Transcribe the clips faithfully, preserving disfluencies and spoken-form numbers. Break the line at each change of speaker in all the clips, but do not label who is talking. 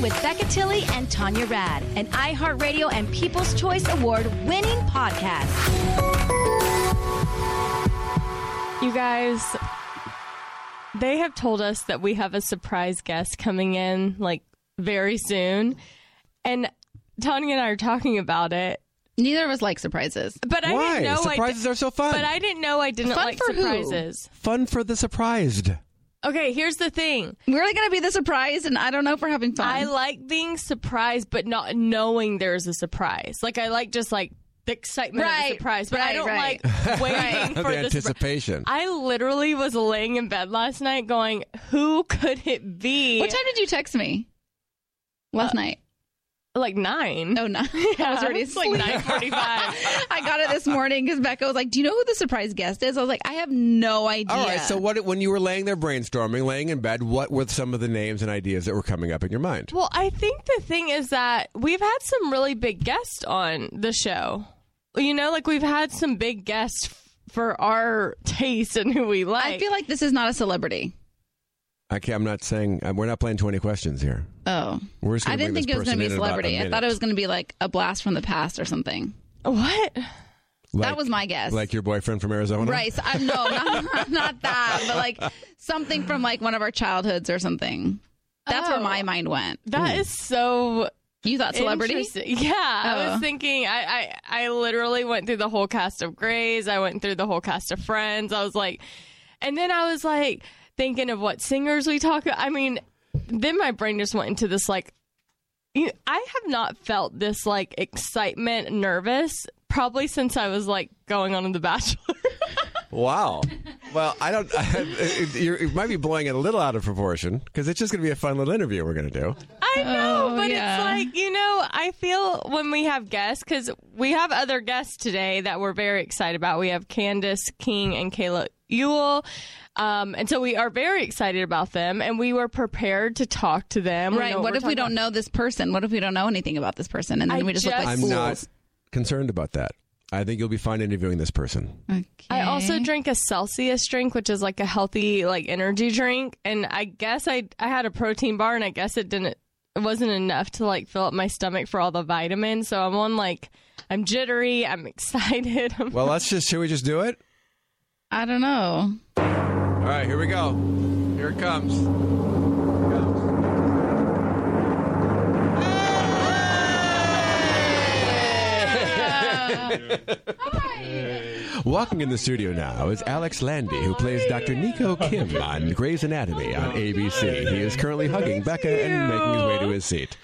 with Becca Tilley and Tanya Rad, an iHeartRadio and People's Choice Award winning podcast.
You guys, they have told us that we have a surprise guest coming in, like, very soon. And Tanya and I are talking about it.
Neither of us like surprises.
But I
Why?
didn't know
Surprises
I d-
are so fun.
But I didn't know I didn't
Fun
like
for who?
surprises.
Fun for the surprised.
Okay, here's the thing.
We're going to be the surprise, and I don't know if we're having fun.
I like being surprised, but not knowing there's a surprise. Like, I like just, like, the excitement of
Right,
the surprise, but I
right,
don't
right.
like waiting for
the
the
anticipation.
surprise. I literally was laying in bed last night going, who could it be?
What time did you text me? Last
Uh,
night.
Like nine.
Oh, no.
Yeah,
I was already
it's like
asleep.
nine forty-five.
I got it this morning because Becca was like, do you know who the surprise guest is? I was like, I have no idea.
All right, so what? When you were laying there brainstorming, laying in bed, what were some of the names and ideas that were coming up in your mind?
Well, I think the thing is that we've had some really big guests on the show. You know, like we've had some big guests f- for our taste and who we like.
I feel like this is not a celebrity.
Okay, I'm not saying uh, we're not playing twenty questions here.
Oh.
We're just
I
gonna
didn't
bring
think it was
this
going to be a
person in about
celebrity. I
minute.
thought it was going to be like a blast from the past or something.
What?
Like-
that was my guess.
Like your boyfriend from Arizona?
Right. So, I, no, not, not that, but like something from like one of our childhoods or something. That's where
Oh.
my mind went.
That is so
You thought celebrity?
interesting. Yeah, I
Oh.
was thinking. I, I I literally went through the whole cast of Grey's. I went through the whole cast of Friends. I was like, and then I was like thinking of what singers we talk. I mean, then my brain just went into this like. You, I have not felt this like excitement, nervous, probably since I was like going on in The Bachelor.
Wow. Well, I don't. You're, you might be blowing it a little out of proportion because it's just going to be a fun little interview we're going to do.
I know,
Oh,
but
yeah.
it's like, you know, I feel when we have guests, because we have other guests today that we're very excited about. We have Candace King and Kayla Ewell. Um, and so we are very excited about them, and we were prepared to talk to them. We
Right.
know
What
we're
if we
talking
don't know this person? What if we don't know anything about this person? And then
I
we just, look
just-
like
I'm
fools.
not concerned about that. I think you'll be fine interviewing this person.
Okay.
I also drink a Celsius drink, which is like a healthy like energy drink, and I guess I I had a protein bar, and I guess it didn't it wasn't enough to like fill up my stomach for all the vitamins. So I'm on like I'm jittery, I'm excited. I'm
Well, let's just. Should we just do it?
I don't know.
All right, here we go. Here it comes. Here it comes. Walking in the studio now is Alex Landy, who plays Doctor Nico Kim on Grey's Anatomy on A B C. He is currently hugging Becca and making his way to his seat.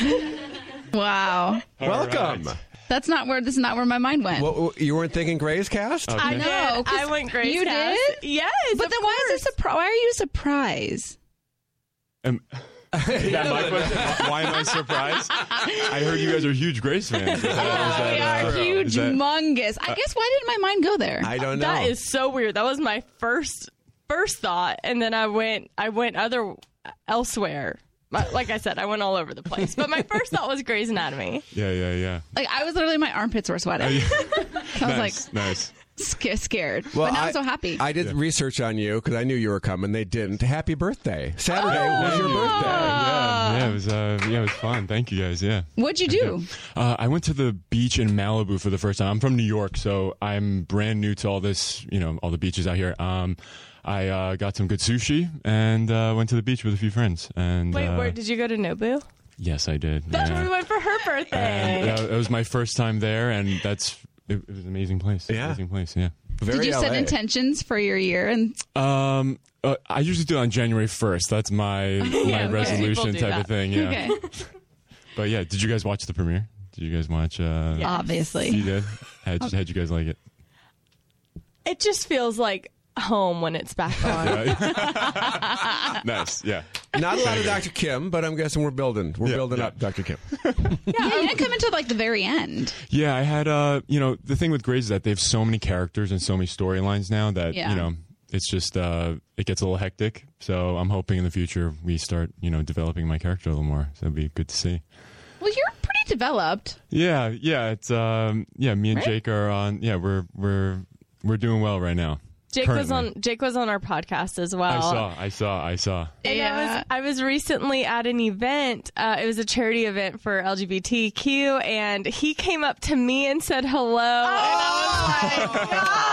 Wow.
Welcome.
That's not where, this is not where my mind went.
Well, you weren't thinking Grey's cast?
I know. 'cause
I went Grey's
You
cast.
did?
Yes,
But
of
then why is
course.
it surprise? Why are you surprised?
Um, is that my question? Why am I surprised? I heard you guys are huge Grace fans. Is that, is that,
We are
uh,
huge,
is that-
humongous. I guess why didn't my mind go there?
I don't know.
That is so weird. That was my first first thought, and then I went I went other elsewhere. Like I said, I went all over the place. But my first thought was Grey's Anatomy.
Yeah, yeah, yeah.
Like I was literally, my armpits were sweating. I was
Nice,
like
nice.
sca- scared.
Well,
but now
I,
I'm so happy.
I did research on you because I knew you were coming. They didn't. Happy birthday. Saturday was your birthday.
Yeah, yeah, it was. Uh, yeah, it was fun. Thank you guys. Yeah.
What'd you do?
Uh, I went to the beach in Malibu for the first time. I'm from New York, so I'm brand new to all this. You know, all the beaches out here. Um, I uh, got some good sushi and uh, went to the beach with a few friends. And
Wait,
uh,
where did you go to Nobu?
yes, I did.
That's
yeah.
where we went for her birthday.
And uh, it was my first time there, and that's it, it was an amazing place.
Yeah.
Amazing place. Yeah.
Very
Did you set
L A.
intentions for your year? And
Um, uh, I usually do it on January first. That's my my
okay.
resolution
People do
type
that.
of thing. Yeah.
okay,
But yeah, did you guys watch the premiere? Did you guys watch? Uh,
Yeah.
obviously.
You did. How'd, how'd you guys like it?
It just feels like home when it's back on.
Nice. Yeah.
Not a lot of Doctor Kim, but I'm guessing we're building. We're
Yeah,
building
yeah.
up Doctor Kim.
Yeah, you didn't come until like the very end.
Yeah, I had. Uh, you know, the thing with Grey's is that they have so many characters and so many storylines now that
Yeah.
you know it's just uh, it gets a little hectic. So I'm hoping in the future we start you know developing my character a little more. So it'd be good to see.
Well, you're pretty developed.
Yeah, yeah. It's um, yeah. Me and
Right?
Jake are on. Yeah, we're we're we're doing well right now.
Jake
currently.
was on Jake was on our podcast as well.
I saw, I saw, I saw.
And
Yeah.
I was I was recently at an event. Uh, it was a charity event for L G B T Q, and he came up to me and said hello.
Oh my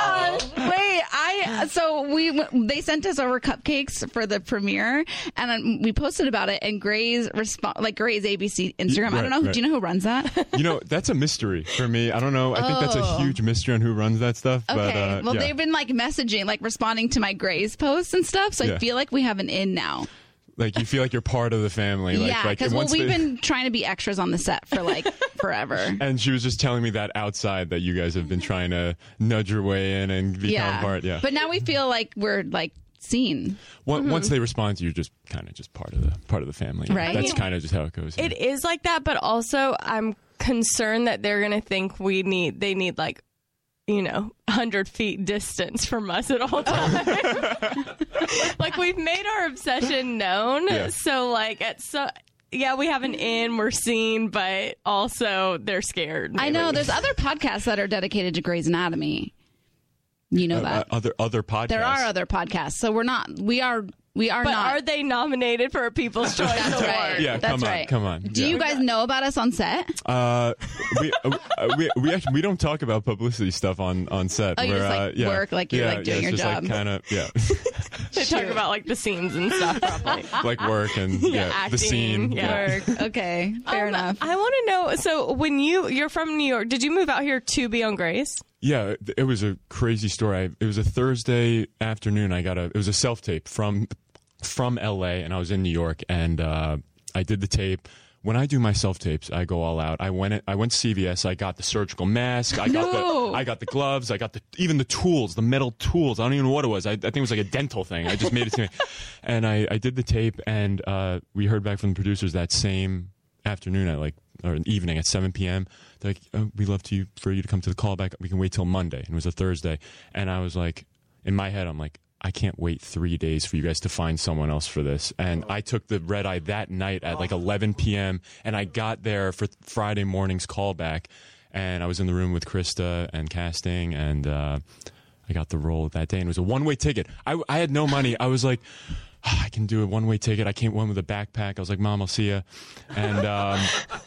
gosh! Wait, I so we they sent us over cupcakes for the premiere, and um, we posted about it. And Gray's response, like Gray's A B C Instagram. I
right,
don't know.
right.
Do you know who runs that?
You know, that's a mystery for me. I don't know. I think that's a
Oh.
huge mystery on who runs that stuff. But,
Okay.
uh,
well,
yeah.
they've been like messaging, like responding to my Gray's posts and stuff. So I
Yeah.
feel like we have an in now.
Like, you feel like you're part of the family. Like,
yeah,
like
because well,
once
we've
they-
been trying to be extras on the set for like forever.
And she was just telling me that outside that you guys have been trying to nudge your way in and become
Yeah.
part. Yeah.
But now we feel like we're like seen.
Once, once they respond to you, you're just kind of just part of the part of the family.
Right.
That's kind of just how it goes. yeah.
It is like that, but also I'm concerned that they're gonna think we need they need like, you know, hundred feet distance from us at all times. Like, we've made our obsession known,
Yeah.
so like at so. Yeah, we have an in, we're seen, but also they're scared.
I
maybe.
know there's other podcasts that are dedicated to Grey's Anatomy. You know
Uh,
that.
other other podcasts.
There are other podcasts. So we're not, we are, we are
But
not.
are they nominated for a People's Choice
That's
Award?
right.
Yeah,
That's
come on,
right.
come on.
Do
Yeah.
you guys know about us on set?
Uh, we, uh, we we actually we don't talk about publicity stuff on on set.
Oh, you
We're,
just, like,
uh, yeah.
work like you're,
yeah,
like, doing
yeah,
your
it's just,
job.
Like, kind of, yeah,
They talk about like the scenes and stuff, probably.
like work and yeah, the
acting,
scene.
yeah.
Work. Okay. Fair
Um,
enough.
I want to know. So, when you you're from New York, did you move out here to be on Grace?
Yeah, it- it was a crazy story. I, it was a Thursday afternoon. I got a. It was a self tape from from L A, and I was in New York, and uh, I did the tape. When I do my self tapes, I go all out. I went. I went to C V S. I got the surgical mask. I got
No.
the. I got the gloves. I got the even the tools, the metal tools. I don't even know what it was. I, I think it was like a dental thing. I just made it to me, and I, I did the tape, and uh, we heard back from the producers that same afternoon at like or evening at seven p.m. They're like, oh, we love to you for you to come to the callback. We can wait till Monday. And it was a Thursday, and I was like, in my head, I'm like, I can't wait three days for you guys to find someone else for this. And I took the red eye that night at like eleven p.m. and I got there for Friday morning's callback, and I was in the room with Krista and casting, and uh, I got the role that day, and it was a one way ticket. I, I had no money. I was like, oh, I can do a one way ticket. I came one with a backpack. I was like, Mom, I'll see ya. And um,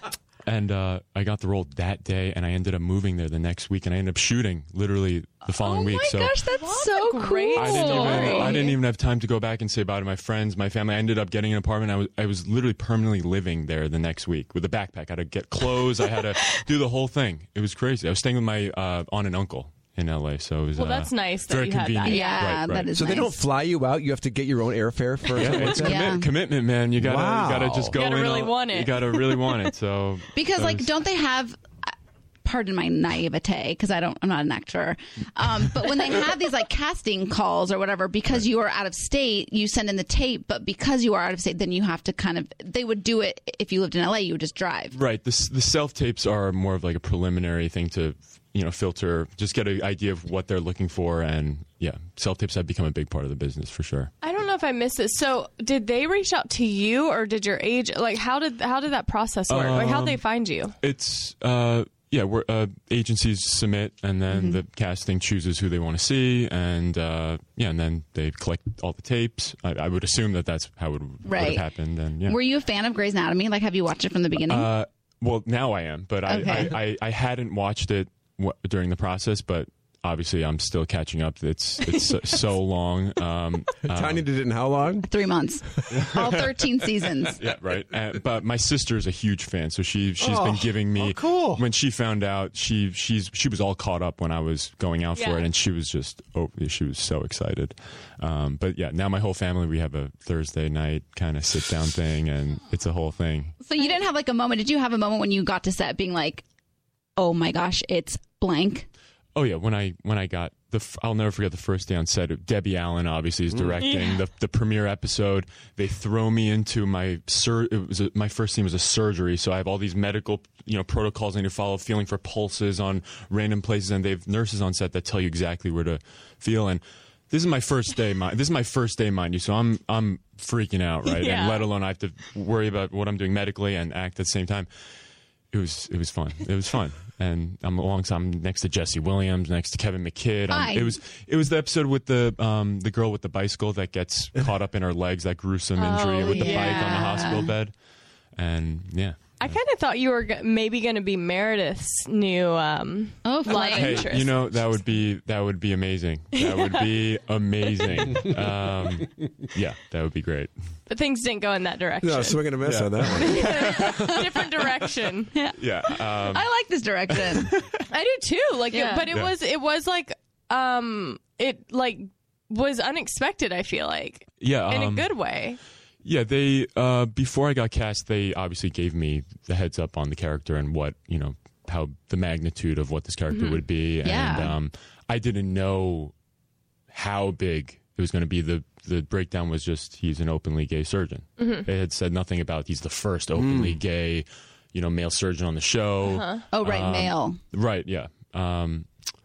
and uh, I got the role that day, and I ended up moving there the next week, and I ended up shooting literally the following
oh
week.
my
so
gosh, that's so
great
cool.
I didn't
story.
even I didn't even have time to go back and say bye to my friends, my family. I ended up getting an apartment. I was I was literally permanently living there the next week with a backpack. I had to get clothes. I had to do the whole thing. It was crazy. I was staying with my uh, aunt and uncle in L A, so it was
Well,
uh,
that's nice that
very
you had that.
convenient.
Yeah,
Right, right.
that is
So
nice.
they don't fly you out. You have to get your own airfare for
Yeah,
something like
it's
that?
Yeah.
commit, commitment, man. You gotta
Wow.
you gotta just go
You gotta
in.
really
all-
want it.
You gotta really want it. So
Because
that
like,
was-
don't they have? Pardon my naivete, because I don't. I'm not an actor. Um, but when they have these like casting calls or whatever, because you are out of state, you send in the tape. But because you are out of state, then you have to kind of. They would do it if you lived in L A. You would just drive.
Right. The s- the self tapes are more of like a preliminary thing to you know filter, just get an idea of what they're looking for, and yeah, self tapes have become a big part of the business for sure.
I don't know if I missed it. So, did they reach out to you, or did your age like how did how did that process work? like how would they find you?
It's uh yeah, we're uh, agencies submit, and then
Mm-hmm.
the casting chooses who they want to see, and uh, yeah, and then they collect all the tapes. I, I would assume that that's how it would, would
Right.
have happened. And yeah.
Were you a fan of Grey's Anatomy? Like, have you watched it from the beginning?
Uh, well, now I am, but I,
Okay.
I, I, I hadn't watched it w- during the process, but obviously I'm still catching up. It's it's so, so long. Um,
Tiny did it in how long?
Three months, all thirteen seasons.
yeah, right. Uh, but my sister is a huge fan, so she she's been giving me.
oh, cool.
When she found out, she she's she was all caught up when I was going out for
Yeah.
it, and she was just oh, she was so excited. Um, but yeah, now my whole family, we have a Thursday night kind of sit down thing, and it's a whole thing.
So you didn't have like a moment. Did you have a moment when you got to set being like, "Oh my gosh, it's blank"?
Oh yeah, when I when I got the f- I'll never forget the first day on set. Debbie Allen obviously is directing the the premiere episode. They throw me into my sur- it was a, my first scene was a surgery, so I have all these medical you know protocols I need to follow, feeling for pulses on random places, and they have nurses on set that tell you exactly where to feel. And this is my first day, mind. This is my first day, mind you. So I'm I'm freaking out, right?
Yeah.
And let alone I have to worry about what I'm doing medically and act at the same time. it was it was fun. It was fun. And I'm alongside I'm next to Jesse Williams, next to Kevin McKidd. Um,
Hi.
it was it was the episode with the um, the girl with the bicycle that gets caught up in her legs, that gruesome injury
Oh,
with the bike on the
yeah.
hospital bed. And yeah.
I kind of thought you were g- maybe going to be Meredith's new um,
Oh,
love
Flame.
Hey,
interest.
you know that would be that would be amazing. That would be amazing. Um, yeah, that would be great.
But things didn't go in that direction.
No, swing and a miss
Yeah.
on that one.
Different direction.
Yeah. Um,
I like this direction.
I do too. Like,
Yeah.
it, but it
Yeah.
was it was like um it like was unexpected. I feel like
yeah.
in
um,
a good way.
Yeah, they uh, before I got cast, they obviously gave me the heads up on the character and what you know how the magnitude of what this character would be,
Yeah.
and um, I didn't know how big it was going to be. the The breakdown was just he's an openly gay surgeon. They had said nothing about he's the first openly gay, you know, male surgeon on the show.
Oh, right,
Um,
male.
Right? Yeah. Um,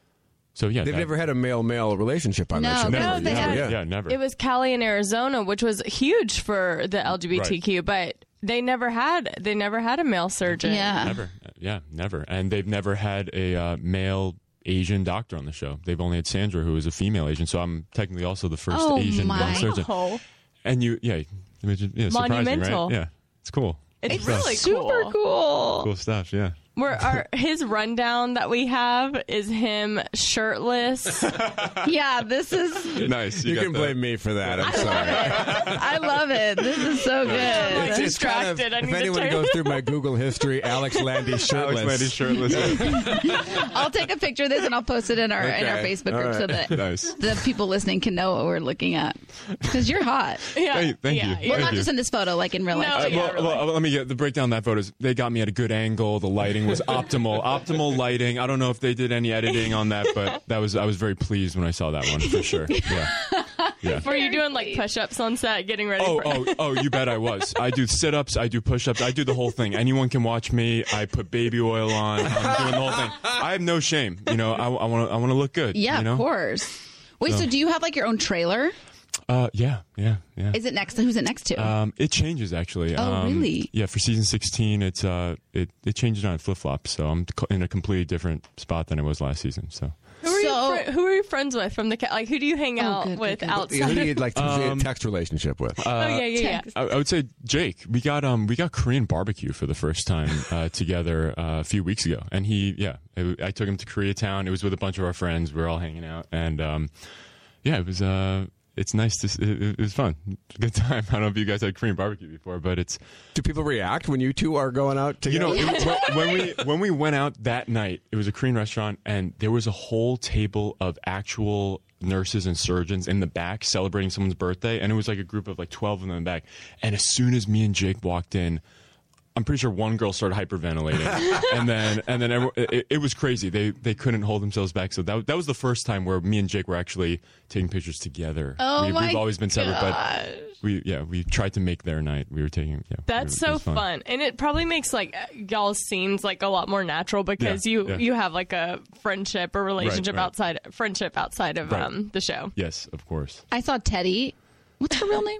so yeah,
They've
that-
never had a male-male relationship on that
No,
show.
no,
never,
they
never,
had-
yeah, yeah, never.
It was Cali in Arizona, which was huge for the L G B T Q, but they never had they never had a male surgeon.
Yeah.
Never. Yeah, never. And they've never had a uh, male Asian doctor on the show. They've only had Sandra, who is a female Asian. So I'm technically also the first
Oh,
Asian
my.
male surgeon.
Oh,
And you, yeah, which is- yeah, surprising,
Monumental.
right? Yeah, it's cool.
it's
It's
really
super
cool.
cool.
Cool stuff. Yeah.
Where our his rundown that we have is him shirtless.
Yeah, this is.
Nice.
You
got
can
that.
blame me for that. I'm sorry.
I love it. This is so good.
It's, it's kind of,
distracted. I
if
need to
anyone
turn-
goes through my Google history, Alex Landy shirtless.
Alex Landy shirtless.
I'll take a picture of this and I'll post it in our in our
Okay.
Facebook
All
group so
right.
that
Nice.
the people listening can know what we're looking at. Because you're hot.
Yeah,
Hey, thank
yeah,
you.
yeah.
Well,
Thank
not
you.
just in this photo, like in real life.
No,
too.
yeah.
well,
really.
well, let me get the breakdown. That photos. They got me at a good angle. The lighting was optimal. Optimal lighting. I don't know if they did any editing on that, but that was I was very pleased when I saw that one for sure. Yeah. Yeah.
Were you doing like push-ups on set, getting ready
Oh,
for
oh, oh, you bet I was. I do sit-ups, I do push-ups, I do the whole thing. Anyone can watch me. I put baby oil on. I'm doing the whole thing. I have no shame. You know, I want to I want to look good.
Yeah,
you know?
of course. Wait, so,
So-
do you have like your own trailer?
Uh, yeah, yeah, yeah.
Is it next to who's it next to?
Um, it changes actually.
Oh,
um,
really?
Yeah, for season sixteen, it's uh, it it changes on flip flops. So I'm co- in a completely different spot than it was last season. So
Who are,
So-
you fr- who are you friends with from the ca- like? Who do you hang
Oh,
out
good,
with
good, good.
outside?
Who do you like to
Um,
text relationship with?
oh yeah, yeah, yeah.
text.
I, I would say Jake. We got um we got Korean barbecue for the first time uh, together uh, a few weeks ago, and he yeah it, I took him to Koreatown. It was with a bunch of our friends. We were all hanging out, and um yeah it was uh it's nice to s- it, it was fun, good time. I don't know if you guys had Korean barbecue before, but it's
Do people react when you two are going out
you
together?
know it- when, when we when we went out that night, it was a Korean restaurant, and there was a whole table of actual nurses and surgeons in the back celebrating someone's birthday, and it was like a group of like twelve of them in the back. And as soon as me and Jake walked in, I'm pretty sure one girl started hyperventilating, and then and then everyone, it, it was crazy. They they couldn't hold themselves back. So that that was the first time where me and Jake were actually taking pictures together.
Oh
we,
my
We've always been separate, but we yeah we tried to make their night. We were taking yeah.
That's
it
so
was
fun. and it probably makes like y'all's scenes like a lot more natural because
Yeah,
you
yeah.
you have like a friendship or relationship
right.
outside friendship outside of
Right.
um the show.
Yes, of course.
I saw Teddy. What's her real name?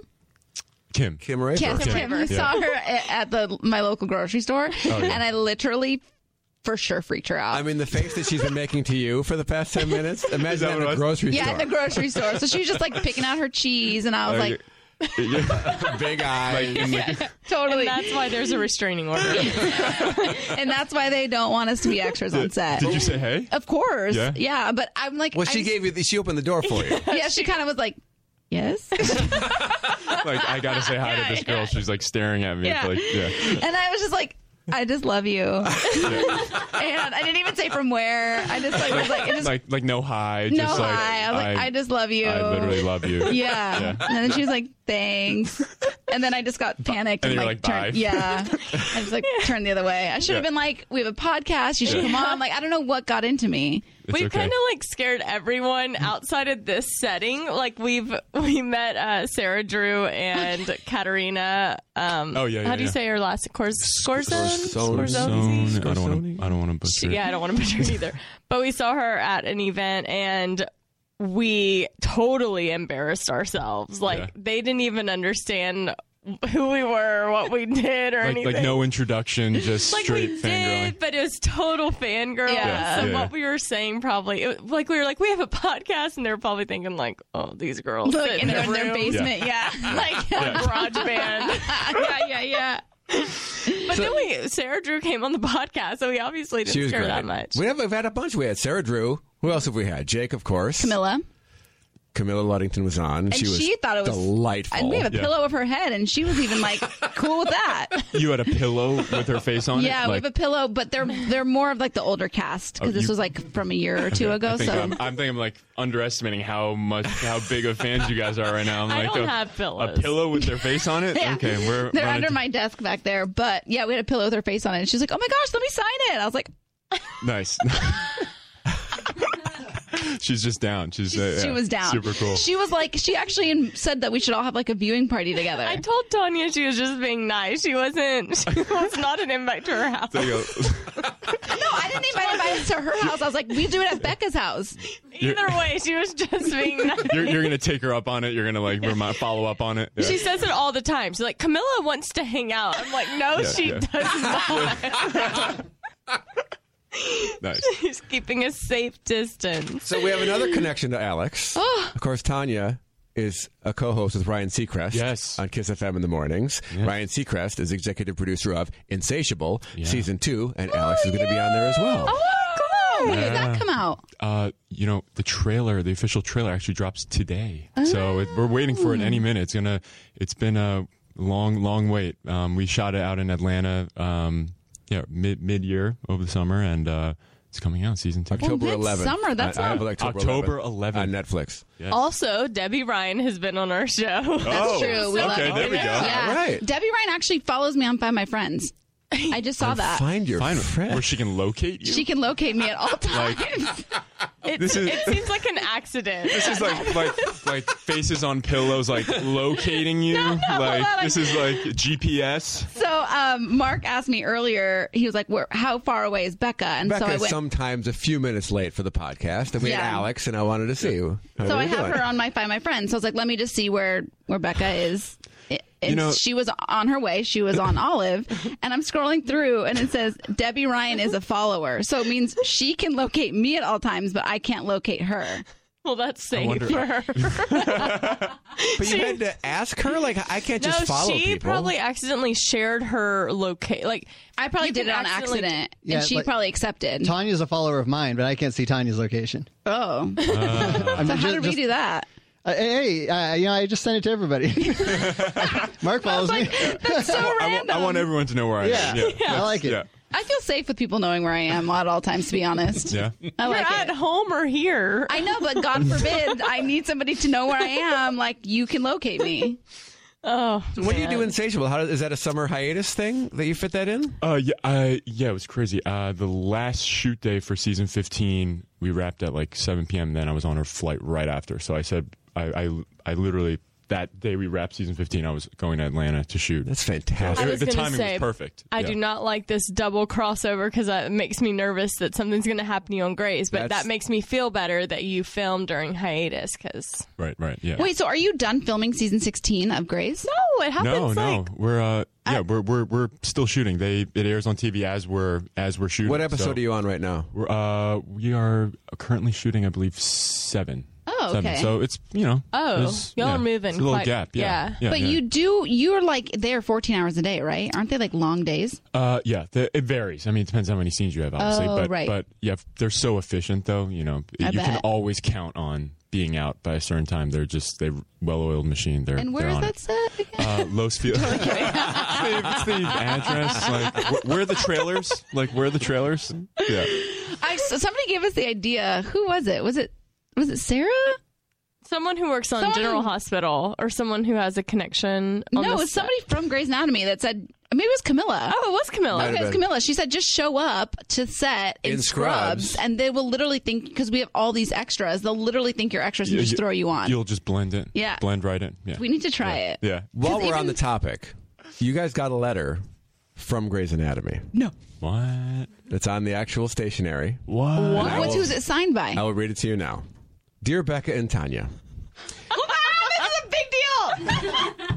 Kim.
Kim Raver.
Kim. Kim. We
Yeah.
saw her a- at the my local grocery store,
yeah.
and I literally, for sure, freaked her out.
I mean, the face that she's been making to you for the past ten minutes. Imagine
that
that in
what it
a
was?
grocery
yeah,
store.
in the grocery store. So she was just like picking out her cheese, and I was like,
Big eyes.
totally.
And that's why there's a restraining order.
and that's why they don't want us to be extras on set.
Did you say hey?
Of course,
Yeah?
yeah. But I'm like,
well,
I
she
just-
gave you. The, she opened the door for you.
Yeah, she kind of was like, yes.
Like I gotta say hi to this girl. She's like staring at me.
Yeah.
It's like yeah.
And I was just like, I just love you. And I didn't even say from where. I just like was like, it just,
Like like no hi.
no
just like,
hi. I was like, I, just love you.
I literally love you.
Yeah.
Yeah.
And then she was like, thanks. And then I just got panicked
And
and,
you're
like,
like,
turned,
bye.
yeah. I just like turned the other way. I should have
Yeah.
been like, we have a podcast. You should
Yeah.
come on. Like, I don't know what got into me.
It's
We've
okay.
kind of like scared everyone outside of this setting. Like we've we met uh, Sarah Drew and Katarina. Um,
Oh, yeah, yeah,
How do you
yeah.
say her last? Scors- Scorzone?
Scorzone.
Scorzone?
Scorzone. I don't want to. I don't want to butcher. it.
Yeah, I don't want to butcher it either. But we saw her at an event and we totally embarrassed ourselves. Like
Yeah.
they didn't even understand who we were, or what we did, or
Like,
anything.
like no introduction, just
Like
straight
we
fangirling.
did, but it was total fangirl.
Yeah.
So
Yeah.
what we were saying probably, it, like we were like, we have a podcast, and they were probably thinking like, oh, these girls
Like
sit
in
in
their,
their,
their
room,
basement, yeah.
like
Yeah.
garage band.
yeah, yeah, yeah.
But then we, Sarah Drew came on the podcast, so we obviously
She
didn't
was
scare
great.
that much.
We have, we've had a bunch. We had Sarah Drew. Who else have we had? Jake, of course.
Camilla.
Camilla Luddington was on.
And
she was
she thought it was
delightful.
And we have a
Yeah.
pillow of her head, and she was even like cool with that.
You had a pillow with her face on it?
Yeah, we
Like,
have a pillow, but they're they're more of like the older cast because
Oh,
this
you-
was like from a year or two ago.
I think
So
I'm, I'm thinking I'm like underestimating how much how big of fans you guys are right now. I'm
I
like
don't
a,
have pillows.
A pillow with their face on it?
yeah.
Okay, we're
they're
we're
under
on a-
my desk back there. But yeah, we had a pillow with her face on it, and she's like, "Oh my gosh, let me sign it." I was like,
Nice. She's just down. She's uh,
she
yeah,
was down.
Super cool.
She was like, she actually in- said that we should all have like a viewing party together.
I told Tanya she was just being nice. She wasn't. She was not an invite to her house.
There you go.
no, I didn't invite invite us to her house. I was like, we do it at Becca's house.
Either way, she was just being nice.
You're, you're gonna take her up on it. You're gonna like remi- follow up on it. Yeah.
She says it all the time. She's like, Camilla wants to hang out. I'm like, no,
Yeah,
she
yeah.
does not.
Nice.
She's keeping a safe distance.
So we have another connection to Alex.
Oh.
Of course, Tanya is a co-host with Ryan Seacrest
Yes.
on Kiss F M in the mornings. Ryan Seacrest is executive producer of Insatiable,
Yeah.
season two, and Alex is going to be on there as well.
Oh, when did that come out?
Uh, you know, the trailer, the official trailer, actually drops today. So it, we're waiting for it any minute. It's gonna. It's been a long, long wait. Um, we shot it out in Atlanta. Um, yeah, mid mid year over the summer, and uh, it's coming out season two.
October
Well,
eleventh.
midsummer, that's
I, I have
not-
October,
October
eleventh
eleventh.
on Netflix.
Yes.
Also, Debbie Ryan has been on our show.
That's
Oh,
true. We
okay,
love-
there we go.
Yeah.
All right.
Debbie Ryan actually follows me on Find My Friends. I just saw that.
Find your
Fine,
friend.
where she can locate you.
She can locate me at all times.
It,
This is-
it seems like an accident.
This is like like like faces on pillows, like locating you. like
hold on,
this is like G P S.
So um, Mark asked me earlier. He was like, Where, "How far away is Becca?" And
Becca
so I
is
went.
sometimes a few minutes late for the podcast, and we had
Yeah.
Alex, and I wanted to see you. How
so
are
I
we
have
doing?
her on my Find My Friends. So I was like, "Let me just see where where Becca is." It- And
You know-
she was on her way. She was on Olive, and I'm scrolling through, and it says Debbie Ryan is a follower. So it means she can locate me at all times, but I can't locate her.
Well, that's safe
wonder-
for her.
But you had to ask her? Like, I can't
No,
just follow
she
people.
probably accidentally shared her location. Like,
I probably
You
did it
can
on
accidentally-
accident,
Yeah,
and she
like-
probably accepted.
Tanya's a follower of mine, but I can't see Tanya's location.
Oh,
I mean,
so how
ju-
did we
just-
do that?
Uh, hey, uh, you know, I just sent it to everybody. Mark follows me.
That's so
I, wa-
random.
I want everyone to know where I
Yeah.
am. Yeah.
I like it.
Yeah.
I feel safe with people knowing where I am at all times, to be honest.
Yeah.
I
you're
like
at
it.
home or here.
I know, but God forbid I need somebody to know where I am. Like, you can locate me.
oh,
What do you do
man.
Insatiable? How is that a summer hiatus thing that you fit that in?
Uh, yeah, uh, yeah, it was crazy. Uh, the last shoot day for season fifteen, we wrapped at like seven p.m. Then I was on our flight right after. So I said, I, I, I literally, that day we wrapped season fifteen, I was going to Atlanta to shoot.
That's
So
fantastic.
I
it-
was
the
gonna
timing
say,
was perfect.
I
Yeah.
do not like this double crossover because it makes me nervous that something's going to happen to you on Grace. But
That's-
that makes me feel better that you filmed during hiatus because
Right, right, yeah.
Wait, so are you done filming season sixteen of Grace?
no, it happens
no, no,
like
we're uh, yeah, we're we're we're still shooting. They it airs on T V as we're as we're shooting.
What episode
so
are you on right now?
We're, uh, we are currently shooting, I believe, seven.
Oh,
Seven.
okay.
So it's you know.
Oh,
there's-
y'all
yeah,
are moving
It's a little
quite-
gap. Yeah.
yeah.
yeah
But
yeah.
you do, you're like there fourteen hours a day, right? Aren't they like long days?
Uh, yeah, the, it varies. I mean, it depends how many scenes you have, obviously.
Oh,
but
right.
but yeah, they're so efficient, though. You know,
I
you can
bet.
always count on being out by a certain time. They're just they're well-oiled machine. They're
And where
they're
is
on
that
it.
set again?
Uh, Los Feliz. it's, the, it's the address. Like, wh- where are the trailers? Like, where are the trailers? Yeah.
I, so somebody gave us the idea. Who was it? Was it was it Sarah?
someone who works on
Someone
General
who-
Hospital or someone who has a connection. On
No,
the
it was
set.
somebody from Grey's Anatomy that said, maybe it was Camilla.
Oh, it was Camilla.
Might have
Okay, it's
been.
Camilla. She said just show up to set in,
In
scrubs,
scrubs.
and they will literally think, because we have all these extras, they'll literally think you're extras and
You-
just
you-
throw you on.
You'll just blend in.
Yeah.
Blend right in. Yeah.
We need to try it.
Yeah.
While
'Cause
we're on
even-
the topic, you guys got a letter from Grey's Anatomy.
No.
What?
It's on the actual stationery.
What?
I
What's
will-
who's it signed by?
I will read it to you now. Dear Becca and Tanya,
this is a big deal.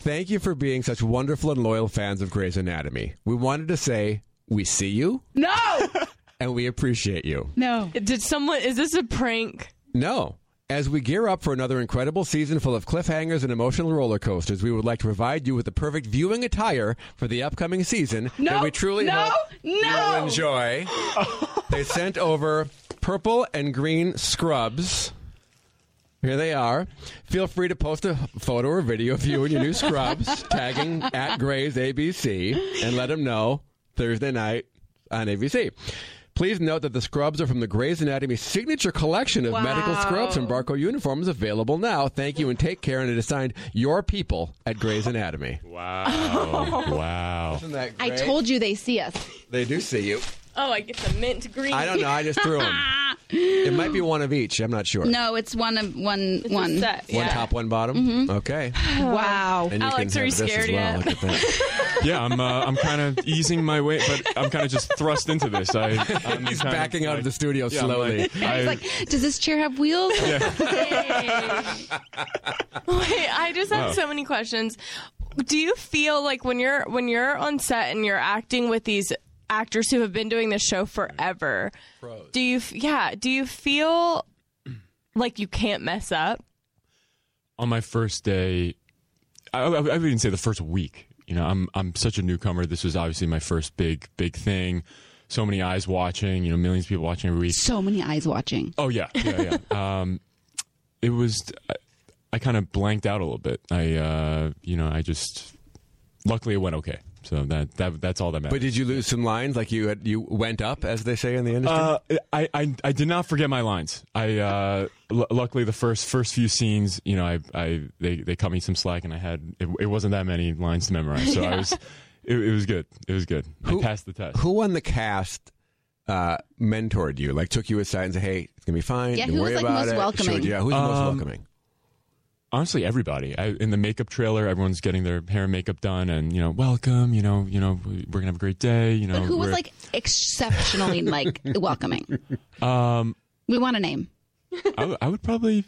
Thank you for being such wonderful and loyal fans of Grey's Anatomy. We wanted to say we see you.
No!
And we appreciate you.
No.
Did someone, is this a prank?
No. As we gear up for another incredible season full of cliffhangers and emotional roller coasters, we would like to provide you with the perfect viewing attire for the upcoming season
No,
that we truly
no,
hope
no.
you'll enjoy. They sent over purple and green scrubs. Here they are. Feel free to post a photo or video of you in your new scrubs, tagging at Grey's A B C, and let them know Thursday night on A B C. Please note that the scrubs are from the Grey's Anatomy signature collection of
Wow.
medical scrubs and Barco uniforms available now. Thank you and take care. And it is signed Your People at Grey's Anatomy.
Wow. Wow.
Isn't that
I
great?
told you they see us.
They do see you.
Oh, I get the mint green.
I don't know. I just threw them. It might be one of each. I'm not sure.
No, it's one of one
It's a
one.
set,
One
yeah.
top, one bottom? Okay.
Wow.
And you
Alex,
can
are
have
you
this
scared
as well.
yet?
Look at that.
Yeah, I'm. Uh, I'm kind of easing my way, but I'm kind of just thrust into this. I, I'm
He's
kind
backing out of
like-
the studio
Yeah, I'm
slowly.
like- I-
He's like, does this chair have wheels?
Wait, I just have
Wow.
so many questions. Do you feel like when you're when you're on set and you're acting with these actors who have been doing this show forever, do you f- yeah, do you feel like you can't mess up?
on my first day, I, I, I would even say the first week. You know, I'm I'm such a newcomer. This was obviously my first big big thing. So many eyes watching. You know, millions of people watching every week.
So many eyes watching.
Oh yeah, yeah, yeah. um, it was. I, I kind of blanked out a little bit. I, uh, you know, I just. Luckily, it went okay. So that that that's all that matters.
But did you lose some lines? Like you had, you went up, as they say in the industry?
Uh, I, I I did not forget my lines. I uh, l- luckily the first first few scenes, you know, I I they, they cut me some slack, and I had it, it wasn't that many lines to memorize, so I was it, it was good. It was good.
Who-
I passed the test.
Who on the cast uh, mentored you? Like took you aside and said, "Hey, it's gonna be fine.
Yeah,
Don't
who
worry
was, like,
about
most
it."
welcoming?
Showed you, yeah, who's the most
Um,
welcoming?
Honestly, everybody. I, in the makeup trailer, everyone's getting their hair and makeup done, and you know, welcome. You know, you know, we're gonna have a great day. You know,
But who was
we're-
like exceptionally like welcoming?
Um,
We want a name.
I, w- I would probably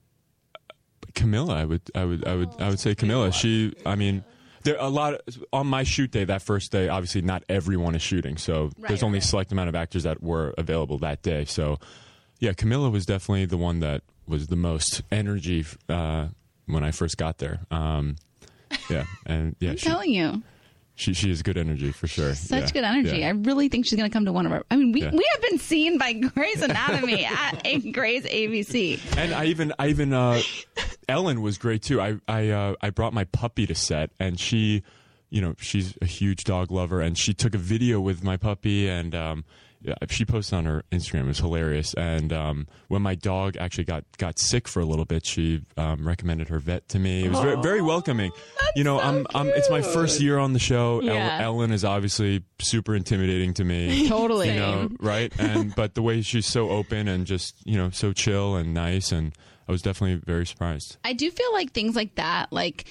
Camilla. I would, I would, I would, I would say Camilla. She, I mean, there a lot of, on my shoot day. That first day, obviously, not everyone is shooting, so there's only a select amount of actors that were available that day. So, yeah, Camilla was definitely the one that was the most energy uh, when I first got there. Um, yeah, and yeah,
I'm
she,
telling you,
she she is good energy for sure.
such
Yeah,
good energy.
yeah.
I really think she's going to come to one of our. I mean, we,
Yeah.
we have been seen by Grey's Anatomy at a Grey's A B C.
And I even, I even, uh, Ellen was great too. I, I, uh, I brought my puppy to set, and she, you know, she's a huge dog lover, and she took a video with my puppy, and um, yeah, she posted on her Instagram. It was hilarious. And um, when my dog actually got got sick for a little bit, she um, recommended her vet to me. It was very, very welcoming. You know, I'm, I'm, it's my first year on the show. El-
Yeah.
Ellen is obviously super intimidating to me.
Totally.
You know, right? And but the way she's so open and just, you know, so chill and nice, and I was definitely very surprised.
I do feel like things like that, like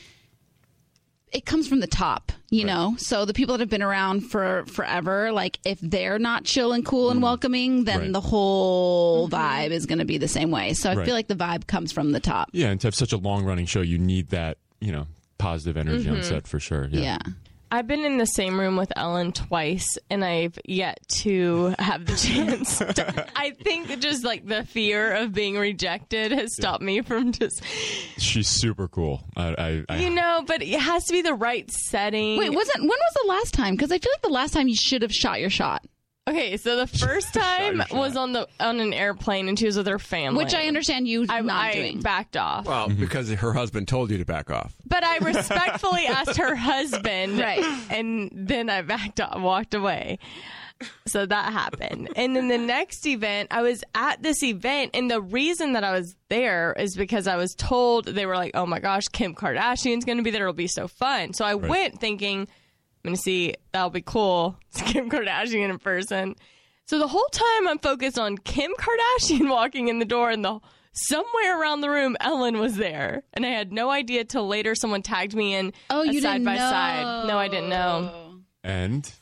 it comes from the top, you know. So the people that have been around for forever, like if they're not chill and cool and welcoming, then
Right.
the whole vibe is going to be the same way. So I
Right.
feel like the vibe comes from the top.
Yeah, and to have such a long running show, you need that, you know, positive energy on set for sure. Yeah.
Yeah.
I've been in the same room with Ellen twice, and I've yet to have the chance. To, I think just like the fear of being rejected has stopped me from just,
She's super cool. I, I, I
you know, but it has to be the right setting.
Wait, wasn't when was the last time? Because I feel like the last time you should have shot your shot.
Okay, so the first time
your shot.
was on the on an airplane, and she was with her family,
Which I understand you
I,
not
I
doing.
backed off.
Well, because her husband told you to back off.
But I respectfully asked her husband,
Right.
and then I backed off, walked away. So that happened. And then the next event, I was at this event, and the reason that I was there is because I was told, they were like, oh my gosh, Kim Kardashian's going to be there. It'll be so fun. So I went thinking, I'm going to see, that'll be cool. It's Kim Kardashian in person. So the whole time I'm focused on Kim Kardashian walking in the door, and the somewhere around the room, Ellen was there. And I had no idea till later someone tagged me in
Oh,
a
you
side
didn't
by
know.
side. No, I didn't know.
and w-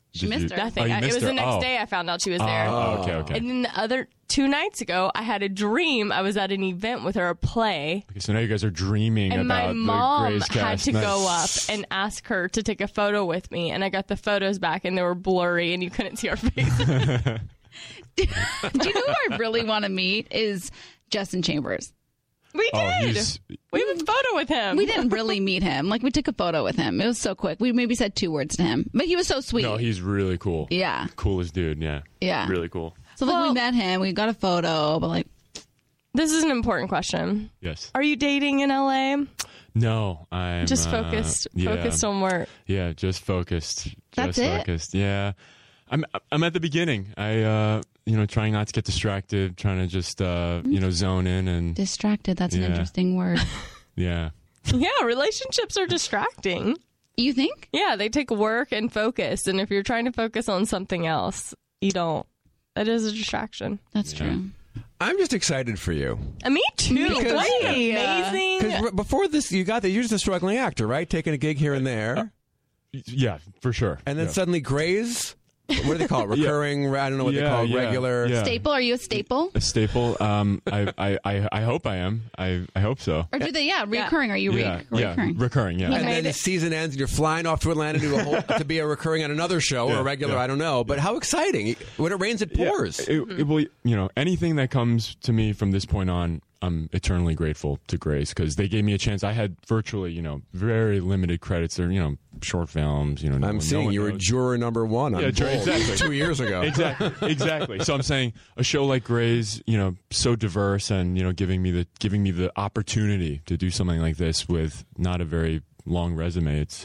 She
Did
missed
you-
her.
Nothing.
Oh, you
I- it
missed
was
her?
the next
Oh.
day I found out she was there.
Oh, okay, okay.
And then the other two nights ago, I had a dream. I was at an event with her, a play,
Okay, so now you guys are dreaming
and
about
my
the
mom
Grey's
had
cast.
to
Nice.
go up and ask her to take a photo with me. And I got the photos back, and they were blurry, and you couldn't see our faces.
Do you know who I really want to meet is Justin Chambers.
We
Oh,
did.
he's
We have a photo with him.
We didn't really meet him. Like, we took a photo with him. It was so quick. We maybe said two words to him, but he was so sweet.
no, he's really cool.
yeah,
Coolest dude. Yeah,
yeah.
really cool.
So like we
Well-
met him, we got a photo, but like
This is an important question.
Yes.
Are you dating in L A?
No, I'm
Just
uh,
focused,
yeah,
focused on work.
Yeah, just focused. Just
That's it?
focused. Yeah. I'm I'm at the beginning. I uh you know, trying not to get distracted, trying to just uh, you know, zone in and
distracted. That's an
Yeah.
interesting word.
yeah.
Yeah, relationships are distracting.
You think?
Yeah, they take work and focus. And if you're trying to focus on something else, you don't. That is a distraction.
That's true.
I'm just excited for you.
And me too.
Because-
What an amazing.
Because before this, you got that. You're just a struggling actor, right? Taking a gig here and there.
Yeah, for sure.
And then
yeah.
suddenly Grey's, what do they call it? Recurring, I don't know what they
Yeah,
call it,
yeah,
regular.
yeah.
Staple? Are you a staple?
A staple. Um, I, I, I, I hope I am. I, I hope so.
Or do they? Yeah, recurring. Are you re-
yeah,
recurring?
yeah, recurring. Yeah.
And then the season ends and you're flying off to Atlanta to, do a whole, to be a recurring on another show or
Yeah,
a regular,
yeah.
I don't know. But how exciting. When it rains, it
Yeah,
pours.
it, it will, you know, anything that comes to me from this point on, I'm eternally grateful to Grey's because they gave me a chance. I had virtually, you know, very limited credits. They're, you know, short films. You know, no
I'm
one-
seeing
no one
you were
knows.
juror number one on
Yeah, juror-
Bold
exactly.
two years ago.
Exactly, exactly. So I'm saying a show like Grey's, you know, so diverse and you know, giving me the giving me the opportunity to do something like this with not a very long resume. It's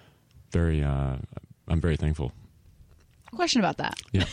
very. Uh, I'm very thankful.
Question about that.
Yeah.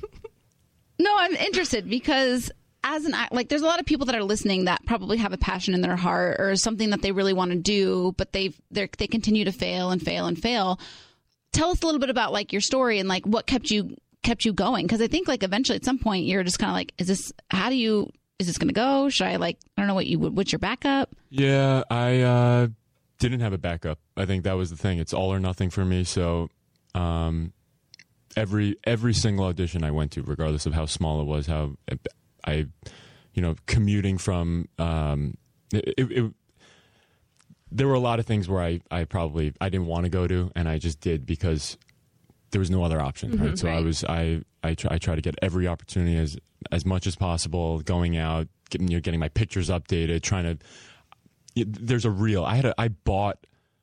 No, I'm interested because as an act, like, there's a lot of people that are listening that probably have a passion in their heart or something that they really want to do, but they've they they continue to fail and fail and fail. Tell us a little bit about like your story and like what kept you kept you going, because I think like eventually at some point you're just kind of like, is this how do you is this going to go? Should I like I don't know what you would what's your backup?
Yeah, I uh, didn't have a backup. I think that was the thing. It's all or nothing for me. So um, every every single audition I went to, regardless of how small it was, how I, you know, commuting from, um, it, it, it, there were a lot of things where I, I probably I didn't want to go to, and I just did because there was no other option. Right? So I
Right.
was I I try, I try to get every opportunity as as much as possible, going out, getting you know, getting my pictures updated, trying to. There's a reel. I had a I bought.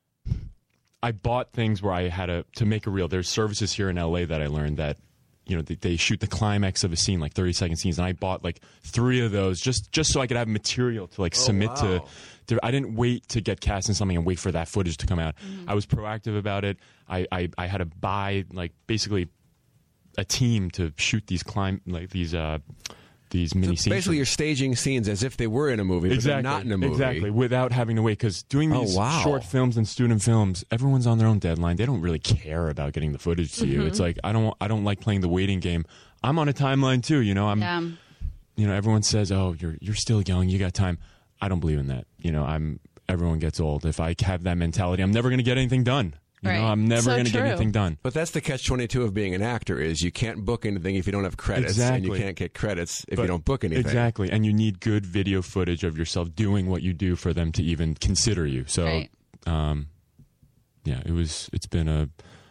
I bought things where I had a to make a reel. There's services here in L A that I learned that, you know, they, they shoot the climax of a scene, like thirty second scenes, and I bought like three of those just just so I could have material to like submit to.
wow.
to- I didn't wait to get cast in something and wait for that footage to come out. I was proactive about it. I, I I had to buy like basically a team to shoot these climb like these uh these mini scenes.
Basically, you're staging scenes as if they were in a movie, but
Exactly.
they're not in a movie.
Exactly, without having to wait. Because doing
Oh,
these
wow.
short films and student films, everyone's on their own deadline. They don't really care about getting the footage to you. It's like I don't, I don't like playing the waiting game. I'm on a timeline too. You know, I'm.
Yeah.
You know, everyone says, "Oh, you're you're still young. You got time." I don't believe in that. You know, I'm. Everyone gets old. If I have that mentality, I'm never going to get anything done. You
Right.
know, I'm never
So
going to get
true.
anything done.
But that's the catch twenty-two of being an actor is you can't book anything if you don't have credits, and you
Exactly.
can't get credits if
But-
you don't book anything.
Exactly, and you need good video footage of yourself doing what you do for them to even consider you. So,
Right.
um, yeah, it was. It's been a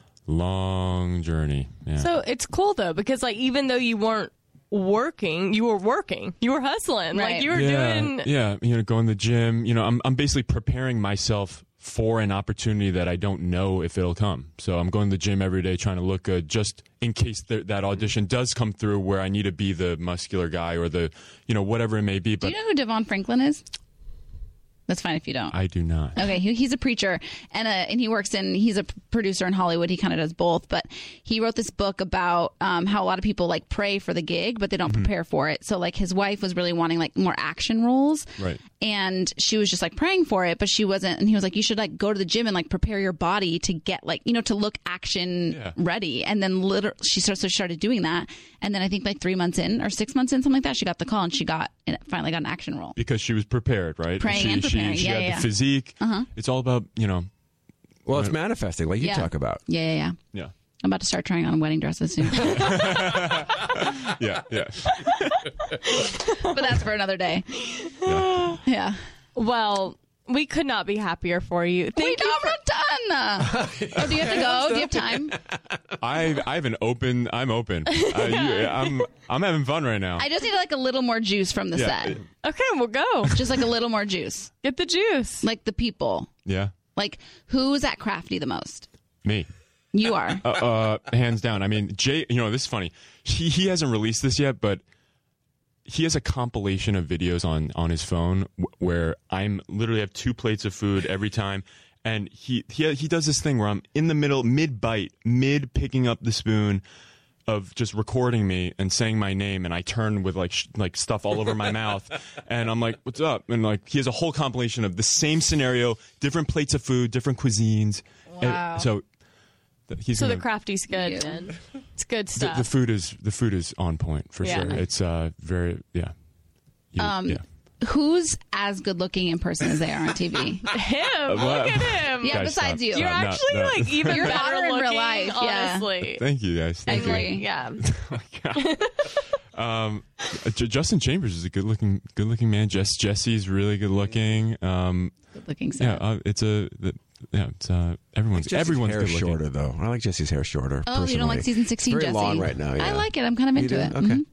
long journey. Yeah.
So it's cool though, because like even though you weren't working, you were working, you were hustling,
Right.
like you were
yeah,
doing.
yeah, you know, going to the gym. You know, I'm I'm basically preparing myself for an opportunity that I don't know if it'll come. So I'm going to the gym every day, trying to look good, just in case th- that audition does come through, where I need to be the muscular guy or the, you know, whatever it may be.
Do
But
you know who Devon Franklin is? That's fine if you don't.
I do not.
Okay, he, he's a preacher, and uh, and he works in. He's a p- producer in Hollywood. He kind of does both, but he wrote this book about um, how a lot of people like pray for the gig, but they don't
Mm-hmm.
prepare for it. So like his wife was really wanting like more action roles,
Right.
and she was just like praying for it, but she wasn't. And he was like, you should like go to the gym and like prepare your body to get like you know to look action
Yeah.
ready. And then literally she started, so she started doing that, and then I think like three months in or six months in, something like that, she got the call and she got and finally got an action role.
Because she was prepared, right?
Praying
she,
and
she,
preparing.
she
Yeah,
had
yeah,
the
yeah.
physique.
Uh-huh.
It's all about, you know,
Well, it's manifesting, like you
Yeah.
talk about.
Yeah, yeah, yeah.
yeah.
I'm about to start trying on wedding dresses soon.
Yeah, yeah.
But that's for another day.
yeah.
Yeah.
Well, we could not be happier for you. Thank
Wait,
you.
no, I'm not done. Oh, do you have to go? Do you have time?
I I have an open. I'm open. Uh, you, I'm I'm having fun right now.
I just need like a little more juice from the
Yeah.
set.
Okay, we'll go.
Just like a little more juice.
Get the juice.
Like the people.
yeah,
Like, who's at Crafty the most?
me.
You are.
Uh, uh, hands down. I mean, Jay. You know, this is funny. He he hasn't released this yet, but he has a compilation of videos on on his phone w- where I'm literally have two plates of food every time, and he he he does this thing where I'm in the middle, mid bite, mid picking up the spoon, of just recording me and saying my name, and I turn with like sh- like stuff all over my mouth, and I'm like, "What's up?" And like he has a whole compilation of the same scenario, different plates of food, different cuisines.
Wow.
And so th- he's
So
gonna,
the Crafty's good.
Yeah.
Then. It's good
the,
stuff.
the food is the food is on point for
Yeah.
sure. It's uh very yeah. You-
Um,
yeah.
Who's as good looking in person as they are on T V?
him.
what?
Look at him.
Yeah,
Guys,
besides
stop.
you.
You're
Uh, no,
actually
no.
like even
You're
better
hotter in real
looking,
life, yeah.
honestly.
Thank you guys.
I
Thank you.
agree.
Yeah.
Um, J- Justin Chambers is a good looking good looking man. Jess Jesse's really good looking. Um,
Good looking
yeah,
set.
uh, it's a the, yeah, it's uh, everyone's
Jesse's
everyone's
hair
good looking.
shorter though. I like Jesse's hair shorter.
Oh, you don't like
personally.
season sixteen,
It's very
Jesse?
long right now. Yeah.
I like it. I'm kind of
You
into
do?
it.
Okay.
Mhm.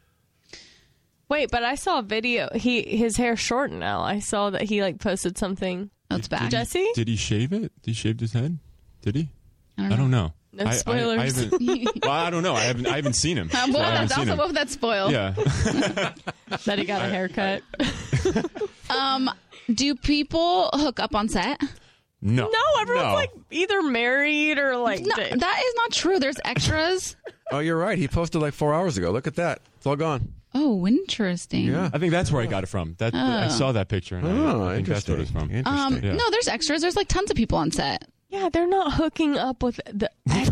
Wait, but I saw a video. He his hair's short now. I saw that he like posted something.
Oh, it's back.
Jesse?
Did he shave it? Did he shave his head? Did he?
I don't
I don't know.
No
I- I-
spoilers.
I, haven't, well, I don't know. I haven't. I haven't seen him.
Um,
So
what
I
would
haven't
that,
seen
also,
him.
what would that spoil?
Yeah.
That he got a haircut.
Um, do people hook up on set?
No.
No, everyone's
No.
like either married or like.
No,
dating.
that is not true. There's extras.
Oh, you're right. He posted like four hours ago. Look at that. It's all gone.
Oh, interesting.
Yeah.
I think that's where I got it from. That I saw that picture, and
Oh,
I, I think that's
interesting.
what it's from.
Interesting.
Um,
Yeah.
no, there's extras. There's like tons of people on set.
Yeah, they're not hooking up with the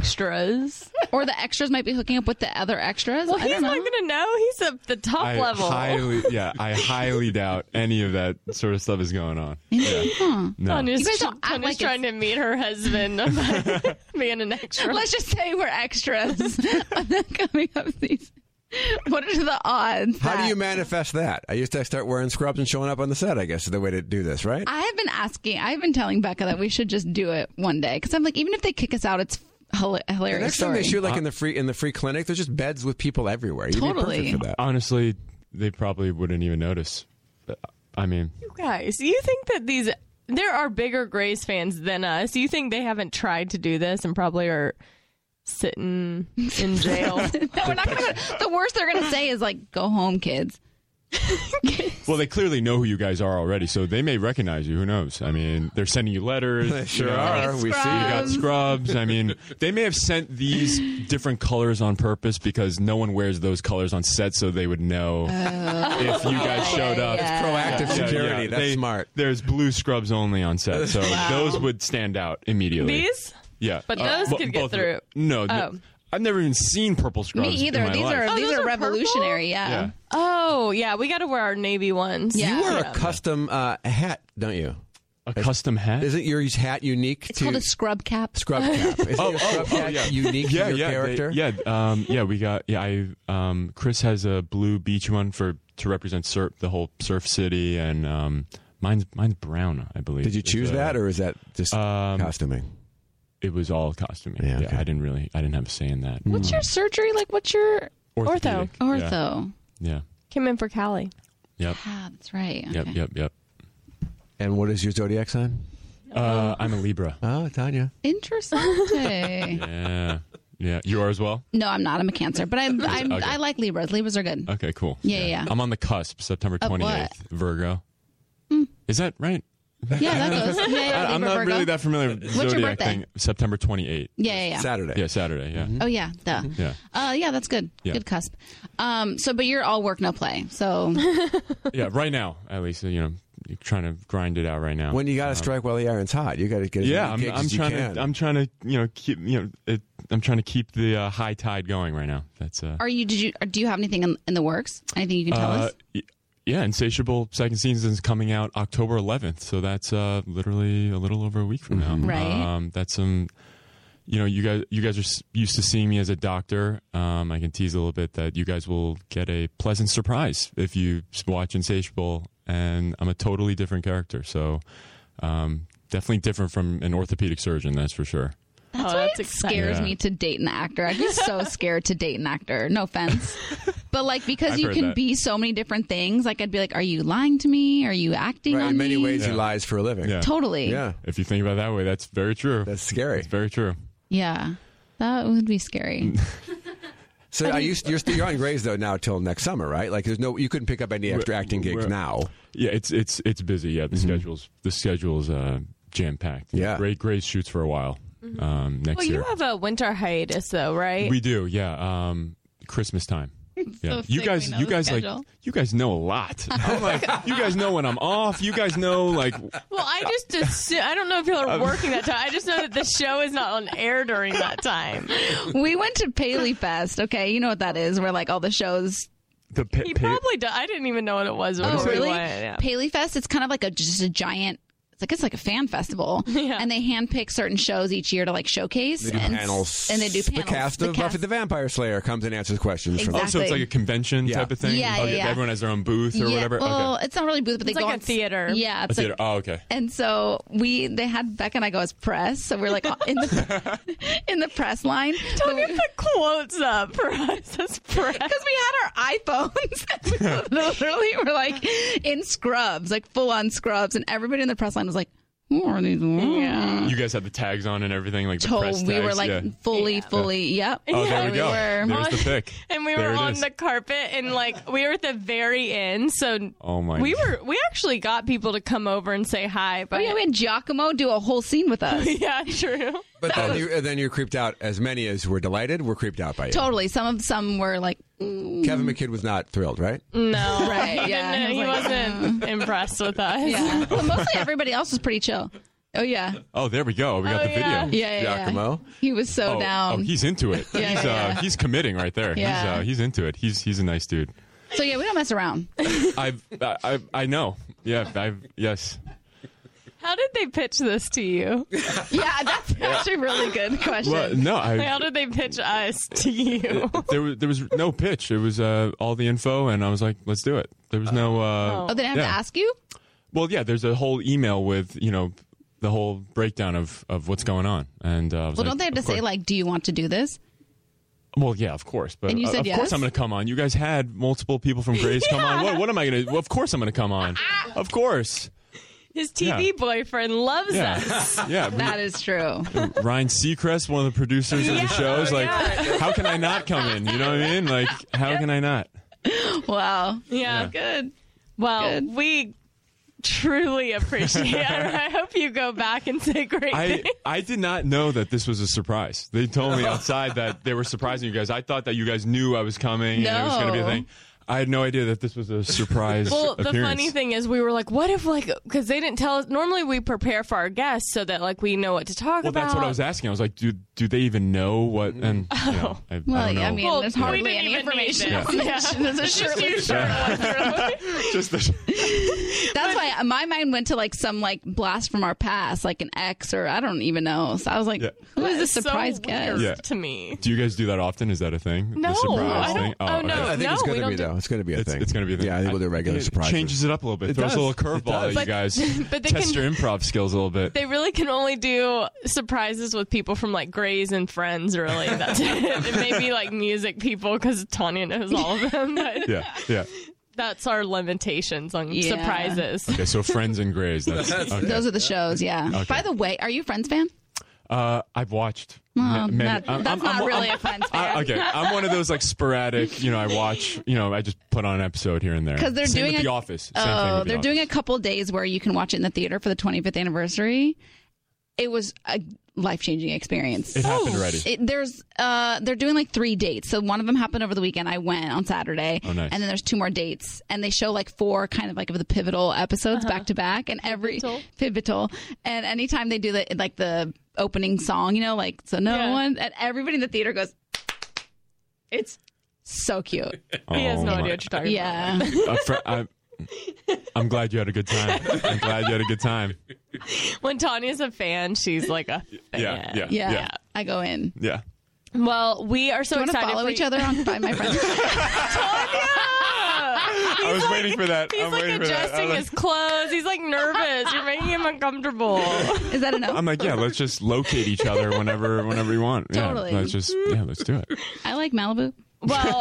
extras.
Or the extras might be hooking up with the other extras.
Well,
I
he's
don't know.
not going to know. He's at the top
I
level.
highly, yeah, I highly doubt any of that sort of stuff is going on. Yeah.
Huh.
No.
Tanya's,
You guys don't act
Tanya's
like
trying to meet her husband by being an extra.
Let's just say we're extras on the coming up season. What are the odds?
How do
that-
you manifest that? I used to start wearing scrubs and showing up on the set, I guess, is the way to do this, right?
I have been asking. I've been telling Becca that we should just do it one day because I'm like, even if they kick us out, it's hila-
The
hilarious.
next time
story.
they shoot like in the free in the free clinic, there's just beds with people everywhere. You'd
Totally.
be perfect for that.
Honestly, they probably wouldn't even notice. I mean,
You guys, you think that these there are bigger Grays fans than us? You think they haven't tried to do this and probably are sitting in jail?
No, we're not gonna. Go, the worst they're gonna say is like, "Go home, kids."
well, they clearly know who you guys are already, so they may recognize you. Who knows? I mean, they're sending you letters.
They sure
you know,
are. We see
You got
Um,
scrubs. I mean, they may have sent these different colors on purpose because no one wears those colors on set, so they would know if you guys showed up.
yeah.
Proactive
Yeah,
security.
yeah.
That's
They-
smart.
There's blue scrubs only on set, so those would stand out immediately.
These?
Yeah,
But
Uh,
those
bo-
could get
both of
through.
them. No, no,
Oh.
I've never even seen purple scrubs.
Me
in
either.
my
These
life.
are
Oh,
these
those
are
are
revolutionary.
Yeah.
Yeah.
Oh, yeah, we got to wear our navy ones.
Yeah.
You wear
Yeah.
a custom uh, hat, don't you?
A custom hat.
Isn't your hat unique
It's
to
called a scrub cap.
scrub cap? Isn't
Oh,
your
oh,
scrub
oh,
cap
yeah.
unique
yeah,
to your
yeah,
character?
They, yeah, um, yeah. We got yeah. I um, Chris has a blue beach one for to represent surf, the whole Surf City, and um, mine's mine's brown, I believe.
Did you
It's,
choose
uh,
that, or is that just
um,
costuming?
It was all costuming.
Yeah,
Yeah,
okay.
I didn't really. I didn't have a say in that.
What's your surgery like? What's your
Orthopedic. Yeah.
ortho?
Yeah.
Came in for Callie.
Yep.
Ah, that's right. Okay.
Yep. Yep. Yep.
And what is your zodiac sign?
Uh, I'm a Libra.
Oh, Tanya.
Interesting.
Yeah. Yeah. You are as well.
No, I'm not. I'm a Cancer, but I'm, I'm
Okay.
I like Libras. Libras are good.
Okay. Cool.
Yeah, yeah, yeah.
I'm on the cusp. September
Of what?
twenty-eighth. Virgo. Is that right?
Yeah, that goes. Yeah, yeah,
I, I'm
Libra,
not
Virgo.
really that familiar with
What's your
zodiac
birthday?
thing. September twenty-eighth.
Yeah, yeah, yeah.
Saturday.
Yeah, Saturday. Yeah.
Oh yeah, duh.
Yeah.
Uh, yeah, that's good.
Yeah.
Good cusp. Um, so, but you're all work, no play. So,
Yeah. Right now, at least, you know, you're trying to grind it out right now.
When you got to strike while the iron's hot, you got to get as
yeah,
many
I'm,
gigs
I'm
as you
trying
can.
to. I'm trying to. You know, keep. You know, it, I'm trying to keep the uh, high tide going right now. That's. Uh,
are you? Did you? Do you have anything in, in the works? Anything you can tell
uh,
us?
y- yeah, Insatiable second season is coming out October eleventh, so that's uh, literally a little over a week from now.
Right.
Um, that's some. you know, you guys, you guys are s- used to seeing me as a doctor. Um, I can tease a little bit that you guys will get a pleasant surprise if you s- watch Insatiable, and I'm a totally different character. So, um, definitely different from an orthopedic surgeon, that's for sure.
That's
Oh,
why
that's
it scares
Yeah.
me to date an actor. I'd be so scared to date an actor. No offense. But like because
I've
you
heard
can
that.
be so many different things, like I'd be like, are you lying to me? Are you acting
Right,
on
in many
me?
ways, he
Yeah.
lies for a living.
Yeah.
Totally.
Yeah,
If you think about it that way, that's very true.
that's scary.
It's very true.
Yeah. That would be scary.
So are you, you're, you're on Grey's though now till next summer, right? Like, there's no, you couldn't pick up any extra
We're-
acting gigs
we're-
now.
Yeah, it's it's it's busy. Yeah, the schedule's the schedule's uh, jam packed.
Yeah.
Great Grace shoots for a while um, next
Well,
year.
you have a winter hiatus, though, right?
We do, yeah. Um, Christmas time. Yeah,
So
you
sick
guys,
we know
you
the
guys
schedule.
like, you guys know a lot. I'm like, you guys know when I'm off. You guys know like,
Well, I just assume, I don't know if y'all are working that time. I just know that the show is not on air during that time.
We went to Paley Fest. Okay, you know what that is? Where like all the shows.
the pa-
He
pa-
probably does. I didn't even know what it was.
Oh,
when we
really?
went, yeah.
Paley Fest. It's kind of like a just a giant. It's like it's like a fan festival,
Yeah.
and they handpick certain shows each year to like showcase.
They do
and,
panels.
and they do
The
panels.
cast of Buffy the Vampire Slayer comes and answers questions. From
Oh, so
Exactly.
it's like a convention
Yeah.
type of thing.
Yeah,
Oh,
yeah, yeah.
Everyone has their own booth or
yeah,
whatever.
Well,
Okay.
it's not really booth, but they
It's
go
like
on
a theater.
Yeah,
A
it's
theater.
like.
Oh, okay.
And so we, they had Becca and I go as press, so we're like in the in the press line.
Don't get the quotes up for us as press.
Because we had our iPhones, and we literally were like in scrubs, like full on scrubs, and everybody in the press line was like, "Who are these?" Yeah.
You guys had the tags on and everything, like the
So
press
we
tags.
were like
yeah.
fully, fully, yep.
Oh,
Yeah,
there we
we
go.
were.
There's the pick.
And we
There
were
it
on
is.
the carpet, and like we were at the very end. So
Oh my.
we were we actually got people to come over and say hi. But
Oh yeah, we had Giacomo do a whole scene with us.
yeah, true.
But then you, and then you creeped out. As many as were delighted were creeped out by you.
Totally. Some of some were like,
Kevin McKidd was not thrilled, right?
No,
Right,
he,
yeah.
didn't,
He
he
was like,
wasn't impressed with us.
yeah. But mostly everybody else was pretty chill. Oh yeah,
Oh, there we go. We got
Oh,
the video.
yeah.
yeah, yeah.
Giacomo.
yeah. He was so
Oh,
down.
oh, he's into it.
Yeah,
he's
yeah,
uh,
yeah.
he's committing right there.
Yeah.
He's uh, he's into it. He's he's a nice dude.
so yeah, we don't mess around.
I've I, I I know. Yeah, I've yes.
How did they pitch this to you?
Yeah, that's actually a really good question.
Well, no, I
How did they pitch us to you?
there was there was no pitch. It was uh, all the info, and I was like, let's do it. There was no. Uh,
oh, they didn't have
yeah.
to ask you?
Well, yeah. There's a whole email with you know the whole breakdown of, of what's going on, and uh, I was
Well,
like,
don't they have to
of
say
course.
like, "Do you want to do this?"
Well, yeah, of course. But
And you
uh,
said
of course
yes?
I'm going to come on. You guys had multiple people from Grace come on. What, what am I going to? Well, of course I'm going to come on. Of course.
His T V
Yeah.
boyfriend loves
Yeah.
us.
Yeah. we-
That is true.
Ryan Seacrest, one of the producers of the show, is like,
yeah.
how can I not come in? You know what I mean? Like, how can I not?
Wow.
Yeah.
Good.
Well,
Good.
we truly appreciate it. I hope you go back and say great
I,
things.
I did not know that this was a surprise. They told me outside that they were surprising you guys. I thought that you guys knew I was coming and it was going to be a
No.
thing. I had no idea that this was a surprise
Well, the
appearance.
funny thing is, we were like, "What if, like, because they didn't tell us." Normally, we prepare for our guests so that, like, we know what to talk
well,
about.
that's what I was asking. I was like, do do they even know what? And you know, I,
Well,
I don't know.
I mean,
Well,
there's
we
hardly
didn't
any
even
information.
need it. Yeah.
There's a
It's just
shirtless-
you shirtless.
just the,
That's why my mind went to like some like blast from our past, like an ex or I don't even know. So I was like,
Yeah.
who is this
So
surprise
weird
guest?
Yeah.
to me.
do you guys do that often? Is that a thing?
No,
the surprise
I don't-
thing.
oh,
okay.
no.
I think it's
we
going to
don't
be
do-
though. It's going to be a
It's,
thing.
it's going to be a thing.
Yeah, I think we'll do regular
it
surprises.
Changes it up a little bit.
It
Throws
does.
a little
It
curveball
does.
at you guys.
But they
Test
can-
your improv skills a little bit.
They really can only do surprises with people from like Grays and Friends. Really, that's it. And maybe like music people because Tanya knows all of them. But
yeah, yeah.
that's our limitations on
Yeah.
surprises.
Okay, so Friends and Grays. That's, okay.
Those are the shows, yeah. By the way, are you a Friends fan?
Uh, I've watched.
Well,
ma- many-
that- that's not really a Friends fan.
I, okay, I'm one of those like sporadic. You know, I watch. You know, I just put on an episode here and there.
'Cause they're
Same
doing
with
a-
The Office. Same thing
Oh,
with The
they're doing a
Office.
couple days where you can watch it in the theater for the twenty-fifth anniversary. It was a life-changing experience.
It happened already.
It, there's uh they're doing like three dates. So one of them happened over the weekend. I went on Saturday.
Oh, nice.
And then there's two more dates. And they show like four kind of like of the pivotal episodes back to back. And every
Pivotal?
pivotal. And anytime they do the like the opening song, you know, like so no
Yeah.
one and everybody in the theater goes, it's so cute.
He has
Oh,
no
my-
idea what you're talking
Yeah.
Uh, fr- I, I'm glad you had a good time. I'm glad you had a good time.
about. When Tanya's a fan, she's like a fan.
Yeah, yeah,
Yeah.
yeah.
I go in.
Yeah.
Well, we are so
Do you want to
excited
follow
for
each
you.
other on Find My Friends?
I was waiting for that.
He's
I'm
like
waiting for that.
adjusting
I'm like-
his clothes. He's like nervous. You're making him uncomfortable.
Is that a no?
I'm like, yeah, let's just locate each other whenever, whenever you want.
Totally.
Yeah, let's just, yeah, let's do it.
I like Malibu.
Well,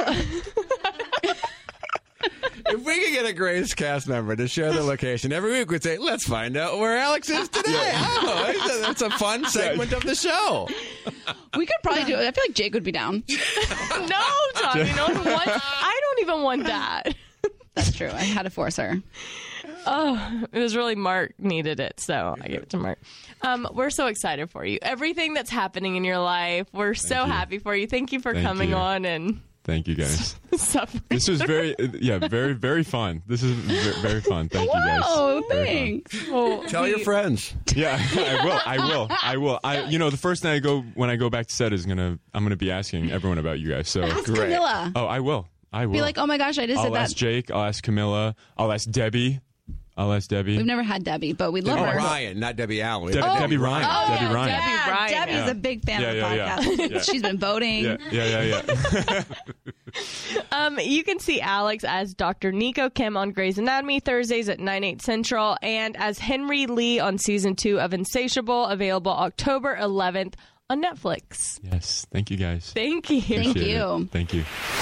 If we could get a Grey's cast member to share the location every week, we'd say, let's find out where Alex is today. Oh, that's a fun segment of the show.
We could probably do it. I feel like Jake would be down.
no, Tommy, no one wants. I don't even want that.
That's true. I had to force her.
Oh, it was really Mark needed it, so I gave it to Mark. Um, we're so excited for you. Everything that's happening in your life, we're so
you.
happy for you. Thank you for
Thank
coming
you.
on and
Thank you, guys.
suffering.
This was very, yeah, very, very fun. This is ve- very fun. Thank you, guys.
Oh,
Very fun.
thanks.
Well,
Tell your
we-
friends.
Yeah, I will. I will. I will. I, you know, the first thing I go when I go back to set is gonna, I'm gonna be asking everyone about you guys. So,
Ask
Great.
Camilla.
oh, I will. I will.
Be like, oh my gosh, I just
I'll
said that.
ask Jake. I'll ask Camilla. I'll ask Debbie. I'll ask Debbie.
We've never had Debbie, but we love
Oh,
her.
Ryan, not Debbie Allen.
Debbie,
Oh.
Debbie Ryan.
Oh,
Debbie
yeah,
Ryan.
Debbie
Yeah,
Ryan. Debbie's
Yeah.
a big fan
Yeah,
of the
yeah,
podcast.
yeah. Yeah.
She's been voting.
Yeah, yeah, yeah, yeah.
Um, you can see Alex as Doctor Nico Kim on Grey's Anatomy Thursdays at nine, eight central, and as Henry Lee on season two of Insatiable, available October eleventh on Netflix.
Yes. Thank you, guys.
Thank you.
Thank
Appreciate
you.
it. Thank you.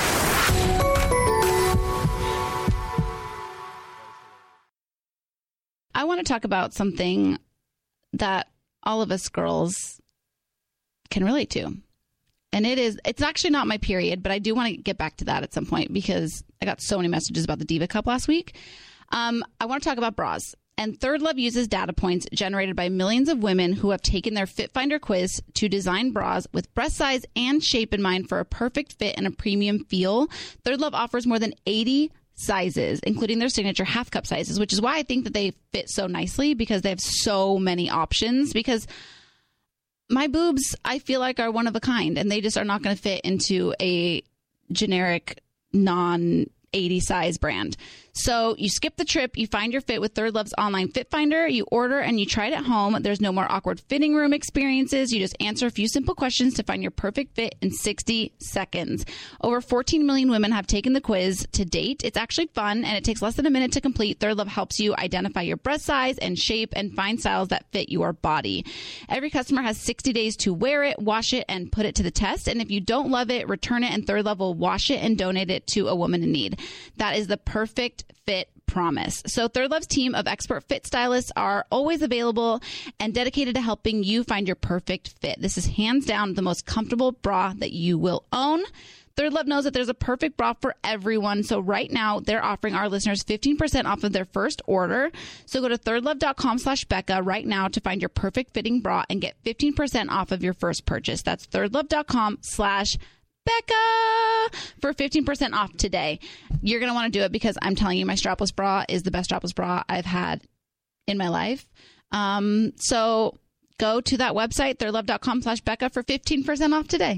I want to talk about something that all of us girls can relate to. And it is, it's actually not my period, but I do want to get back to that at some point because I got so many messages about the Diva Cup last week. Um, I want to talk about bras. And Third Love uses data points generated by millions of women who have taken their Fit Finder quiz to design bras with breast size and shape in mind for a perfect fit and a premium feel. Third Love offers more than eighty sizes, including their signature half cup sizes, which is why I think that they fit so nicely because they have so many options. Because my boobs, I feel like, are one of a kind, and they just are not going to fit into a generic non eighty size brand. So you skip the trip, you find your fit with Third Love's online Fit Finder, you order and you try it at home. There's no more awkward fitting room experiences. You just answer a few simple questions to find your perfect fit in sixty seconds. Over fourteen million women have taken the quiz to date. It's actually fun and it takes less than a minute to complete. Third Love helps you identify your breast size and shape and find styles that fit your body. Every customer has sixty days to wear it, wash it, and put it to the test. And if you don't love it, return it and Third Love will wash it and donate it to a woman in need. That is the perfect fit promise. So Third Love's team of expert fit stylists are always available and dedicated to helping you find your perfect fit. This is hands down the most comfortable bra that you will own. Third Love knows that there's a perfect bra for everyone. So right now they're offering our listeners fifteen percent off of their first order. So go to thirdlove.com slash Becca right now to find your perfect fitting bra and get fifteen percent off of your first purchase. That's thirdlove.com slash Becca for fifteen percent off today. You're going to want to do it because I'm telling you, my strapless bra is the best strapless bra I've had in my life. Um, so go to that website, thirdlove.com slash Becca for fifteen percent off today.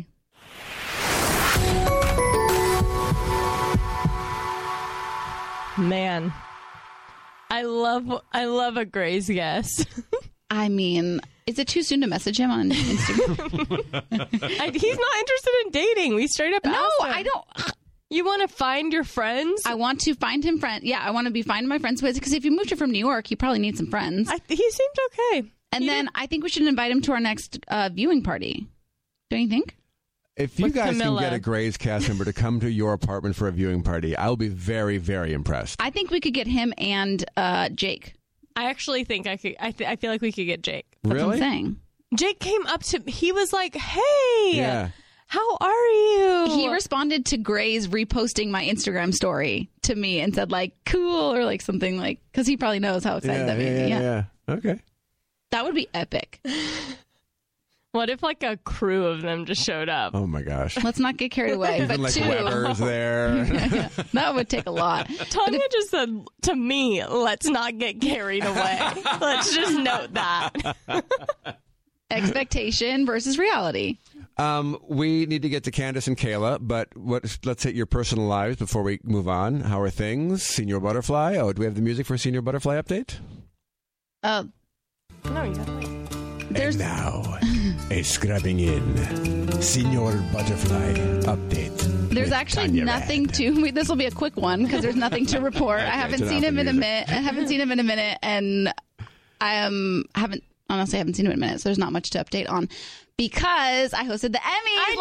Man, I love I love a Grey's guest.
I mean, is it too soon to message him on Instagram?
I, he's not interested in dating. We straight up
No,
asked him.
I don't.
You want to find your friends?
I want to find him friend. Yeah, I want to be finding my friends with because if you moved here from New York, you probably need some friends.
I, he seemed okay.
and
he
then
did-
I think we should invite him to our next uh, viewing party. Don't you think?
If you
With
guys
Camilla.
can get a Grey's cast member to come to your apartment for a viewing party, I'll be very, very impressed.
I think we could get him and uh, Jake.
I actually think I could. I, th- I feel like we could get Jake.
That's what
Really?
I'm saying.
Jake came up to. He was like, "Hey,
Yeah.
how are you?"
He responded to Gray's reposting my Instagram story to me and said like cool or like something like because he probably knows how excited
Yeah,
that made
yeah,
me.
yeah,
Yeah.
yeah. Okay.
That would be epic.
What if like a crew of them just showed up?
Oh my gosh.
Let's not get carried away.
Even
but
like
two,
Weber's there.
that would take a lot.
Tanya just said to me, "Let's not get carried away. Let's just note that."
Expectation versus reality.
Um, we need to get to Candace and Kayla, but what, let's hit your personal lives before we move on. How are things? Senior Butterfly. Oh, do we have the music for Senior Butterfly update?
Uh,
No, you gotta wait.
there's
And now, a scrubbing in Senior Butterfly update.
There's
with
actually
Tanya
nothing
Rad.
to. This will be a quick one because there's nothing to report. I haven't
turn
seen
off
him
the
in a
music.
minute. I haven't seen him in a minute, and I um haven't honestly I haven't seen him in a minute. So there's not much to update on because I hosted the Emmys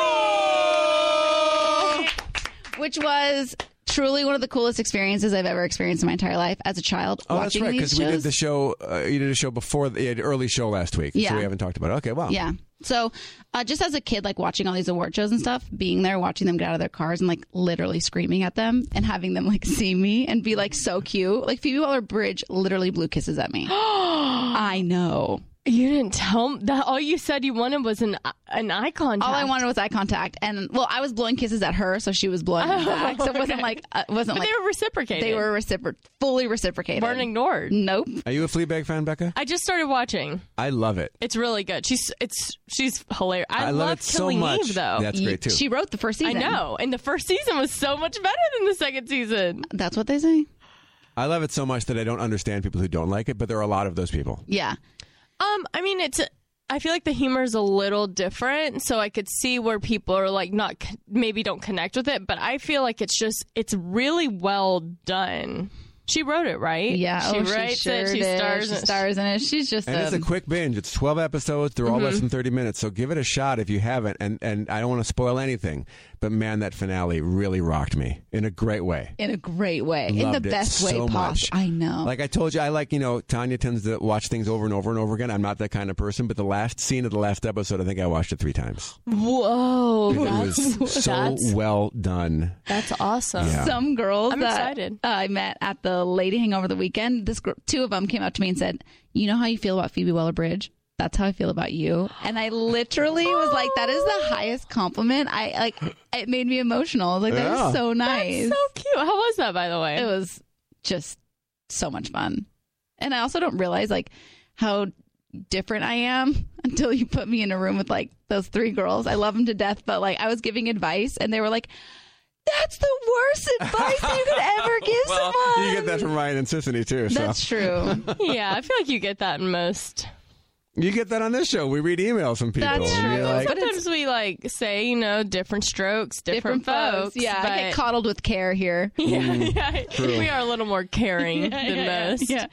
last week, which was truly one of the coolest experiences I've ever experienced in my entire life as a child.
Oh, that's
watching
right,
these
because we did
shows.
the show. Uh, you did a show before the you had early show last week,
Yeah.
so we haven't talked about it. Okay, wow.
Yeah. So, uh, just as a kid, like watching all these award shows and stuff, being there, watching them get out of their cars and like literally screaming at them and having them like see me and be like so cute. Like Phoebe Waller-Bridge literally blew kisses at me. I know.
You didn't tell me that. All you said you wanted was an an eye contact.
All I wanted was eye contact, and well, I was blowing kisses at her, so she was blowing me back. So it wasn't like uh, it wasn't
But
like
they were reciprocated.
they were recipro- fully reciprocated.
weren't ignored.
Nope.
Are you a Fleabag fan, Becca?
I just started watching.
I love it.
It's really good. She's it's she's hilarious. I,
I love it so
Killing
much.
Eve though.
That's great too.
She wrote the first
I
season.
know, and the first season was so much better than the second season.
That's what they say.
I love it so much that I don't understand people who don't like it, but there are a lot of those people.
Yeah.
Um, I mean, it's. I feel like the humor is a little different, so I could see where people are like not maybe don't connect with it. But I feel like it's just it's really well done. She wrote it, right?
Yeah,
she
oh,
writes
she sure
it. She
did.
stars.
She
in it.
stars in it. She's just
And
a,
it's a quick binge. It's twelve episodes. They're all less than thirty minutes. So give it a shot if you haven't. And and I don't want to spoil anything, but man, that finale really rocked me in a great way.
in a great way, in the
Loved it
best way
so
possible.
much.
I know.
Like I told you, I like, you know, Tanya tends to watch things over and over and over again. I'm not that kind of person, but the last scene of the last episode, I think I watched it three times.
Whoa,
It
that's
was so
that's,
well done.
that's awesome.
Yeah.
Some girls
I'm
that
excited.
uh, I met at the Lady Hangover the weekend, this gr- two of them came up to me and said, "You know how you feel about Phoebe Waller-Bridge? That's how I feel about you." And I literally was like, "That is the highest compliment." I like it made me emotional. I was like, "That
Yeah.
is so nice."
So cute. How was that, by the way?
It was just so much fun. And I also don't realize like how different I am until you put me in a room with like those three girls. I love them to death, but like I was giving advice and they were like, "That's the worst advice you could ever give
Well,
someone."
you get that from Ryan and Sissany too. So
That's true.
Yeah, I feel like you get that in most.
you get that on this show. We read emails from people.
That's
and you're
true.
like,
But
Sometimes we like say, you know, different strokes, different, folks.
Yeah,
but
I get coddled with care here.
yeah, yeah. we are a little more caring than most.
Yeah.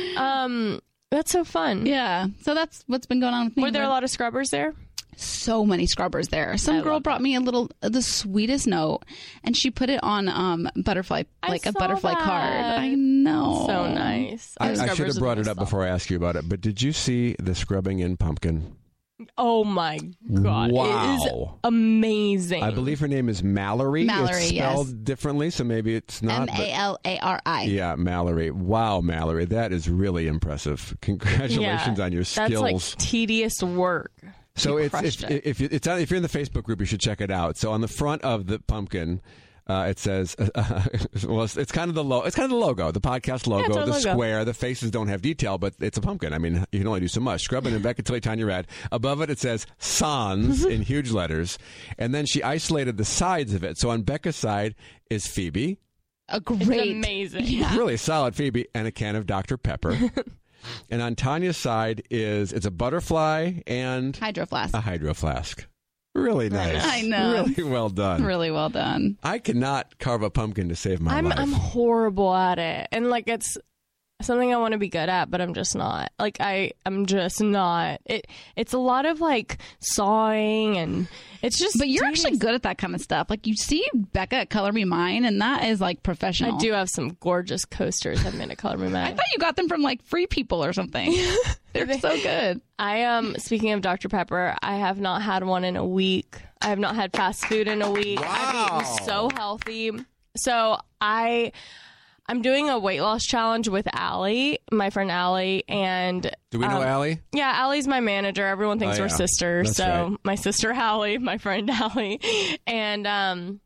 Um, that's so fun.
Yeah. So that's what's been going on with me.
Were there a lot of scrubbers there?
So many scrubbers there. Some
I
girl
love
brought me a little, uh, the sweetest note, and she put it on um butterfly,
I
like a
saw
butterfly
that.
card. I know.
So nice.
I,
Our
I should
scrubbers
have brought
are
it up
nice
before I asked you about it, but did you see the scrubbing in pumpkin?
though. Oh my god! It is
Wow.
amazing.
I believe her name is Mallory.
Mallory,
It's spelled
yes.
differently, so maybe it's not.
M
but-
A L A R I.
Yeah, Mallory. Wow, Mallory, that is really impressive. Congratulations
Yeah,
on your
That's
skills.
like tedious work.
so
You
it's if,
crushed it.
if you, it's on, if you're in the Facebook group, you should check it out. So on the front of the pumpkin, uh, it says, uh, well, it's, it's kind of the lo- it's kind of the logo, the podcast logo,
it's our
the
logo.
square. The faces don't have detail, but it's a pumpkin. I mean, you can only do so much. Scrubbing and Becca Tilly, Tanya Rad. Above it, it says Sans in huge letters, and then she isolated the sides of it. So on Becca's side is Phoebe.
A
It's
great.
amazing.
Really solid Phoebe, and a can of Doctor Pepper. And on Tanya's side is it's a butterfly and
Hydro flask.
a hydro flask. Really nice.
I know.
Really well done.
Really well done.
I cannot carve a pumpkin to save my
I'm
life.
I'm horrible at it, and like it's something I want to be good at, but I'm just not. Like I I'm just not. It it's a lot of like sawing, and it's just.
But you're
tedious.
actually good at that kind of stuff. Like you see Becca at Color Me Mine, and that is like professional.
I do have some gorgeous coasters I've made at Color Me
I
Mine.
thought you got them from like Free People or something. They're so good.
I um speaking of Doctor Pepper, I have not had one in a week. I have not had fast food in a week. I've
Wow.
eaten so healthy. So I I'm doing a weight loss challenge with Allie, my friend Allie, and
Do we know
um,
Allie?
Yeah, Allie's my manager. Everyone thinks
Oh,
we're
yeah.
sisters.
That's
So
right.
my sister Allie, my friend Allie, and um,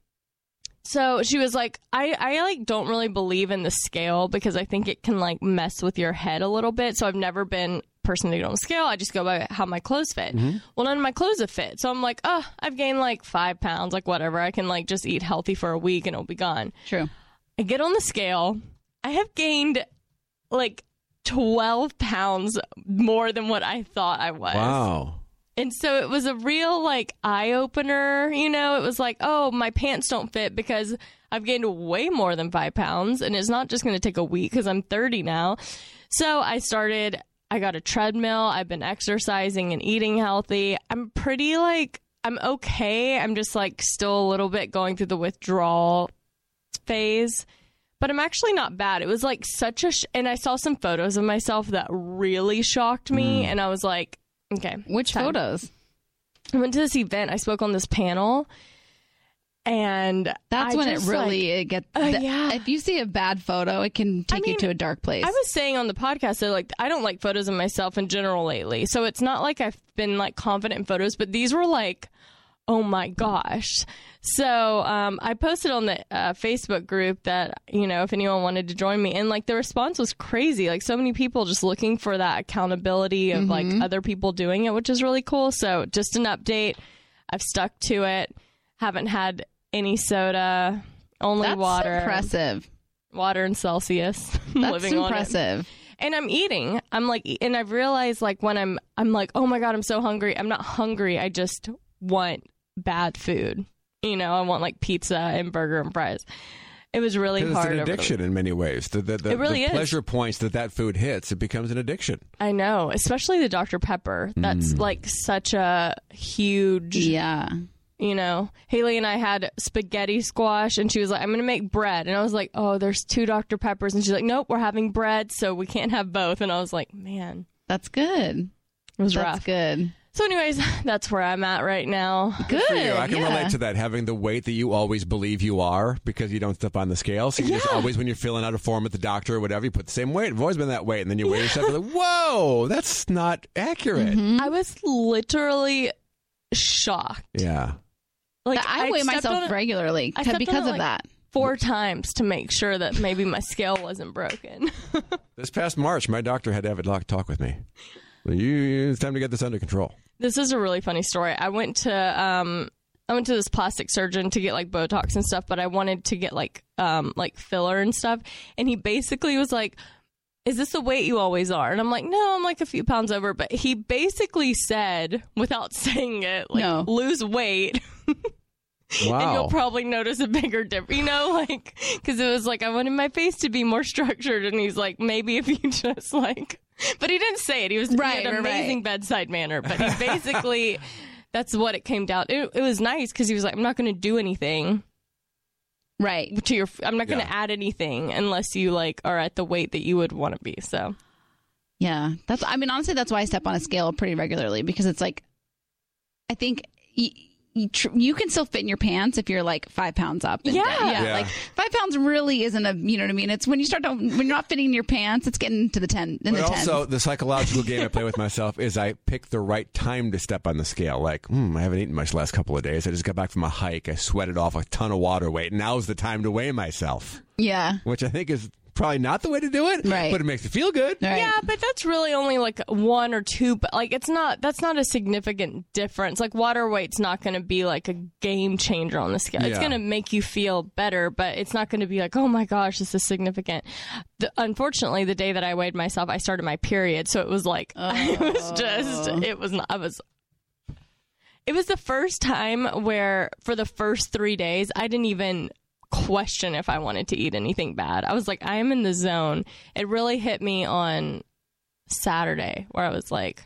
so she was like, I I like don't really believe in the scale because I think it can like mess with your head a little bit. So I've never been a person to go on scale. I just go by how my clothes fit.
Mm-hmm.
Well, none of my clothes have fit. So I'm like, oh, I've gained like five pounds, like whatever. I can like just eat healthy for a week and it'll be gone.
True.
I get on the scale. I have gained like twelve pounds more than what I thought I was.
Wow.
And so it was a real like eye opener, you know, it was like, oh, my pants don't fit because I've gained way more than five pounds and it's not just going to take a week because I'm thirty now. So I started, I got a treadmill. I've been exercising and eating healthy. I'm pretty like, I'm okay. I'm just like still a little bit going through the withdrawal phase, but I'm actually not bad. It was like such a, sh- and I saw some photos of myself that really shocked me. Mm. And I was like, okay.
Which
time.
photos?
I went to this event. I spoke on this panel. And
that's
I
when
just,
it really
like,
it gets.
uh,
the,
yeah.
If you see a bad photo, it can take
I mean,
you to a dark place.
I was saying on the podcast that like I don't like photos of myself in general lately, so it's not like I've been like confident in photos, but these were like, oh my gosh. So um, I posted on the uh, Facebook group that, you know, if anyone wanted to join me, and like the response was crazy. Like so many people just looking for that accountability of mm-hmm. like other people doing it, which is really cool. So just an update. I've stuck to it. Haven't had any soda, only
That's
water.
Impressive.
Water and Celsius.
That's
living
impressive.
On it. And I'm eating. I'm like, and I've realized like when I'm, I'm like, oh my God, I'm so hungry. I'm not hungry. I just want bad food. You know, I want like pizza and burger and fries. It was really hard.
It's an addiction in many ways. The, the, the,
it really
the
is.
pleasure points that that food hits, it becomes an addiction.
I know, especially the Doctor Pepper. That's mm. like such a huge.
Yeah.
You know, Haley and I had spaghetti squash, and she was like, I'm going to make bread. And I was like, oh, there's two Doctor Peppers. And she's like, nope, we're having bread, so we can't have both. And I was like, man.
That's good.
It was
that's
rough.
That's good.
So anyways, that's where I'm at right now.
Good.
For you. I can
yeah.
relate to that, having the weight that you always believe you are because you don't step on the scale. So you
yeah.
just always, when you're feeling out of form at the doctor or whatever, you put the same weight. I've always been that weight. And then you weigh yourself and like, whoa, that's not accurate.
Mm-hmm.
I was literally shocked.
Yeah.
Like I, I weigh myself
it,
regularly because of
like
that.
Four times to make sure that maybe my scale wasn't broken.
This past March, my doctor had to have a talk with me. Well, you, it's time to get this under control.
This is a really funny story. I went to um, I went to this plastic surgeon to get like Botox and stuff, but I wanted to get like um, like filler and stuff, and he basically was like, is this the weight you always are? And I'm like, no, I'm like a few pounds over. But he basically said, without saying it, like,
no.
lose weight.
Wow.
And you'll probably notice a bigger difference, you know, like, because it was like, I wanted my face to be more structured. And he's like, maybe if you just like, but he didn't say it. He was
right,
he had an
right,
amazing
right.
bedside manner. But he basically, that's what it came down. It, it was nice because he was like, I'm not going to do anything.
Right.
To your, I'm not going to
yeah.
add anything unless you like are at the weight that you would want to be. So,
yeah, that's. I mean, honestly, that's why I step on a scale pretty regularly because it's like, I think y- you, tr- you can still fit in your pants if you're like five pounds up. And
Yeah.
down. yeah,
Yeah.
like five pounds really isn't a. You know what I mean? It's when you start to when you're not fitting in your pants, it's getting to the ten in
But
the
also,
tens.
the psychological game I play with myself is I pick the right time to step on the scale. Like, hmm, I haven't eaten much the last couple of days. I just got back from a hike. I sweated off a ton of water weight. Now's the time to weigh myself.
Yeah.
Which I think is probably not the way to do it.
Right.
But it makes you feel good.
Right.
yeah, but that's really only like one or two. But like, it's not. That's not a significant difference. Like, water weight's not going to be like a game changer on the scale. It's
Yeah.
going to make you feel better, but it's not going to be like, oh my gosh, this is significant. The, unfortunately, the day that I weighed myself, I started my period, so it was like,
Oh.
it was just, it was not. I was. It was the first time where, for the first three days, I didn't even question if I wanted to eat anything bad. I was like, I am in the zone. It really hit me on Saturday where I was like,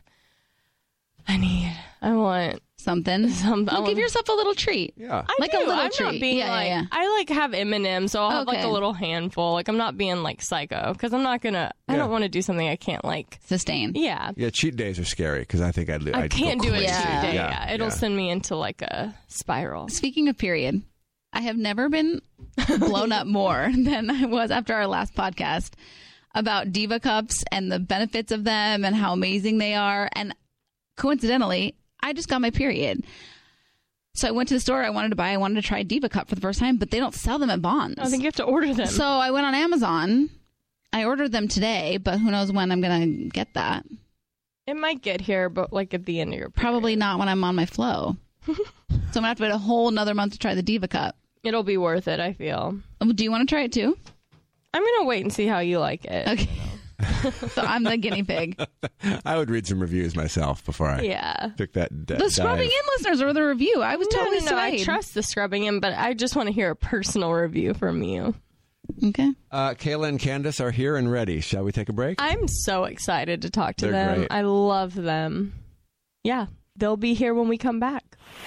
I need, I want
Something.
Some- I
Well,
want-
give yourself a little treat.
Yeah.
I
Like
do.
a little
I'm
treat.
not being
Yeah, yeah,
like,
yeah.
I like have M and M's, so I'll have like
Okay.
a little handful. Like, I'm not being like psycho because I'm not gonna, I
Yeah.
don't want to do something I can't like,
Sustain.
yeah.
Yeah, cheat days are scary because I think I'd, I'd
I can't
go
do it
crazy.
every
Yeah.
day.
Yeah,
Yeah. It'll
yeah.
send me into like a spiral.
Speaking of period, I have never been blown up more than I was after our last podcast about Diva Cups and the benefits of them and how amazing they are. And coincidentally, I just got my period. So I went to the store I wanted to buy. I wanted to try Diva Cup for the first time, but they don't sell them at Bonds.
I think you have to order them.
So I went on Amazon. I ordered them today, but who knows when I'm going to get that.
It might get here, but like at the end of your period.
Probably not when I'm on my flow. So I'm going to have to wait a whole another month to try the Diva Cup.
It'll be worth it, I feel.
Do you want to try it too?
I'm going to wait and see how you like it.
Okay. So I'm the guinea pig.
I would read some reviews myself before I
Yeah.
took that d-
The scrubbing
dive.
in listeners were the review. I was
No,
totally
no, no. I
swayed.
trust the scrubbing in, but I just want to hear a personal review from you.
Okay.
Uh, Kayla and Candace are here and ready. Shall we take a break?
I'm so excited to talk to
They're
them.
great.
I love them. Yeah, they'll be here when we come back.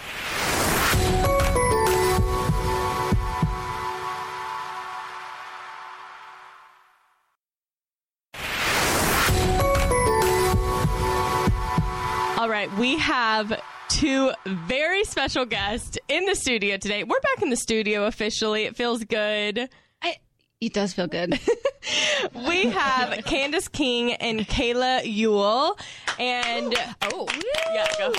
All right, we have two very special guests in the studio today. We're back in the studio officially. It feels good.
I, it does feel good.
We have Candace King and Kayla Ewell. And
Oh.
yeah, go.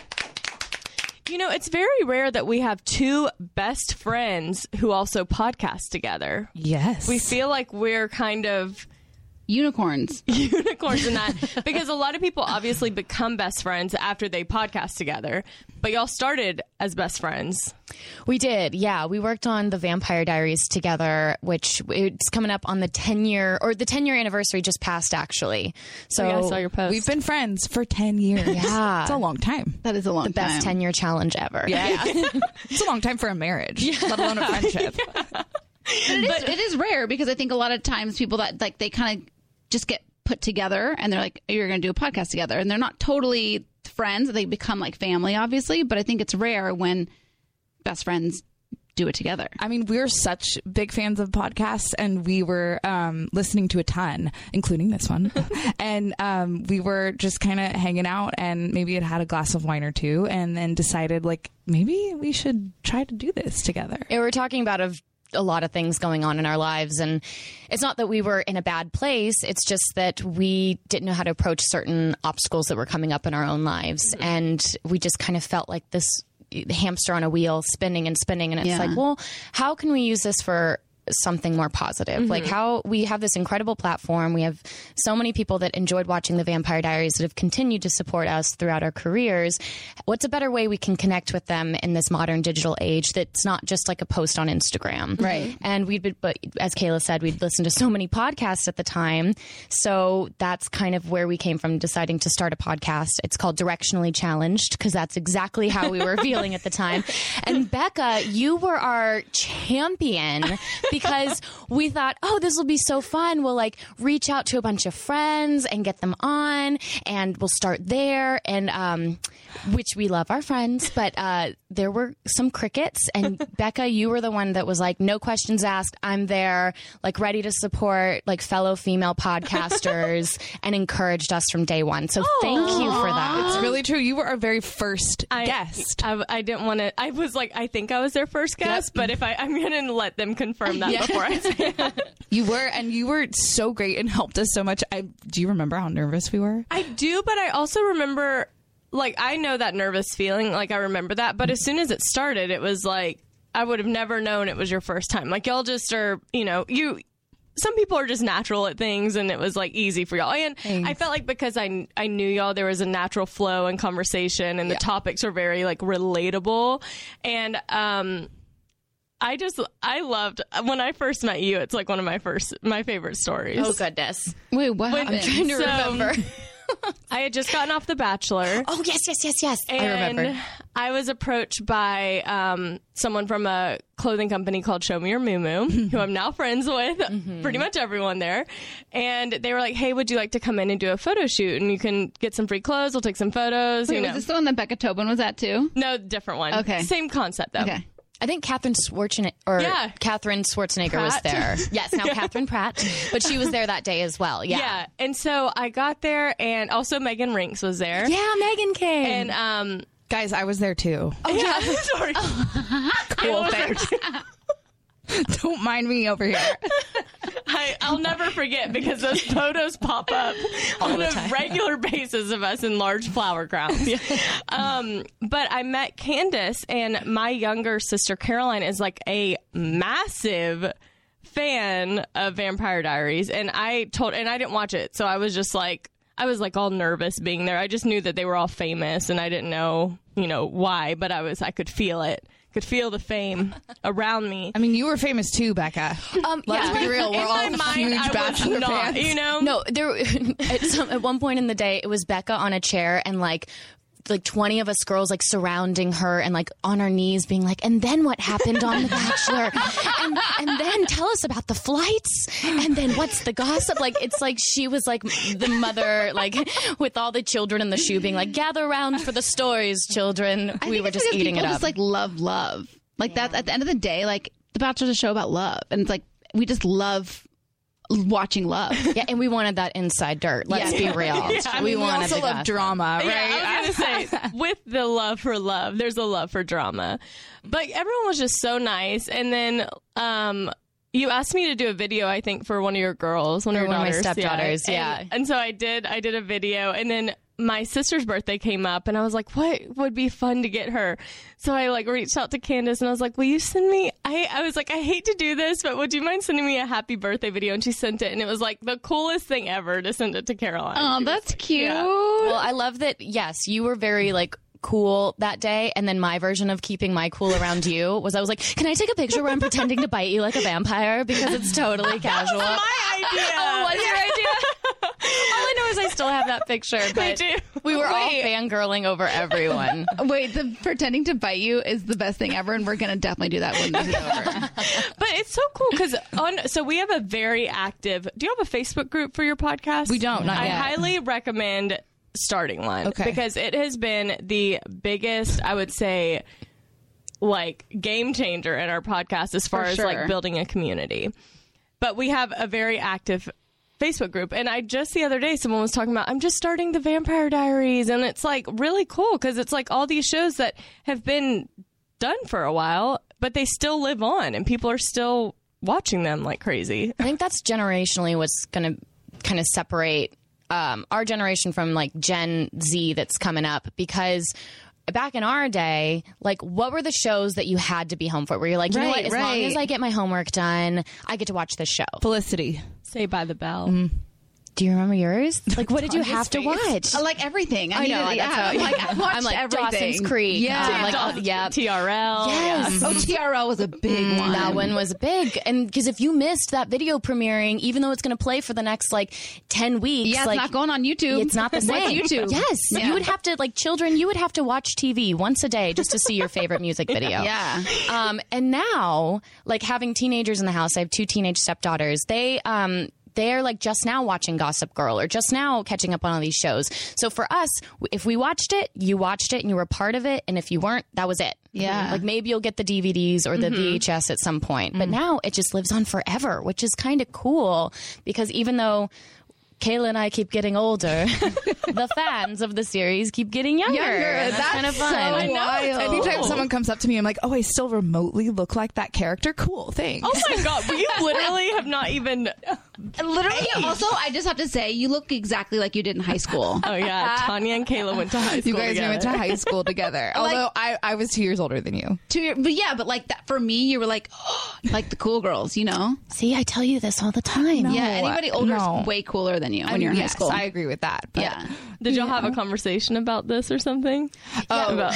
You know, it's very rare that we have two best friends who also podcast together.
Yes.
We feel like we're kind of
Unicorns.
unicorns in that because a lot of people obviously become best friends after they podcast together, but y'all started as best friends.
We did. Yeah. We worked on the Vampire Diaries together, which it's coming up on the ten year or the ten year anniversary just passed actually. So
Oh, yeah, I saw your post.
We've been friends for ten years.
Yeah.
It's a long time.
That is a long
the best
time.
ten year challenge ever.
Yeah. It's a long time for a marriage, let alone a friendship.
But it, is, it is rare because I think a lot of times people that like they kind of just get put together and they're like, you're going to do a podcast together. And they're not totally friends. They become like family, obviously. But I think it's rare when best friends do it together.
I mean, we're such big fans of podcasts, and we were um, listening to a ton, including this one. and um, we were just kind of hanging out, and maybe had had a glass of wine or two, and then decided, like, maybe we should try to do this together.
Yeah, we're talking about a, a lot of things going on in our lives, and it's not that we were in a bad place. It's just that we didn't know how to approach certain obstacles that were coming up in our own lives, and we just kind of felt like this hamster on a wheel spinning and spinning, and it's
Yeah.
like, well, how can we use this for something more positive?
Mm-hmm.
Like how we have this incredible platform. We have so many people that enjoyed watching the Vampire Diaries that have continued to support us throughout our careers. What's a better way we can connect with them in this modern digital age that's not just like a post on Instagram?
Right.
And we'd been, but as Kayla said, we'd listened to so many podcasts at the time. So that's kind of where we came from deciding to start a podcast. It's called Directionally Challenged because that's exactly how we were feeling at the time. And Becca, you were our champion because we thought, oh, this will be so fun. We'll like reach out to a bunch of friends and get them on, and we'll start there. And um, which we love our friends, but uh, there were some crickets. And Becca, you were the one that was like, no questions asked. I'm there, like ready to support like fellow female podcasters, and encouraged us from day one. So thank you for that.
It's really true. You were our very first
I,
guest.
I, I didn't want to. I was like, I think I was their first guest, but if I, I'm going to let them confirm that before I say it.
You were, and you were so great and helped us so much. I, do you remember how nervous we were?
I do, but I also remember, like, I know that nervous feeling. Like, I remember that. But as soon as it started, it was like, I would have never known it was your first time. Like, y'all just are, you know, you. Some people are just natural at things, and it was like easy for y'all. And
Thanks.
I felt like because I I knew y'all, there was a natural flow and conversation, and the topics were very like relatable. And um, I just I loved when I first met you. It's like one of my first my favorite stories.
Oh, goodness.
Wait, what
When-
happened?
Trying to
So-
remember.
I had just gotten off The Bachelor.
Oh, yes, yes, yes, yes. I
And
remember.
I was approached by um, someone from a clothing company called Show Me Your Moo Moo, who I'm now friends with, pretty much everyone there. And they were like, hey, would you like to come in and do a photo shoot? And you can get some free clothes. We'll take some photos.
Wait,
you know.
was this the one that Becca Tobin was at too?
No, different one.
Okay.
Same concept, though.
Okay.
I think Catherine Schwarzenegger or
Yeah.
Catherine Schwarzenegger was
Pratt.
there. Yes, now Catherine Pratt, but she was there that day as well. Yeah,
Yeah. And so I got there, and also Megan Rinks was there.
yeah. Megan came.
And, um,
Guys, I was there too.
oh, yeah, sorry.
Cool,
I was there
thanks.
too.
Don't mind me over here.
I, I'll never forget because those photos pop up on a regular basis of us in large flower crowns. Um, but I met Candace, and my younger sister Caroline is like a massive fan of Vampire Diaries, and I told, and I didn't watch it, so I was just like, I was like all nervous being there. I just knew that they were all famous, and I didn't know, you know, why, but I was, I could feel it. could feel the fame around me.
I mean, you were famous too, Becca.
Um,
Let's
yeah.
be real. We're
In
all
my mind,
huge
I was
Bachelor
not,
fans.
you know?
No, there at, some, at one point in the day, it was Becca on a chair and like like twenty of us girls like surrounding her and like on our knees being like, and then what happened on The Bachelor? and, and then tell us about the flights. And then what's the gossip? Like, it's like she was like the mother, like with all the children in the shoe being like, gather around for the stories, children.
I
We
think
were
it's
just
because
eating it
people
up.
just like love love. Like that at the end of the day, like The Bachelor's a show about love. And it's like we just love watching love.
Yeah, and we wanted that inside dirt. Let's
Yeah.
be real.
I mean, we,
wanted
also
the
love
gossip.
drama, right?
Yeah, I was going to say, with the love for love, there's a love for drama. But everyone was just so nice. And then um, you asked me to do a video, I think, for one of your girls, one
For
of your
one of my
daughters.
stepdaughters, yeah.
And, and so I did. I did a video, and then my sister's birthday came up, and I was like, what would be fun to get her? So I like reached out to Candace, and I was like, will you send me, I, I was like, I hate to do this, but would you mind sending me a happy birthday video? And she sent it, and it was like the coolest thing ever to send it to Caroline.
Oh,
She was
that's
like,
cute.
yeah.
Well, I love that. Yes, you were very like cool that day, and then my version of keeping my cool around you was I was like, can I take a picture where I'm pretending to bite you like a vampire because it's totally casual.
My idea.
Oh, was your idea? All I know is I still have that picture, but
do.
we were all
Wait.
fangirling over everyone.
Wait, the pretending to bite you is the best thing ever, and we're gonna definitely do that when this is over.
But it's so cool because on so we have a very active. Do you have a Facebook group for your podcast?
We don't, not
I
yet.
highly recommend starting one.
Okay.
Because it has been the biggest, I would say, like game changer in our podcast as far
For
as
sure.
like building a community. But we have a very active Facebook group, and I just the other day someone was talking about I'm just starting the Vampire Diaries, and it's like really cool because it's like all these shows that have been done for a while, but they still live on, and people are still watching them like crazy.
I think that's generationally what's going to kind of separate um, our generation from like Gen Z that's coming up, because back in our day, like what were the shows that you had to be home for? Where you're like, you know
Right,
what? As long
right.
as I get my homework done, I get to watch this show.
Felicity.
Say by the bell.
Do you remember yours? Like, what did you have to watch?
I like everything. I,
I know.
Needed,
That's
yeah,
how
I'm like, I've watched
I'm like
everything.
Dawson's Creek.
Yeah.
Um, like, oh, yeah.
T R L.
Yes.
Oh, T R L was a big one.
That one was big, and because if you missed that video premiering, even though it's going to play for the next like ten weeks,
Yeah, it's
like
not going on YouTube.
it's not the
What's
same.
YouTube.
Yes,
Yeah.
you would have to like children. You would have to watch T V once a day just to see your favorite music video.
Yeah.
Um, and now, like having teenagers in the house, I have two teenage stepdaughters. They um. They're like just now watching Gossip Girl or just now catching up on all these shows. So for us, if we watched it, you watched it and you were part of it. And if you weren't, that was it.
Yeah.
Like maybe you'll get the D V Ds or the V H S at some point. But now it just lives on forever, which is kind of cool because even though Kayla and I keep getting older, the fans of the series keep getting younger.
Younger.
That's,
That's
kind of fun.
so
I know.
wild.
Anytime someone comes up to me, I'm like, oh, I still remotely look like that character. Cool, thanks.
Oh my god, you literally have not even.
Literally, also, I just have to say, you look exactly like you did in high school.
Oh yeah, Tanya and Kayla went to high school
You guys
together.
went to high school together. Although I, I was two years older than you.
Two year, but yeah, but like that for me, you were like, like the cool girls, you know?
See, I tell you this all the time.
Yeah, anybody older
no.
is way cooler than you when
I mean,
you're in
yes,
high school.
I agree with that. But
yeah.
Did y'all have a conversation about this or something?
Oh.
About-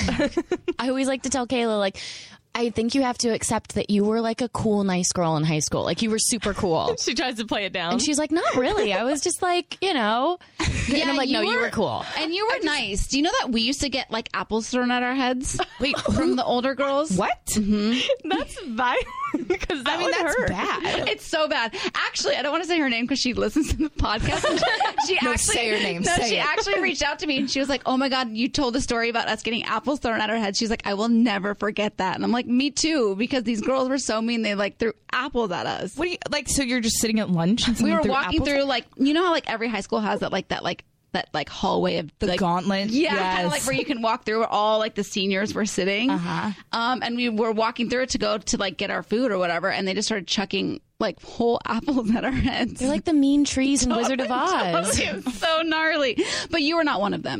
I always like to tell Kayla, like, I think you have to accept that you were like a cool, nice girl in high school. Like, you were super cool.
she tries to play it down.
And she's like, not really. I was just like, you know.
Yeah,
and I'm like, no, you were cool.
And you were nice. Do you know that we used to get like apples thrown at our heads? Wait, from the older girls?
What?
That's violent because that
I mean,
would
that's
hurt.
bad.
It's so bad. Actually, I don't want to say her name because she listens to the podcast. She
No,
actually
say her name.
No,
Say
she
it.
actually reached out to me and she was like, "Oh my god, you told the story about us getting apples thrown at our heads." She's like, "I will never forget that." And I'm like, "Me too," because these girls were so mean. They like threw apples at us.
What do you like? So you're just sitting at lunch and
We
someone
were
threw
walking
apples?
through like you know how like every high school has that like that like that like hallway of
the
like,
gauntlet.
Yeah,
yes.
kind of like where you can walk through where all like the seniors were sitting.
Uh-huh.
Um, and we were walking through it to go to like get our food or whatever, and they just started chucking like whole apples at our heads.
They're like the mean trees in Wizard of Oz.
It was so gnarly. But you were not one of them.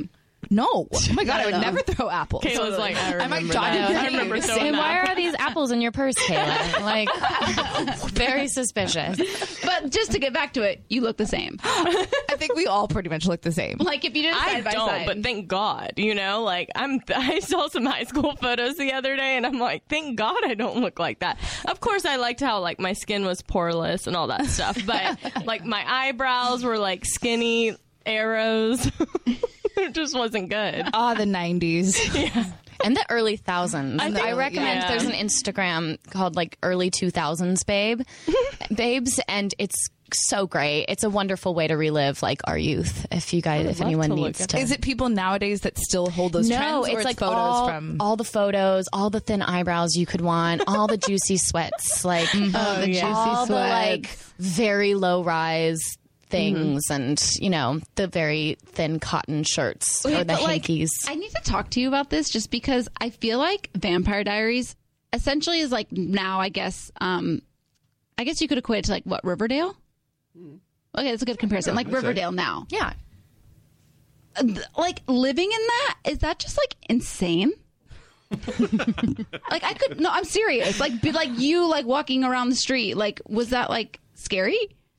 No. Oh my God, I, would
know.
never throw apples.
Kayla's like, I
I'm like,
remember
John,
that.
you
I remember
think-
throwing
And why
that.
are these apples in your purse, Kayla? Like, very suspicious.
But just to get back to it, you look the same.
I think we all pretty much look the same.
Like if you did it
I
side by
don't,
side.
but thank God, you know, like I'm, I saw some high school photos the other day and I'm like, thank God I don't look like that. Of course, I liked how like my skin was poreless and all that stuff, but like my eyebrows were like skinny arrows. It just wasn't good.
Ah, the nineties.
And the early thousands. I,
think-
recommend
yeah.
there's an Instagram called like early two thousands babe, babes, and it's so great. It's a wonderful way to relive like our youth. If you guys, if
love
anyone
to look
needs
at
to,
Is it people nowadays that still hold those
no,
trends? Or
it's like
photos
all,
from.
all the photos, all the thin eyebrows you could want, all the juicy sweats, like
Oh, the juicy
all the like
sweats.
very low rise things, and you know the very thin cotton shirts or the
But, like,
hankies.
I need to talk to you about this just because I feel like Vampire Diaries essentially is like now, I guess, um, I guess you could equate it to like what, Riverdale? Okay, that's a good comparison. Like
I'd say.
Riverdale now.
yeah.
Like living in that, is that just like insane? Like I could, no, I'm serious. Like, be like you like walking around the street. Like, was that like scary?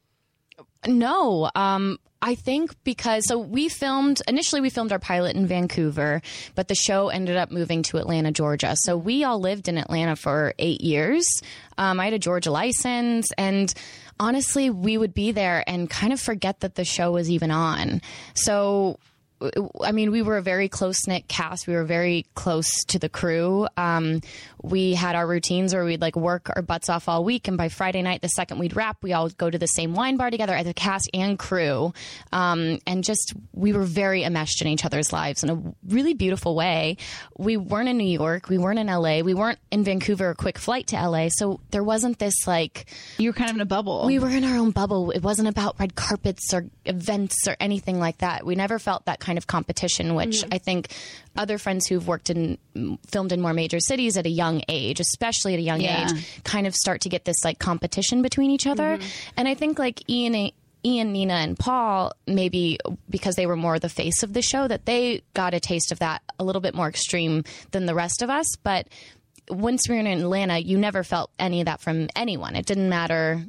No, um, I think because so we filmed initially we filmed our pilot in Vancouver, but the show ended up moving to Atlanta, Georgia. So we all lived in Atlanta for eight years. Um, I had a Georgia license, and honestly, we would be there and kind of forget that the show was even on. So. I mean, we were a very close-knit cast. We were very close to the crew. Um, we had our routines where we'd like work our butts off all week. And by Friday night, the second we'd wrap, we all go to the same wine bar together as a cast and crew. Um, and just, we were very enmeshed in each other's lives in a really beautiful way. We weren't in New York. We weren't in L A. We weren't in Vancouver, a quick flight to L A. So there wasn't this like,
You were kind of in a bubble.
we were in our own bubble. It wasn't about red carpets or events or anything like that. We never felt that kind of competition, which I think other friends who've worked in, filmed in more major cities at a young age, especially at a young
Yeah.
age, kind of start to get this like competition between each other. And I think like Ian, Ian, Nina, and Paul, maybe because they were more the face of the show, that they got a taste of that a little bit more extreme than the rest of us. But once we were in Atlanta, you never felt any of that from anyone. It didn't matter.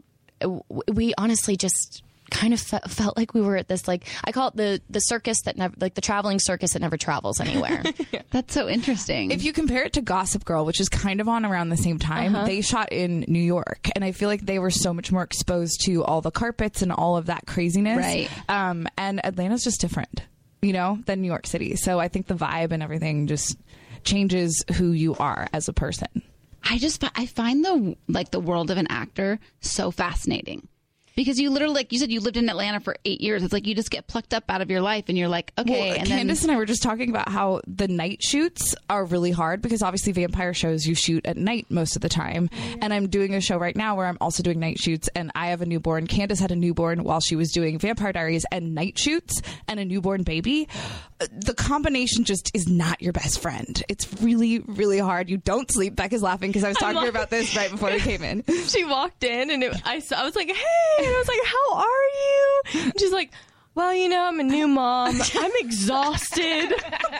We honestly just kind of fe- felt like we were at this, like, I call it the, the circus that never, like the traveling circus that never travels anywhere.
That's so interesting.
If you compare it to Gossip Girl, which is kind of on around the same time, they shot in New York, and I feel like they were so much more exposed to all the carpets and all of that craziness.
Right.
Um, and Atlanta's just different, you know, than New York City. So I think the vibe and everything just changes who you are as a person.
I just, fi- I find the, like the world of an actor so fascinating. Because you literally, like you said, you lived in Atlanta for eight years. It's like you just get plucked up out of your life and you're like, okay.
Well,
and
Candace
then,
and I were just talking about how the night shoots are really hard because obviously vampire shows you shoot at night most of the time. And I'm doing a show right now where I'm also doing night shoots, and I have a newborn. Candace had a newborn while she was doing Vampire Diaries and night shoots and a newborn baby. The combination just is not your best friend. It's really, really hard. You don't sleep. Becca's laughing because I was talking to her about this right before we came in.
She walked in and it, I, saw, I was like, hey, and I was like, how are you? And she's like, well, you know, I'm a new mom. I'm exhausted. And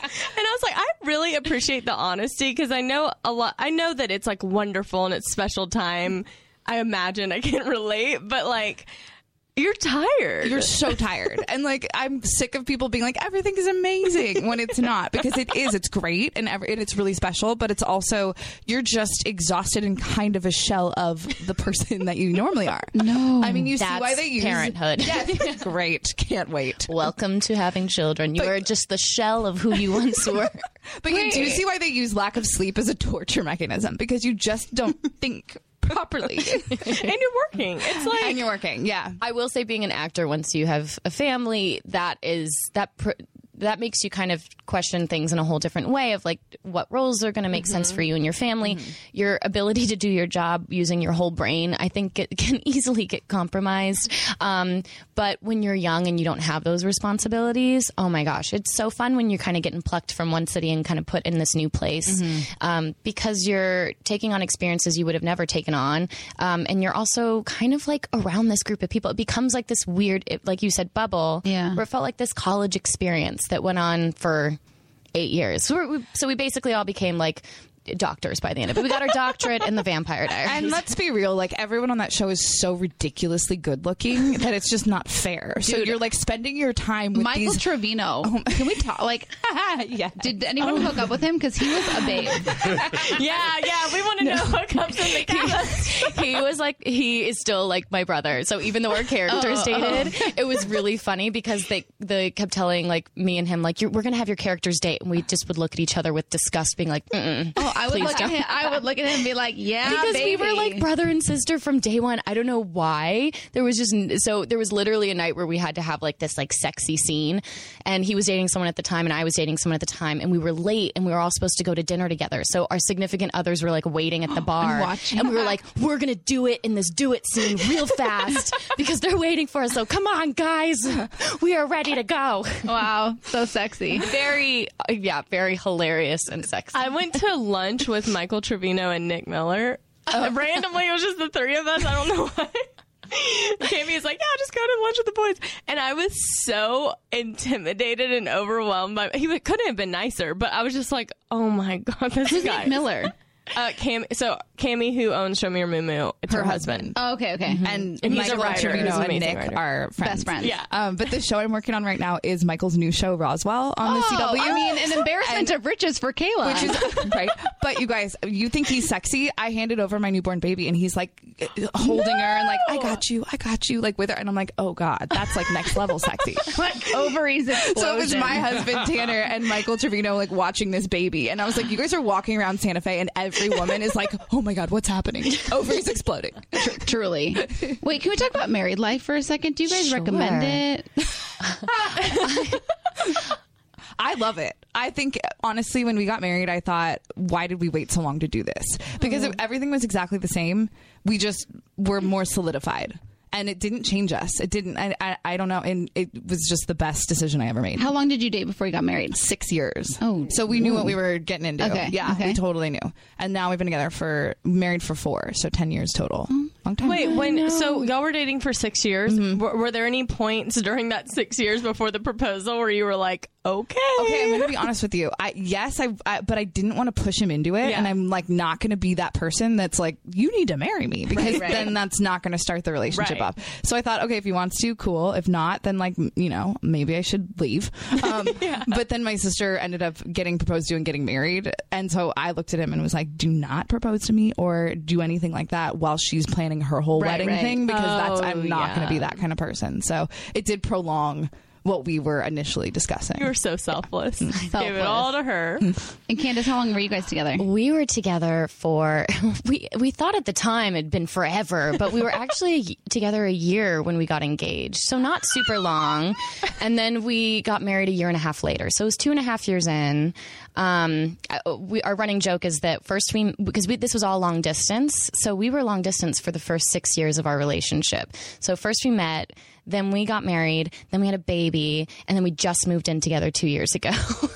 I was like, I really appreciate the honesty because I know a lot. I know that it's like wonderful and it's special time. I imagine I can relate, but like, you're tired.
You're so tired. And like, I'm sick of people being like, everything is amazing when it's not, because it is. It's great and, every, and it's really special, but it's also, you're just exhausted and kind of a shell of the person that you normally are.
No.
I mean, you
That's
see why they use
parenthood.
Yes. Great. Can't wait.
Welcome to having children. You are just the shell of who you once were.
But you do see why they use lack of sleep as a torture mechanism, because you just don't think properly.
and you're working. It's like,
And you're working. Yeah.
I will say, being an actor, once you have a family, that is that pr- that makes you kind of question things in a whole different way of like what roles are going to make
Mm-hmm.
sense for you and your family. Mm-hmm. Your ability to do your job using your whole brain, I think, it can easily get compromised. Um, but when you're young and you don't have those responsibilities, oh my gosh, it's so fun when you're kind of getting plucked from one city and kind of put in this new place,
Mm-hmm.
um, because you're taking on experiences you would have never taken on. Um, and you're also kind of like around this group of people. It becomes like this weird, it, like you said, bubble,
Yeah.
where it felt like this college experience that went on for eight years. So, we're, we, so we basically all became like doctors by the end of it. We got our doctorate in the Vampire Diaries.
And let's be real, like everyone on that show is so ridiculously good looking that it's just not fair. Dude, so you're like spending your time with
Michael
these...
Trevino. Oh, can we talk? Like,
yeah.
Did anyone oh. hook up with him? Because he was a babe.
yeah, yeah. We want to no. know what comes in the cast.
He was like, he is still like my brother. So even though our characters oh, dated, oh. it was really funny because they they kept telling like me and him like, You're, we're gonna have your characters date, and we just would look at each other with disgust, being like, Mm-mm,
oh, I would
please
look
don't.
at him. I would look at him and be like, yeah,
because
baby.
we were like brother and sister from day one. I don't know why. There was just so there was literally a night where we had to have like this like sexy scene, and he was dating someone at the time, and I was dating someone at the time, and we were late, and we were all supposed to go to dinner together. So our significant others were like waiting at the bar,
watching
and we were like, we're gonna do it in this do it scene real fast because they're waiting for us. So come on, guys, we are ready to go.
Wow, so sexy.
Very, yeah, very hilarious and sexy.
I went to lunch with Michael Trevino and Nick Miller. Uh, randomly, it was just the three of us. I don't know why. Cammy's like, yeah, just go to lunch with the boys. And I was so intimidated and overwhelmed by he couldn't have been nicer, but I was just like, oh my God, this
Who's
guy.
Nick Miller?
Uh, Cam, so Cammy, who owns Show Me Your Moo Moo, it's her, her husband.
Oh, okay, okay.
Mm-hmm. And,
and he's
Michael
a writer.
Trevino
He's
and Nick
writer.
are friends.
Best friends.
Yeah.
Um, but the show I'm working on right now is Michael's new show, Roswell, on
oh,
the C W.
I mean, an embarrassment
and,
of riches for Kayla.
Which is, right. But you guys, you think he's sexy? I handed over my newborn baby, and he's like holding no! her and like, I got you, I got you, like with her. And I'm like, oh God, that's like next level sexy.
Like ovaries explosion.
So it was my husband, Tanner, and Michael Trevino like watching this baby. And I was like, you guys are walking around Santa Fe, and every woman is like, oh my God, what's happening? Ovaries exploding.
Tr- truly. Wait, can we talk about married life for a second? Do you guys
Sure.
recommend it?
I love it. I think, honestly, when we got married, I thought, why did we wait so long to do this? Because if everything was exactly the same, we just were more solidified. And it didn't change us. It didn't. I, I, I don't know. And it was just the best decision I ever made.
How long did you date before you got married?
Six years.
Oh.
So we knew what we were getting into.
Okay.
Yeah,
okay.
we totally knew. And now we've been together for, married for four. So ten years total. Mm. Long time.
Wait, when so y'all were dating for six years? Mm-hmm. Were, were there any points during that six years before the proposal where you were like, okay,
okay, I'm going to be honest with you. I yes, I, I but I didn't want to push him into it, yeah. and I'm like not going to be that person that's like, you need to marry me because right, right. then that's not going to start the relationship right. up. So I thought, okay, if he wants to, cool. If not, then like you know maybe I should leave. Um, yeah. But then my sister ended up getting proposed to and getting married, and so I looked at him and was like, do not propose to me or do anything like that while she's planning her whole right, wedding right. thing because oh, that's I'm not yeah. going to be that kind of person. So it did prolong what we were initially discussing.
You were so selfless. selfless. Gave it all to her.
And Candace, how long were you guys together?
We were together for, we we thought at the time it'd been forever, but we were actually together a year when we got engaged. So not super long. And then we got married a year and a half later. So it was two and a half years in. Um, we, our running joke is that first we, because we, this was all long distance. So we were long distance for the first six years of our relationship. So first we met, then we got married, then we had a baby, and then we just moved in together two years ago.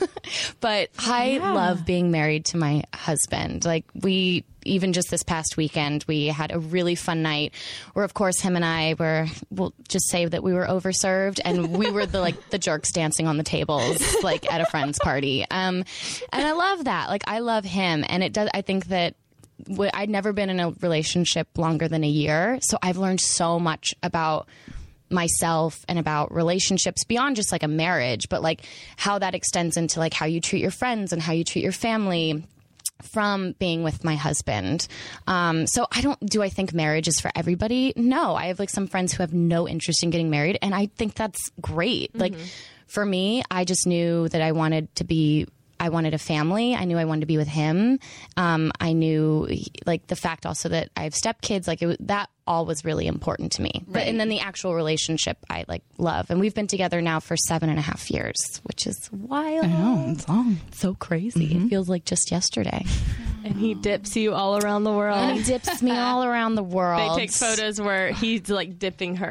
But I yeah. love being married to my husband. Like we, even just this past weekend, we had a really fun night where, of course, him and I were, we'll just say that we were overserved and we were the, like, the jerks dancing on the tables, like at a friend's party. Um, and I love that. Like, I love him. And it does, I think that I'd never been in a relationship longer than a year. So I've learned so much about myself and about relationships beyond just like a marriage, but like how that extends into like how you treat your friends and how you treat your family from being with my husband. Um, so I don't, do I think marriage is for everybody? No, I have like some friends who have no interest in getting married, and I think that's great. Mm-hmm. Like for me, I just knew that I wanted to be I wanted a family. I knew I wanted to be with him. Um, I knew, like, the fact also that I have stepkids, like, it, that all was really important to me. Right. But, and then the actual relationship I, like, love. And we've been together now for seven and a half years, which is wild.
I know, it's long.
So crazy. Mm-hmm. It feels like just yesterday.
And he dips you all around the world.
And he dips me all around the world.
They take photos where he's, like, dipping her.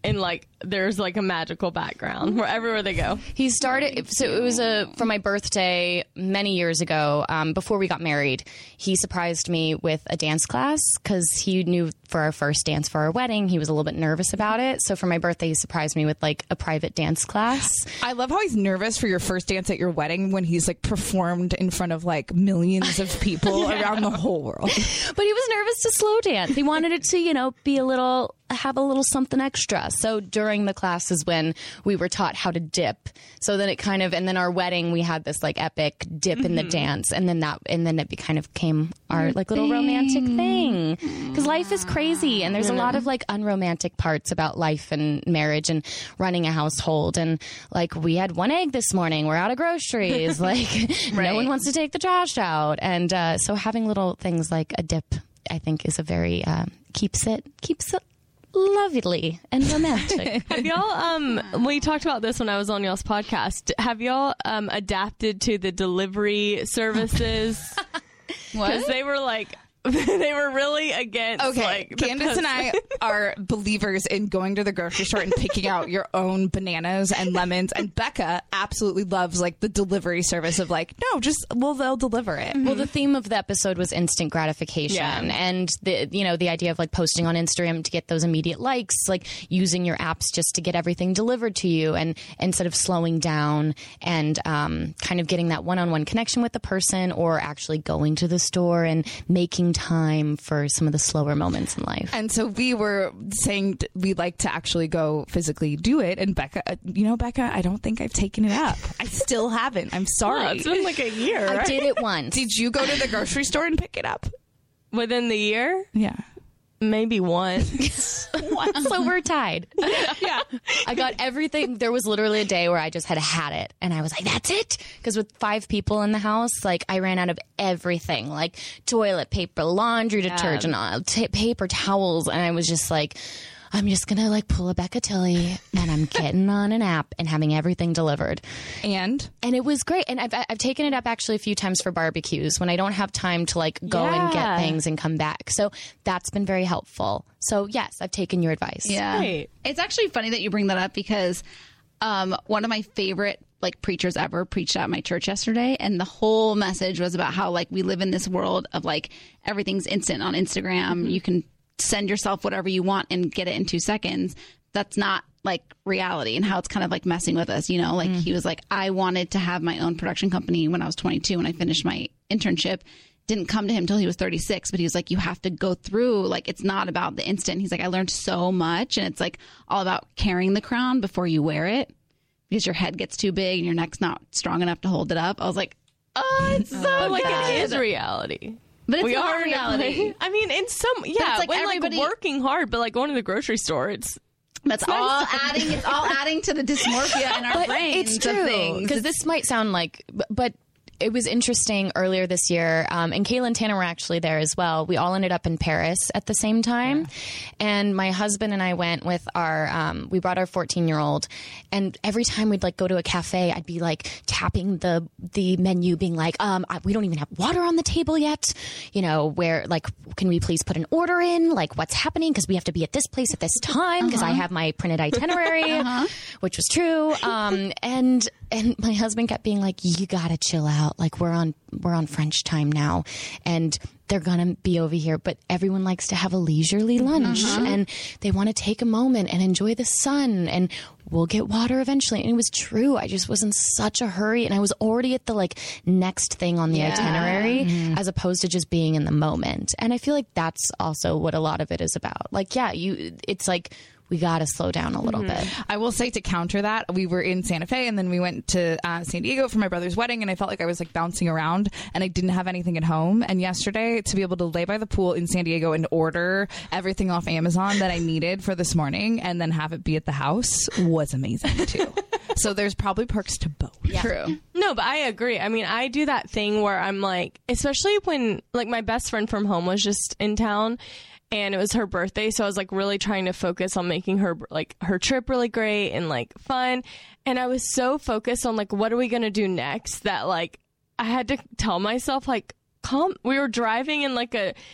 and like there's like a magical background where everywhere they go.
He started, so it was a for my birthday many years ago, um, before we got married. He surprised me with a dance class because he knew for our first dance for our wedding, he was a little bit nervous about it. So for my birthday, he surprised me with like a private dance class.
I love how he's nervous for your first dance at your wedding when he's like performed in front of like millions of people yeah. around the whole world.
But he was nervous to slow dance. He wanted it to, you know, be a little, have a little something extra. So during the class is when we were taught how to dip. So then it kind of, and then our wedding, we had this like epic dip mm-hmm. in the dance. And then that, and then it be, kind of came our like little romantic thing. Because life is crazy. And there's a lot of like unromantic parts about life and marriage and running a household. And like we had one egg this morning. We're out of groceries. Like right. no one wants to take the trash out. And uh, so having little things like a dip, I think is a very, uh, keeps it, keeps it lovely and romantic.
Have y'all, um, we talked about this when I was on y'all's podcast. Have y'all um, adapted to the delivery services? Because they were like, they were really against.
Okay,
like,
Candace and I are believers in going to the grocery store and picking out your own bananas and lemons. And Becca absolutely loves like the delivery service of like, no, just well, they'll deliver it.
Mm-hmm. Well, the theme of the episode was instant gratification, yeah. and the you know the idea of like posting on Instagram to get those immediate likes, like using your apps just to get everything delivered to you, and instead of slowing down and um, kind of getting that one-on-one connection with the person, or actually going to the store and making time for some of the slower moments in life.
And so we were saying we'd like to actually go physically do it. And Becca, uh, you know, Becca, I don't think I've taken it up. I still haven't. I'm sorry.
Well, it's been like a year.
I
right?
did it once.
Did you go to the grocery store and pick it up?
Within the year?
Yeah.
Maybe once.
Once. So we're tied.
Yeah.
I got everything. There was literally a day where I just had had it. And I was like, that's it. Because with five people in the house, like I ran out of everything. Like toilet paper, laundry detergent, yeah. t- paper towels. And I was just like, I'm just going to like pull a Becca Tilly and I'm getting on an app and having everything delivered.
And?
And it was great. And I've, I've taken it up actually a few times for barbecues when I don't have time to like go
yeah.
and get things and come back. So that's been very helpful. So yes, I've taken your advice.
Yeah.
Right.
It's actually funny that you bring that up because um, one of my favorite like preachers ever preached at my church yesterday, and the whole message was about how like we live in this world of like everything's instant on Instagram. Mm-hmm. You can send yourself whatever you want and get it in two seconds. That's not like reality, and how it's kind of like messing with us, you know, like mm. he was like, I wanted to have my own production company when I was twenty-two when I finished my internship. Didn't come to him till he was thirty-six, but he was like, you have to go through, like, it's not about the instant. He's like, I learned so much, and it's like all about carrying the crown before you wear it, because your head gets too big and your neck's not strong enough to hold it up. I was like, oh, it's so
but like
good.
It is reality.
But it's
we
not
are
reality.
I mean, in some, yeah,
like
when
everybody-
like working hard, but like going to the grocery store, it's
That's
it's
all
nice.
adding. It's all adding to the dysmorphia in our
But
brains.
it's
of
true.
things.
Because this might sound like, but it was interesting earlier this year, um, and Kayla and Tanner were actually there as well. We all ended up in Paris at the same time. Yeah. And my husband and I went with our, um, we brought our fourteen-year-old, and every time we'd like go to a cafe, I'd be like tapping the the menu, being like, um, I, we don't even have water on the table yet. You know, where, like, can we please put an order in? Like, what's happening? Because we have to be at this place at this time, because uh-huh. I have my printed itinerary, uh-huh. which was true. Um, and and my husband kept being like, you gotta chill out. Like we're on we're on French time now, and they're gonna be over here. But everyone likes to have a leisurely lunch, uh-huh. and they want to take a moment and enjoy the sun, and we'll get water eventually. And it was true. I just was in such a hurry, and I was already at the like next thing on the yeah. itinerary, mm-hmm. as opposed to just being in the moment. And I feel like that's also what a lot of it is about. Like, yeah, you. It's like, we got to slow down a little mm-hmm. bit.
I will say, to counter that, we were in Santa Fe, and then we went to uh, San Diego for my brother's wedding, and I felt like I was like bouncing around, and I didn't have anything at home. And yesterday, to be able to lay by the pool in San Diego and order everything off Amazon that I needed for this morning, and then have it be at the house, was amazing too. So there's probably perks to both.
Yeah. True.
No, but I agree. I mean, I do that thing where I'm like, especially when like my best friend from home was just in town, and it was her birthday, so I was like really trying to focus on making her like her trip really great and like fun. And I was so focused on like, what are we gonna do next, that like I had to tell myself like, calm. We were driving in like a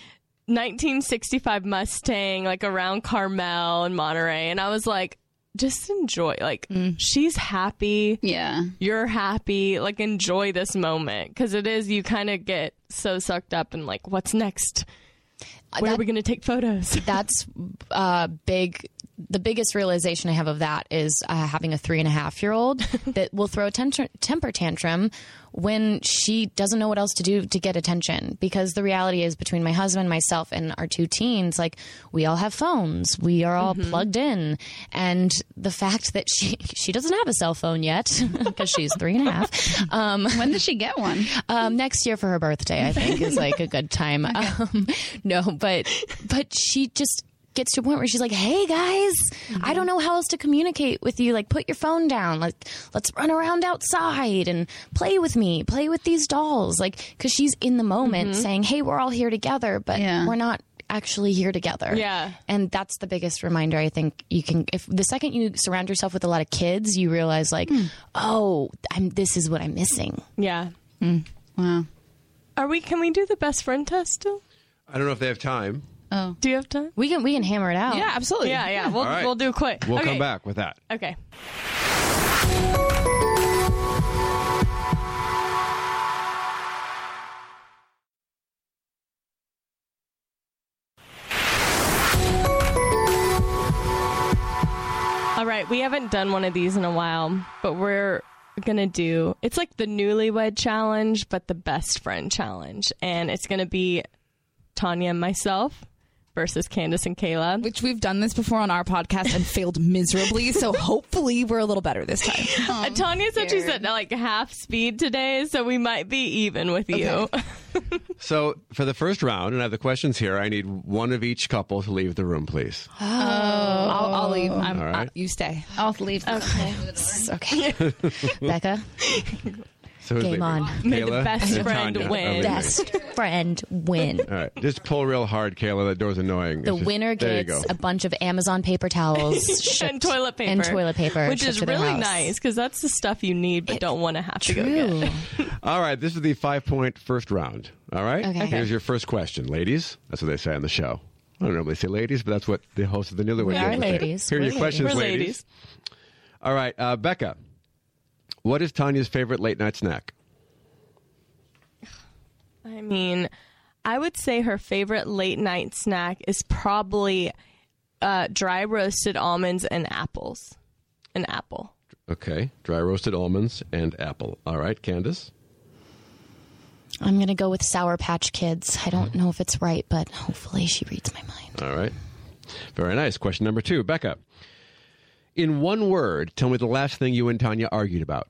nineteen sixty-five Mustang, like around Carmel and Monterey. And I was like, just enjoy. Like, mm. she's happy.
Yeah.
You're happy. Like, enjoy this moment. Because it is, you kind of get so sucked up in, like, what's next? Where
that,
are we going to take photos?
That's uh, big. The biggest realization I have of that is uh, having a three and a half year old that will throw a temper, temper tantrum when she doesn't know what else to do to get attention. Because the reality is, between my husband, myself, and our two teens, like, we all have phones. We are all mm-hmm. plugged in. And the fact that she she doesn't have a cell phone yet because she's three and a half. Um,
when does she get one?
Um, next year for her birthday, I think, is like a good time. Okay. Um, no, but but she just gets to a point where she's like, hey guys, mm-hmm. I don't know how else to communicate with you. Like, put your phone down. Like, let's run around outside and play with me, play with these dolls. Like, because she's in the moment mm-hmm. saying, hey, we're all here together, but yeah. we're not actually here together.
Yeah.
And that's the biggest reminder I think you can, if the second you surround yourself with a lot of kids, you realize like, mm. oh, I'm, this is what I'm missing.
Yeah.
Mm. Wow.
Are we, can we do the best friend test still?
I don't know if they have time.
Oh, do you have time?
We can we can hammer it out.
Yeah, absolutely. Yeah, yeah. We'll right. we'll do quick.
We'll
okay.
come back with that.
Okay. All right, we haven't done one of these in a while, but we're gonna do. It's like the newlywed challenge, but the best friend challenge, and it's gonna be Tanya and myself versus Candace and Kayla.
Which we've done this before on our podcast and failed miserably, so hopefully we're a little better this time.
Oh, uh, Tanya said she's at like half speed today, so we might be even with you.
Okay. So for the first round, and I have the questions here, I need one of each couple to leave the room, please.
Oh. I'll, I'll leave. I'm,
All right.
uh, you stay.
I'll leave.
Okay. Okay. Becca?
So
Game on.
May the best friend win.
Best friend win.
All right. Just pull real hard, Kayla. That door's annoying.
The
just,
winner gets a bunch of Amazon paper towels
and toilet paper.
And toilet paper.
Which is really nice because that's the stuff you need but it, don't want to have
true.
to go get.
All right. This is the five-point first round. All right?
Okay.
Here's your first question. Ladies, that's what they say on the show. I don't normally say ladies, but that's what the host of the Newlywed
We
Game
are
would
ladies.
say. Here are
We're
your questions,
We're
ladies.
ladies.
All right. Uh, Becca, what is Tanya's favorite late-night snack?
I mean, I would say her favorite late night snack is probably uh, dry roasted almonds and apples. An apple.
Okay. Dry roasted almonds and apple. All right. Candace?
I'm going to go with Sour Patch Kids. I don't know if it's right, but hopefully she reads my mind.
All right. Very nice. Question number two. Becca, in one word, tell me the last thing you and Tanya argued about.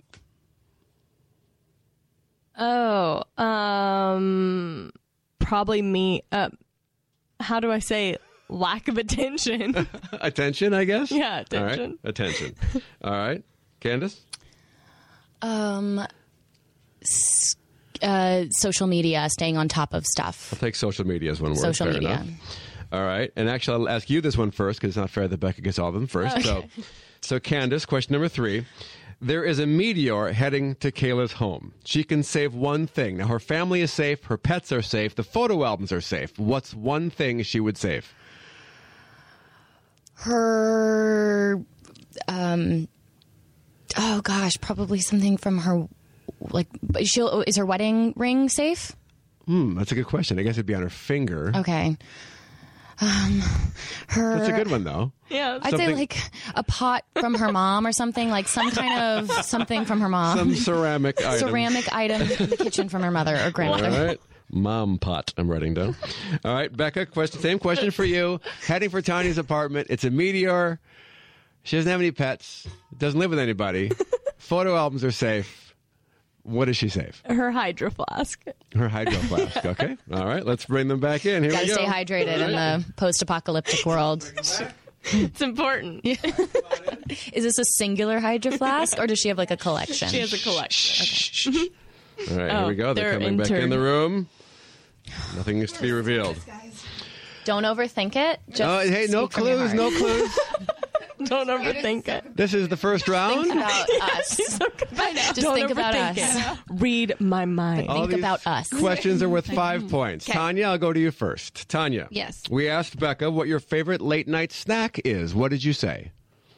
Oh, um, probably me. Uh, how do I say lack of attention?
Attention, I guess?
Yeah, attention.
All right. Attention. All right. Candace?
Um, uh, social media, staying on top of stuff.
I'll take social media as one word.
Social
Fair
media.
Enough. All right. And actually, I'll ask you this one first because it's not fair that Becca gets all of them first.
Okay.
So, so, Candace, question number three. There is a meteor heading to Kayla's home. She can save one thing. Now, her family is safe. Her pets are safe. The photo albums are safe. What's one thing she would save?
Her, um, oh gosh, probably something from her, like, she'll, is her wedding ring safe?
Hmm, that's a good question. I guess it'd be on her finger.
Okay. Um, her.
That's a good one, though.
Yeah.
I'd say like a pot from her mom or something, like some kind of something from her mom.
Some ceramic item.
Ceramic item in the kitchen from her mother or grandmother.
All right. Mom pot, I'm writing down. All right, Becca, question, same question for you. Heading for Tanya's apartment. It's a meteor. She doesn't have any pets. Doesn't live with anybody. Photo albums are safe. What does she save?
Her hydro flask.
Her hydro flask. Okay. All right. Let's bring them back in. Here
Gotta
we go.
stay hydrated in the post-apocalyptic world.
It's important.
Is this a singular hydro flask, or does she have like a collection?
She has a collection. Okay.
All right.
Oh,
here we go. They're,
they're
coming back
intern.
in the room. Nothing is to be revealed.
Don't overthink it. Just
Oh, hey, no
speak from your
clues.
heart.
No clues.
Don't overthink it.
This is the first round.
About us. Just
Don't
think about
overthink
us.
it. Read my mind.
All
Think
these
about us.
Questions are worth five points. Tanya, I'll go to you first. Tanya.
Yes.
We asked Becca what your favorite late night snack is. What did you say?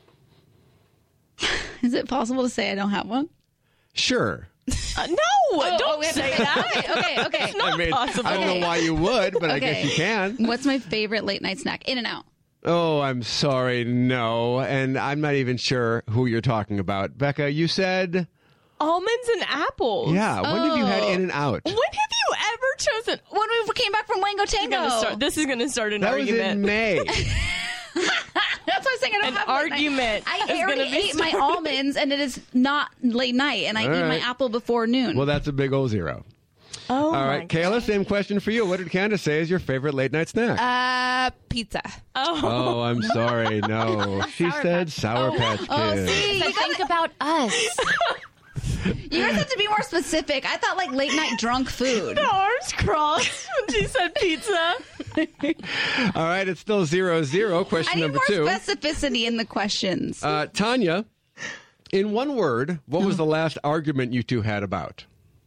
Is it possible to say I don't have one?
Sure.
Uh, no, don't
oh, we have to
say
say
that.
Okay, okay, okay.
It's not
I mean,
possible.
I don't know why you would, but I guess
Okay.
you can.
What's my favorite late night snack? In and Out.
Oh, I'm sorry. No. And I'm not even sure who you're talking about. Becca, you said,
Almonds and apples.
yeah. When have you had
Oh.
In and Out?
When have you ever chosen?
When we came back from Wango
This is
Tango.
gonna start, this is going to start an
That was
argument.
in May.
That's what I'm saying. I don't
An
have late night.
argument
I
is
already
gonna be
ate my almonds, and it is not late night, and I
All
eat my
right.
apple before noon.
Well, that's a big old zero.
Oh,
All
my
right, Kayla, same question for you. What did Candace say is your favorite late night snack?
Uh, pizza.
Oh,
oh, I'm sorry. No. She said Sour Patch Kids.
oh, see,
So
you guys,
think about us.
you guys have to be more specific. I thought like late night drunk food.
arms crossed when she said pizza.
All right, it's still zero zero.
I
Question
need
number
more
two.
specificity in the questions.
Uh, Tanya, in one word, what was the last argument you two had about?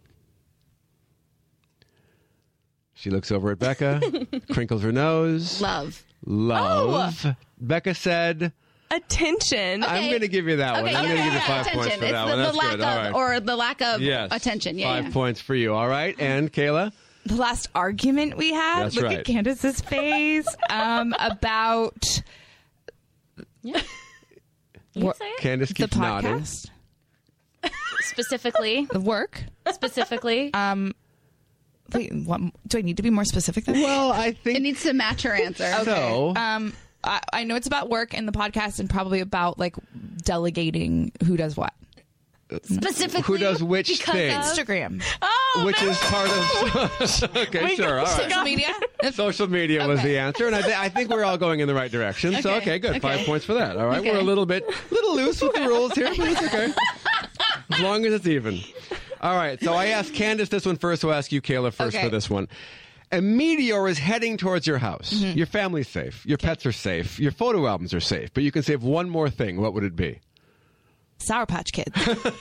She looks over at Becca, crinkles her nose.
Love.
Love. Becca said,
Attention.
I'm going to give you that one.
Okay,
I'm
yeah,
going to
yeah,
give you
yeah.
five
attention.
points for
it's
that
the,
one.
the
That's
lack
good.
of,
All right.
or the lack of
Yes.
attention. Yeah,
Five
yeah.
points for you. All right. And Kayla?
The last argument we had.
That's
Look
right.
at Candace's face. um, about
You can say it.
Candace
the
keeps nodding.
podcast,
Specifically.
the work.
Specifically.
Um, wait, what, do I need to be more specific than that?
Well, I think
It needs to match her answer.
so.
Um, I, I know it's about work and the podcast, and probably about like delegating who does what.
Specifically,
Who does which
because
thing?
of-
Instagram,
Oh,
Which is part of. Okay,
We
sure. All
got-
right.
social media.
Social media was the answer, and I, th- I think we're all going in the right direction. So,
Okay,
okay, good. Five
okay.
points for that. All right,
Okay.
we're a little bit, little loose with the rules here, but it's okay. As long as it's even. All right, so I asked Candace this one first. So I'll ask you, Kayla, first
Okay.
for this one. A meteor is heading towards your house.
Mm-hmm.
Your family's safe. Your pets are safe. Your photo albums are safe. But you can save one more thing. What would it be?
Sour Patch Kids.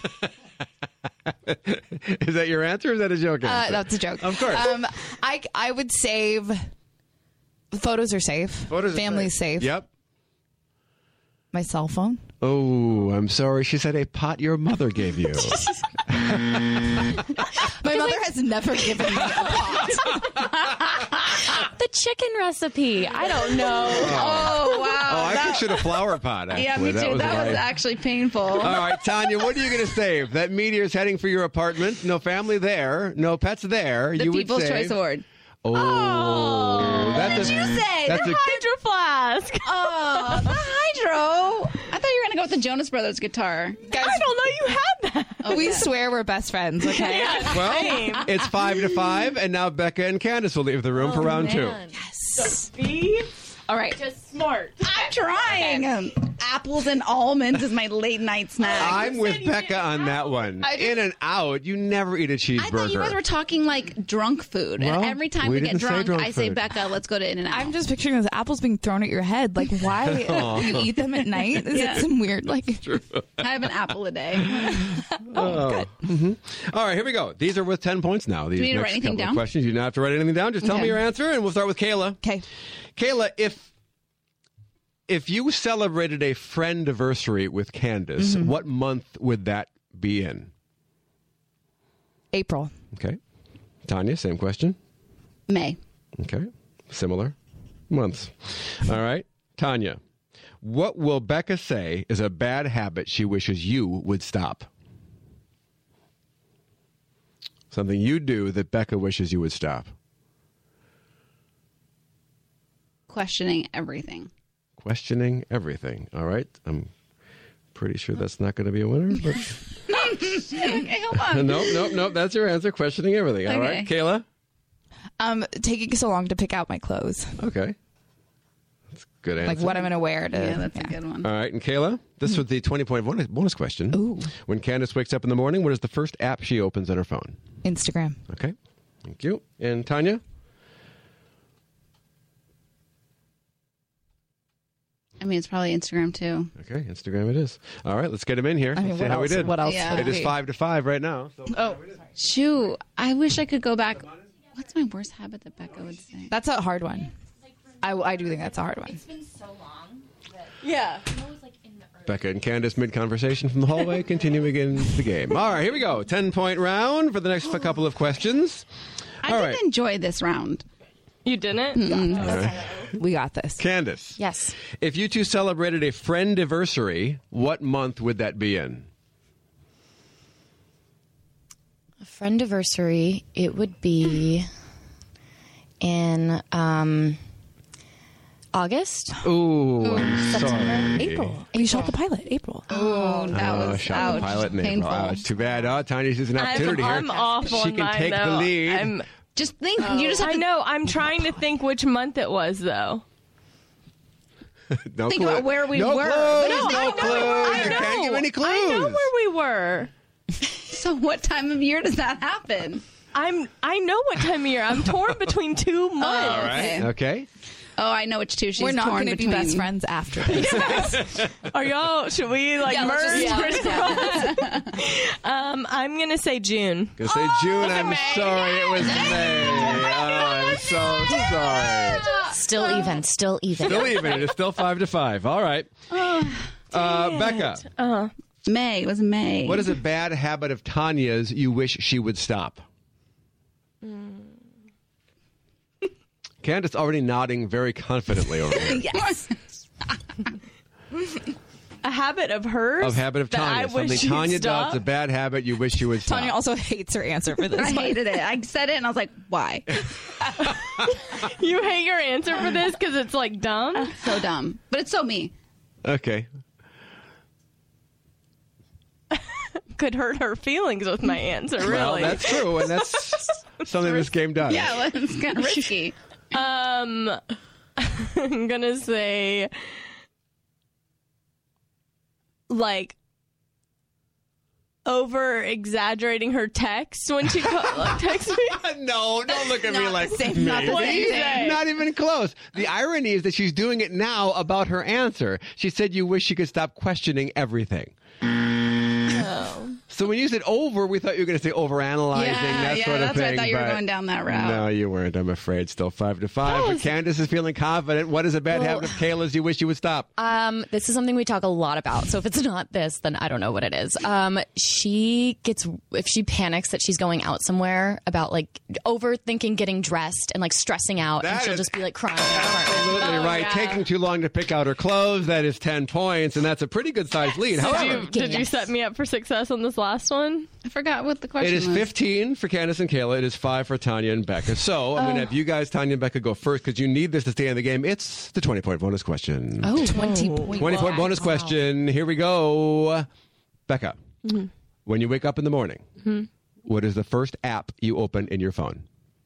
Is that your answer, or is that a joke
Uh,
answer?
that's a joke.
Of course.
Um, I I would save. Photos are safe.
Photos are
Family's safe.
Yep.
My cell phone.
Oh, I'm sorry. She said a pot your mother gave you.
My mother has never given me a pot.
The chicken recipe. I don't know.
Oh wow!
Oh, I
That-
pictured a flower pot, actually.
yeah, me too. That was,
my-
actually painful.
All right, Tanya, what are you going to save? That meteor's heading for your apartment. No family there. No pets there.
the
you
People's
would save.
Choice Award.
Oh, that's
What
a,
did you say?
That's
The
a,
Hydro flask.
Oh, the hydro! I thought you were gonna go with the Jonas Brothers guitar.
Guys,
I don't know you had that.
Oh,
we
yeah.
swear we're best friends. Okay.
well,
Same.
it's five to five, and now Becca and Candace will leave the room for round two.
Be
All right,
just smart.
I'm trying. Um, apples and almonds is my late night snack.
I'm with Becca on that one. In and out, you never eat a
I
cheeseburger.
thought you guys were talking like drunk food,
Well,
and every time
we
we, get
didn't say
drunk,
drunk
I say,
food.
"Becca, let's go to In and Out."
I'm just picturing those apples being thrown at your head. Like, why you eat them at night? Is
Yeah.
it some weird like?
I have an apple a day.
Oh, mhm. All right, here we go. These are worth ten points now. These
we need to
next
write anything
couple of
down?
questions. You don't have to write anything down. Just tell
Okay.
me your answer, and we'll start with Kayla.
Okay.
Kayla, if if you celebrated a friend-iversary with Candace,
Mm-hmm.
what month would that be in?
April.
Okay. Tanya, same question.
May.
Okay. Similar months. All right. Tanya, what will Becca say is a bad habit she wishes you would stop? Something you do that Becca wishes you would stop.
Questioning everything.
Questioning everything. All right. I'm pretty sure that's not going to be a winner. But
Okay, hold on.
nope, nope, nope. That's your answer. Questioning everything. All right.
Okay.
Kayla?
Um, taking so long to pick out my clothes.
Okay. That's a good answer.
Like what I'm going to wear to.
Yeah, that's a good one.
All right. And Kayla, this was the twenty-point bonus, bonus question.
Ooh.
When Candace wakes up in the morning, what is the first app she opens on her phone?
Instagram.
Okay. Thank you. And Tanya?
I mean, it's probably Instagram too.
Okay, Instagram it is. All right, let's get him in here.
I mean,
Let's see
what
how
else?
we did.
What else?
Yeah.
would
It is
be?
five to five right now. So
Oh,
Shoot, I wish I could go back. What's my worst habit that Becca would say?
that's a hard one. I, I do think that's a hard one.
It's been so long. That
Yeah.
I was like in the early.
Becca and Candace mid-conversation from the hallway, continuing in the game. All right, here we go. ten-point round for the next couple of questions.
I
All
did
right.
enjoy this round.
You didn't?
All right.
We got this.
Candace.
Yes.
If you two celebrated a friend-iversary, what month would that be in?
A friend-iversary, it would be in um, August.
Ooh, I'm sorry.
April. We shot the pilot. April.
Oh, that
Oh,
was
shot
ouch,
the pilot in April.
painful.
Oh, it's too bad. Oh, Tanya's using an
I'm,
opportunity here.
I'm awful
She
in
can
mine,
take the
though.
lead.
I'm,
Just think, you just have
I
to
know. I'm trying to think which month it was, though.
No
think
clue.
about where we
no
were.
Clues,
But
no,
no, I know,
clues.
I
You
know.
can't give any clues.
I know where we were.
So what time of year does that happen?
I'm. I know what time of year. I'm torn between two months.
All right. Okay.
Oh, I know which two she's
We're not
torn
going to be
between.
best friends after this.
Are y'all? Should we like
Yeah, let's
merge?
just- yeah.
um, I'm gonna say June.
Gonna say June. I'm sorry. It was May. Oh, I'm so sorry.
Still even. Still even.
Still even. It is still five to five. All right. Uh, Becca,
May. It was May.
what is a bad habit of Tanya's you wish she would stop? Candace already nodding very confidently over here.
Yes.
A habit of hers.
Of habit of
that I
Tanya.
wish
Something
she'd
Tanya
stop?
does, a bad habit you wish you would stop.
Tanya also hates her answer for this
I
one.
hated it. I said it and I was like, why?
You hate your answer for this because it's like dumb.
So dumb. But it's so me.
Okay.
Could hurt her feelings with my answer. Really.
Well, that's true, and that's something this game does.
Yeah, well, it's kind of risky.
Um, I'm gonna say like over exaggerating her text when she call, like, texts me.
No, don't look at me like
same- not the
What do you
See?
say?
Not even close. The irony is that she's doing it now about her answer. She said you wish she could stop questioning everything. So when you said over, we thought you were going to say overanalyzing,
Yeah,
that
yeah,
sort of
that's what I
thing.
thought you were
but
going down that route.
No, you weren't, I'm afraid. Still five to five. But Candace is feeling confident. What is a bad habit of Kayla's you wish you would stop?
Um, this is something we talk a lot about. So if it's not this, then I don't know what it is. Um, she gets, if she panics that she's going out somewhere about like overthinking getting dressed and like stressing out,
That
and she'll
is
just be like crying. in the apartment.
Absolutely
Oh,
right.
yeah.
Taking too long to pick out her clothes. That is ten points, and that's a pretty good sized lead.
Did
However,
you, did you
Yes.
set me up for success on this last one?
I forgot what the question
it is
was.
fifteen for Candace and Kayla. It is five for Tanya and Becca. So I'm going to have you guys, Tanya and Becca, go first because you need this to stay in the game. It's the twenty point bonus question.
Oh,
twenty points.
twenty point bonus question. Here we go. Becca, when you wake up in the morning, what is the first app you open in your phone?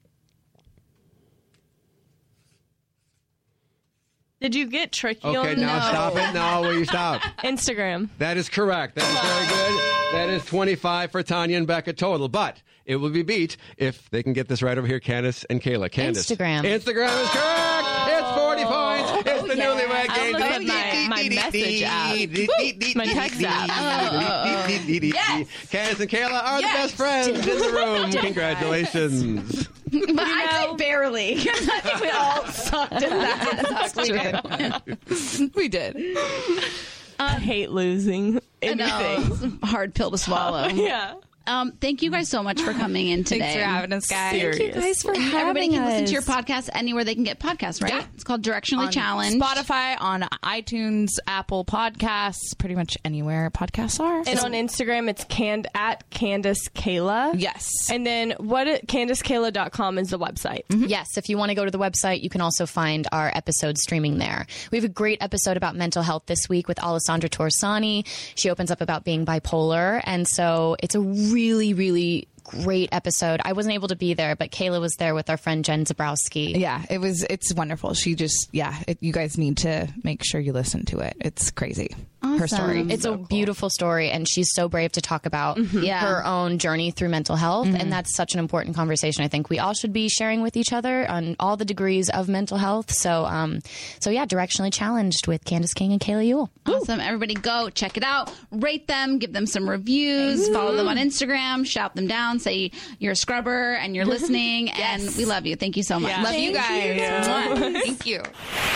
Did you get tricky
Okay,
on
now
No.
stop it. Now will you stop?
Instagram?
That is correct. That is very good. That is twenty-five for Tanya and Becca total. But it will be beat if they can get this right over here, Candace and Kayla. Candace.
Instagram.
Instagram is correct. It's forty points. It's the newlywed
I'll
game.
look at my- my message app. My text app.
Candace and Kayla are the best friends in the room. Congratulations.
But I did barely. I think we all sucked at that.
We did.
I hate losing
I know.
anything.
It's a hard pill to swallow.
Yeah.
Um, thank you guys so much for coming in today.
Thanks for having us, guys.
Serious.
Thank you guys for having
Everybody can listen
us.
to your podcast anywhere they can get podcasts, right?
Yeah.
It's called Directionally
On
Challenged.
Spotify, on iTunes, Apple Podcasts, pretty much anywhere podcasts are.
And on Instagram, it's canned at Candace Kayla.
yes.
And then what? Candace Kayla dot com is the website.
Yes, if you want to go to the website, you can also find our episode streaming there. We have a great episode about mental health this week with Alessandra Torsani. She opens up about being bipolar, and so it's a really, really great episode. I wasn't able to be there, but Kayla was there with our friend Jen Zabrowski.
Yeah, it was. It's wonderful. She just, yeah, it, you guys need to make sure you listen to it. It's crazy.
Oh,
her story.
Awesome.
It's
So
a
cool.
beautiful story, and she's so brave to talk about
Yeah.
her own journey through mental health, and that's such an important conversation. I think we all should be sharing with each other on all the degrees of mental health. So, um, so yeah, Directionally Challenged with Candace King and Kayla Ewell.
Awesome. Everybody go check it out. Rate them. Give them some reviews. Follow them on Instagram. Shout them down. Say you're a scrubber and you're listening. And we love you. Thank you so much.
Yeah.
Love you
Thank
guys.
you.
Thank you.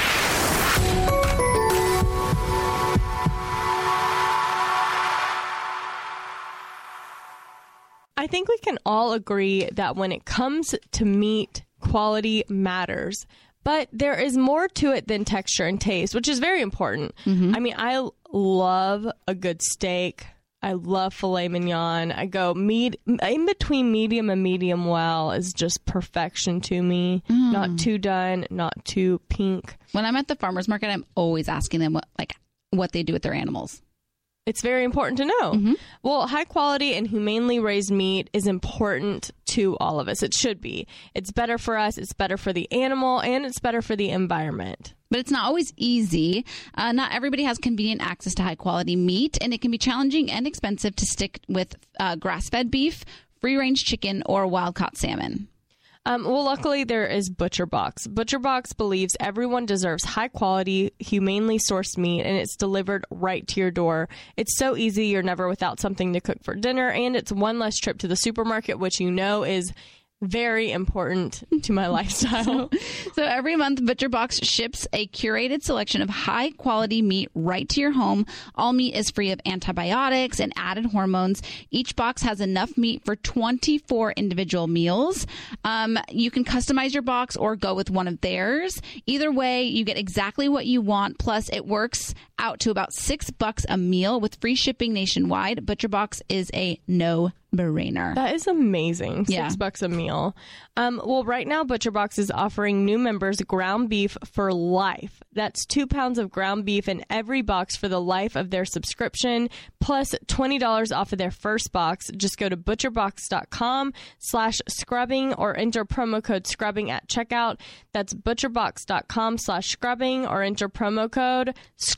I think we can all agree that when it comes to meat, quality matters. But there is more to it than texture and taste, which is very important. I mean, I love a good steak. I love filet mignon. I go med- in between medium and medium well is just perfection to me. Not too done, not too pink.
When I'm at the farmer's market, I'm always asking them what, like, what they do with their animals.
It's very important to know.
Mm-hmm.
Well, high quality and humanely raised meat is important to all of us. It should be. It's better for us, it's better for the animal, and it's better for the environment.
But it's not always easy. Uh, not everybody has convenient access to high quality meat, and it can be challenging and expensive to stick with uh, grass-fed beef, free-range chicken, or wild-caught salmon.
Um, well, luckily, there is ButcherBox. ButcherBox believes everyone deserves high-quality, humanely sourced meat, and it's delivered right to your door. It's so easy, you're never without something to cook for dinner, and it's one less trip to the supermarket, which you know is very important to my lifestyle.
So every month, ButcherBox ships a curated selection of high-quality meat right to your home. All meat is free of antibiotics and added hormones. Each box has enough meat for twenty-four individual meals. Um, you can customize your box or go with one of theirs. Either way, you get exactly what you want. Plus, it works out to about six bucks a meal with free shipping nationwide. ButcherBox is a no-brainer.
That is amazing. Six
Yeah.
bucks a meal. Um, well, right now, ButcherBox is offering new members ground beef for life. That's two pounds of ground beef in every box for the life of their subscription, plus twenty dollars off of their first box. Just go to butcherbox.com slash scrubbing or enter promo code scrubbing at checkout. That's butcherbox.com slash scrubbing or enter promo code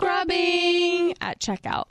scrubbing at checkout.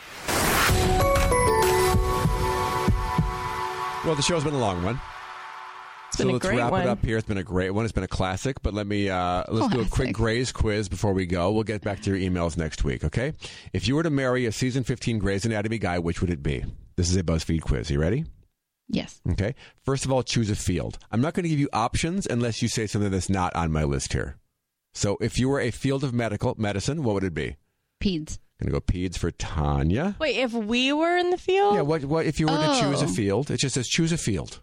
Well, the show's been a long one.
It's
So
been a
let's
great
wrap
one.
it up here. It's been a great one. It's been a classic, but let me uh, let's do a quick
Classic.
Grey's quiz before we go. We'll get back to your emails next week, okay? If you were to marry a season fifteen Grey's Anatomy guy, which would it be? This is a BuzzFeed quiz. You ready?
Yes.
Okay. First of all, choose a field. I'm not going to give you options unless you say something that's not on my list here. So if you were a field of medical medicine, what would it be?
Peds.
Going to go peds for Tanya.
Wait, if we were in the field?
Yeah, what what if you were to choose a
Oh.
field? It just says choose a field.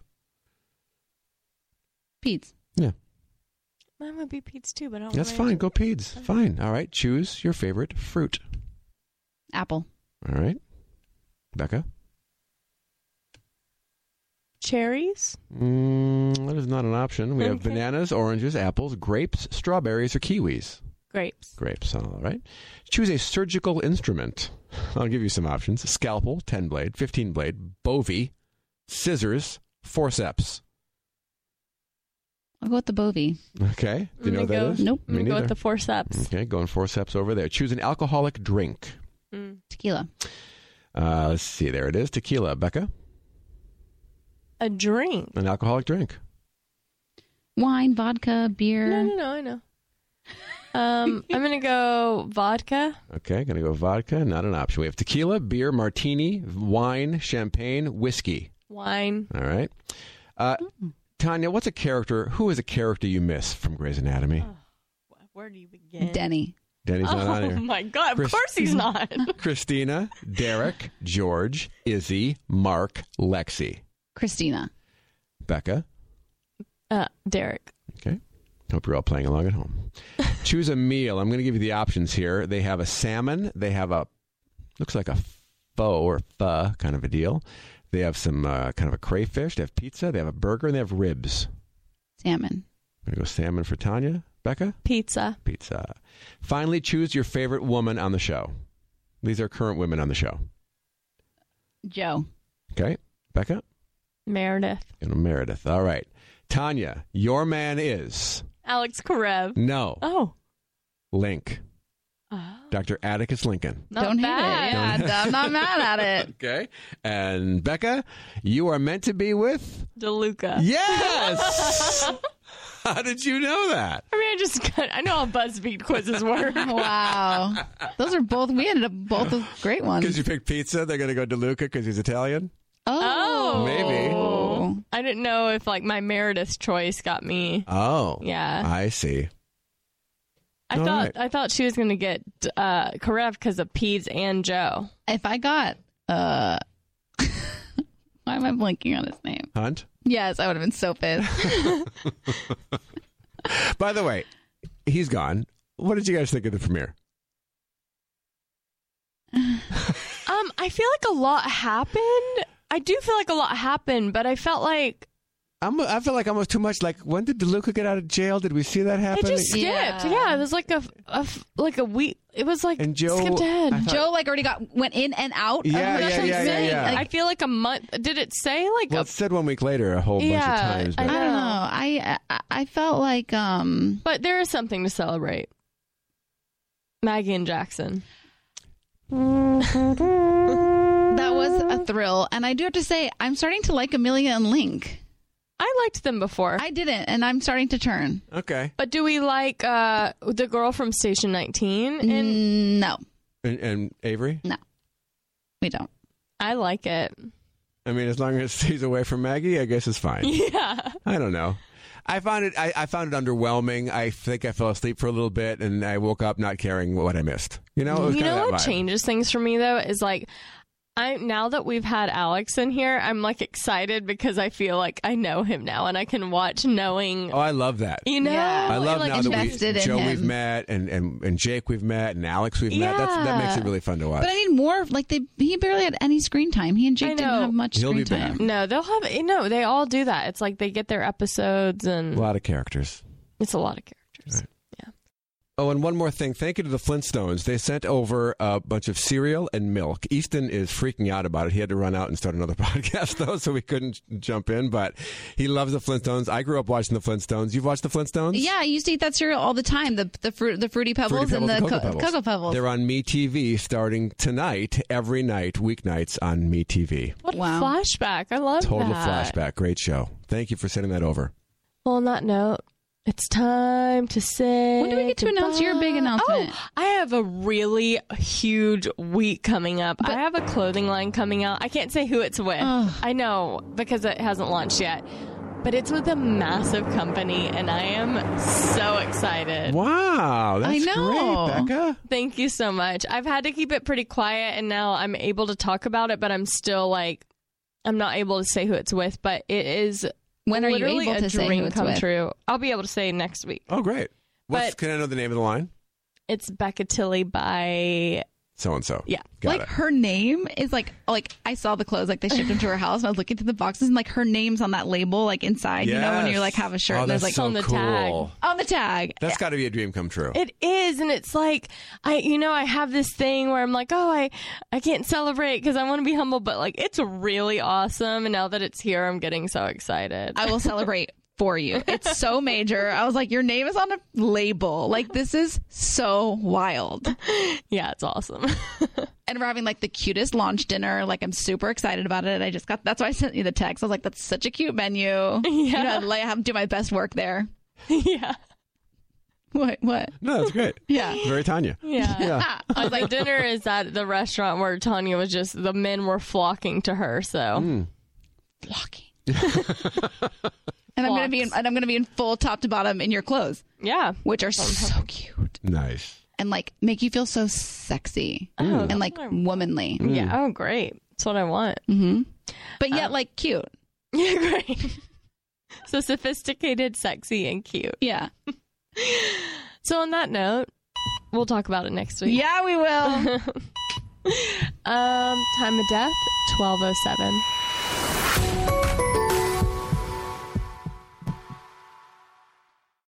Peds.
Yeah.
Mine would be Pete's too, but I don't
That's
really-
fine. Go peds. Fine. All right. Choose your favorite fruit.
Apple.
All right. Becca?
Cherries?
Mm, that is not an option. We have
Okay.
bananas, oranges, apples, grapes, strawberries, or kiwis.
Grapes.
Grapes. All right. Choose a surgical instrument. I'll give you some options. Scalpel, ten blade, fifteen blade, bovie, scissors, forceps.
I'll go with the Bovie.
Okay. Do you know
I'm
what
gonna
that is?
go-
Nope.
I'm
Me
gonna go
neither.
with the forceps.
Okay, going forceps over there. Choose an alcoholic drink.
Mm.
Tequila.
Uh, let's see. There it is. Tequila. Becca?
A drink.
An alcoholic drink.
Wine, vodka, beer.
No, no, no, I know. Um, I'm gonna go vodka.
Okay, going to go vodka. Not an option. We have tequila, beer, martini, wine, champagne, whiskey.
Wine.
All right. Uh, Tanya, what's a character? Who is a character you miss from Grey's Anatomy?
Where do you begin?
Denny.
Danny's not on
Oh
here.
my god! Of
Chris-
course he's not.
Christina, Derek, George, Izzy, Mark, Lexi.
Christina.
Becca.
Uh, Derek.
Okay. Hope you're all playing along at home. Choose a meal. I'm going to give you the options here. They have a salmon. They have a, looks like a pho or pho kind of a deal. They have some uh, kind of a crayfish. They have pizza. They have a burger. And they have ribs.
Salmon.
I'm going to go salmon for Tanya. Becca?
Pizza.
Pizza. Finally, choose your favorite woman on the show. These are current women on the show.
Joe.
Okay. Becca?
Meredith.
And Meredith. All right. Tanya, your man is...
Alex Karev.
No.
Oh.
Link.
Oh.
Doctor Atticus Lincoln.
Not
Don't
bad.
hate it. Yeah, I'm not mad at it.
Okay. And Becca, you are meant to be with?
DeLuca.
Yes! How did you know that?
I mean, I just got, I know how BuzzFeed quizzes work.
Wow. Those are both, we ended up both with great ones.
Because you picked pizza, they're going to go DeLuca because he's Italian?
Oh.
Maybe.
I didn't know if like my Meredith choice got me.
Oh.
Yeah.
I see.
I
All
thought
right.
I thought she was going to get uh, Karev because of Pete's and Joe.
If I got, uh, why am I blanking on his name?
Hunt?
Yes, I would have been so pissed.
By the way, he's gone. What did you guys think of the premiere?
Um, I feel like a lot happened. I do feel like a lot happened, but I felt like
I'm, I feel like almost too much. Like, when did DeLuca get out of jail? Did we see that happen?
it just skipped.
Yeah.
Yeah. it was like a, a like a week. It was like
And Joe-
skipped ahead.
I thought-
Joe like already got went in and out.
Yeah,
of her
yeah,
treatment.
yeah, yeah, yeah.
I feel like a month. Did it say like
Well,
a?
it said one week later a whole bunch
Yeah,
of times.
I
But
I don't
know.
know. I, I I felt like um
But there is something to celebrate. Maggie and Jackson.
that was a thrill, and I do have to say I'm starting to like Amelia and Link.
I liked them before.
I didn't, and I'm starting to turn.
okay.
But do we like uh, the girl from Station nineteen? And
Mm, no,
And, and Avery?
we don't.
I like it.
I mean, as long as he's away from Maggie, I guess it's fine.
Yeah.
I don't know. I found it. I, I found it underwhelming. I think I fell asleep for a little bit, and I woke up not caring what I missed. You know, it was
You
kind
know
of
what
that vibe.
changes things for me though is like I now that we've had Alex in here, I'm like excited because I feel like I know him now and I can watch knowing
Oh, I love that.
you know
Yeah.
I love
like,
now that
invested
we
in
Joe
him.
we've met, and, and, and Jake we've met, and Alex we've met. That's, that makes it
Yeah.
really fun to watch.
But I need more. Like they, he barely had any screen time. He and
I
Jake didn't
know.
have much
He'll
screen
be back.
time.
No, they'll have no, they all do that. It's like they get their episodes and
a lot of characters.
it's a lot of characters.
Oh, and one more thing. Thank you to the Flintstones. They sent over a bunch of cereal and milk. Easton is freaking out about it. He had to run out and start another podcast, though, so we couldn't jump in. But he loves the Flintstones. I grew up watching the Flintstones. You've watched the Flintstones?
Yeah, I used to eat that cereal all the time. The the fruit, the fruity pebbles,
Fruity
and the
Pebbles
co-
Cocoa Pebbles.
cocoa pebbles.
They're on MeTV starting tonight, every night, weeknights on MeTV.
What
Wow.
a flashback. I love
Total
that.
flashback. Great show. Thank you for sending that over.
Well, on that note, it's time to say.
When do we get to announce your big
goodbye.
announcement?
Oh, I have a really huge week coming up. I have a clothing line coming out. I can't say who it's with.
Ugh.
I know because it hasn't launched yet. But it's with a massive company, and I am so excited.
Wow. That's
I know.
great, Becca.
Thank you so much. I've had to keep it pretty quiet, and now I'm able to talk about it, but I'm still like, I'm not able to say who it's with, but it is
When are you
literally
able
a
to say
dream
who it's
come
with?
true. I'll be able to say next week.
Oh, great. What's,
But-
can I know the name of the line?
It's Becca Tilly by
So and so.
Yeah.
Got
like
it.
her name is like like I saw the clothes like they shipped them to her house and I was looking through the boxes and like her name's on that label like inside you know when you like have a shirt
Oh,
and there's
that's
like
so
on the
cool.
tag.
on the tag.
That's got to be a dream come true.
It is, and it's like I, you know, I have this thing where I'm like, oh, I, I can't celebrate because I want to be humble, but like it's really awesome, and now that it's here, I'm getting so excited.
I will celebrate for you. It's so major. I was like, your name is on a label. Like this is so wild.
Yeah, it's awesome.
And we're having like the cutest launch dinner. Like I'm super excited about it. I just got that's why I sent you the text. I was like, that's such a cute menu. Yeah. You know, like, I have to do my best work there.
yeah,
What what?
No, that's great.
Yeah.
Very Tanya.
yeah.
Yeah.
Uh, the dinner is at the restaurant where Tanya was just the men were flocking to her. So
Flocking. And I'm gonna be in, and I'm gonna be in full top to bottom in your clothes,
yeah,
which are so cute
Nice.
and like make you feel so sexy
Oh,
and like womanly,
yeah. Oh, great. That's what I want.
but yet like cute.
Yeah, great. So sophisticated, sexy, and cute.
Yeah.
So on that note, we'll talk about it next week.
Yeah, we will.
Um, time of death, twelve oh seven.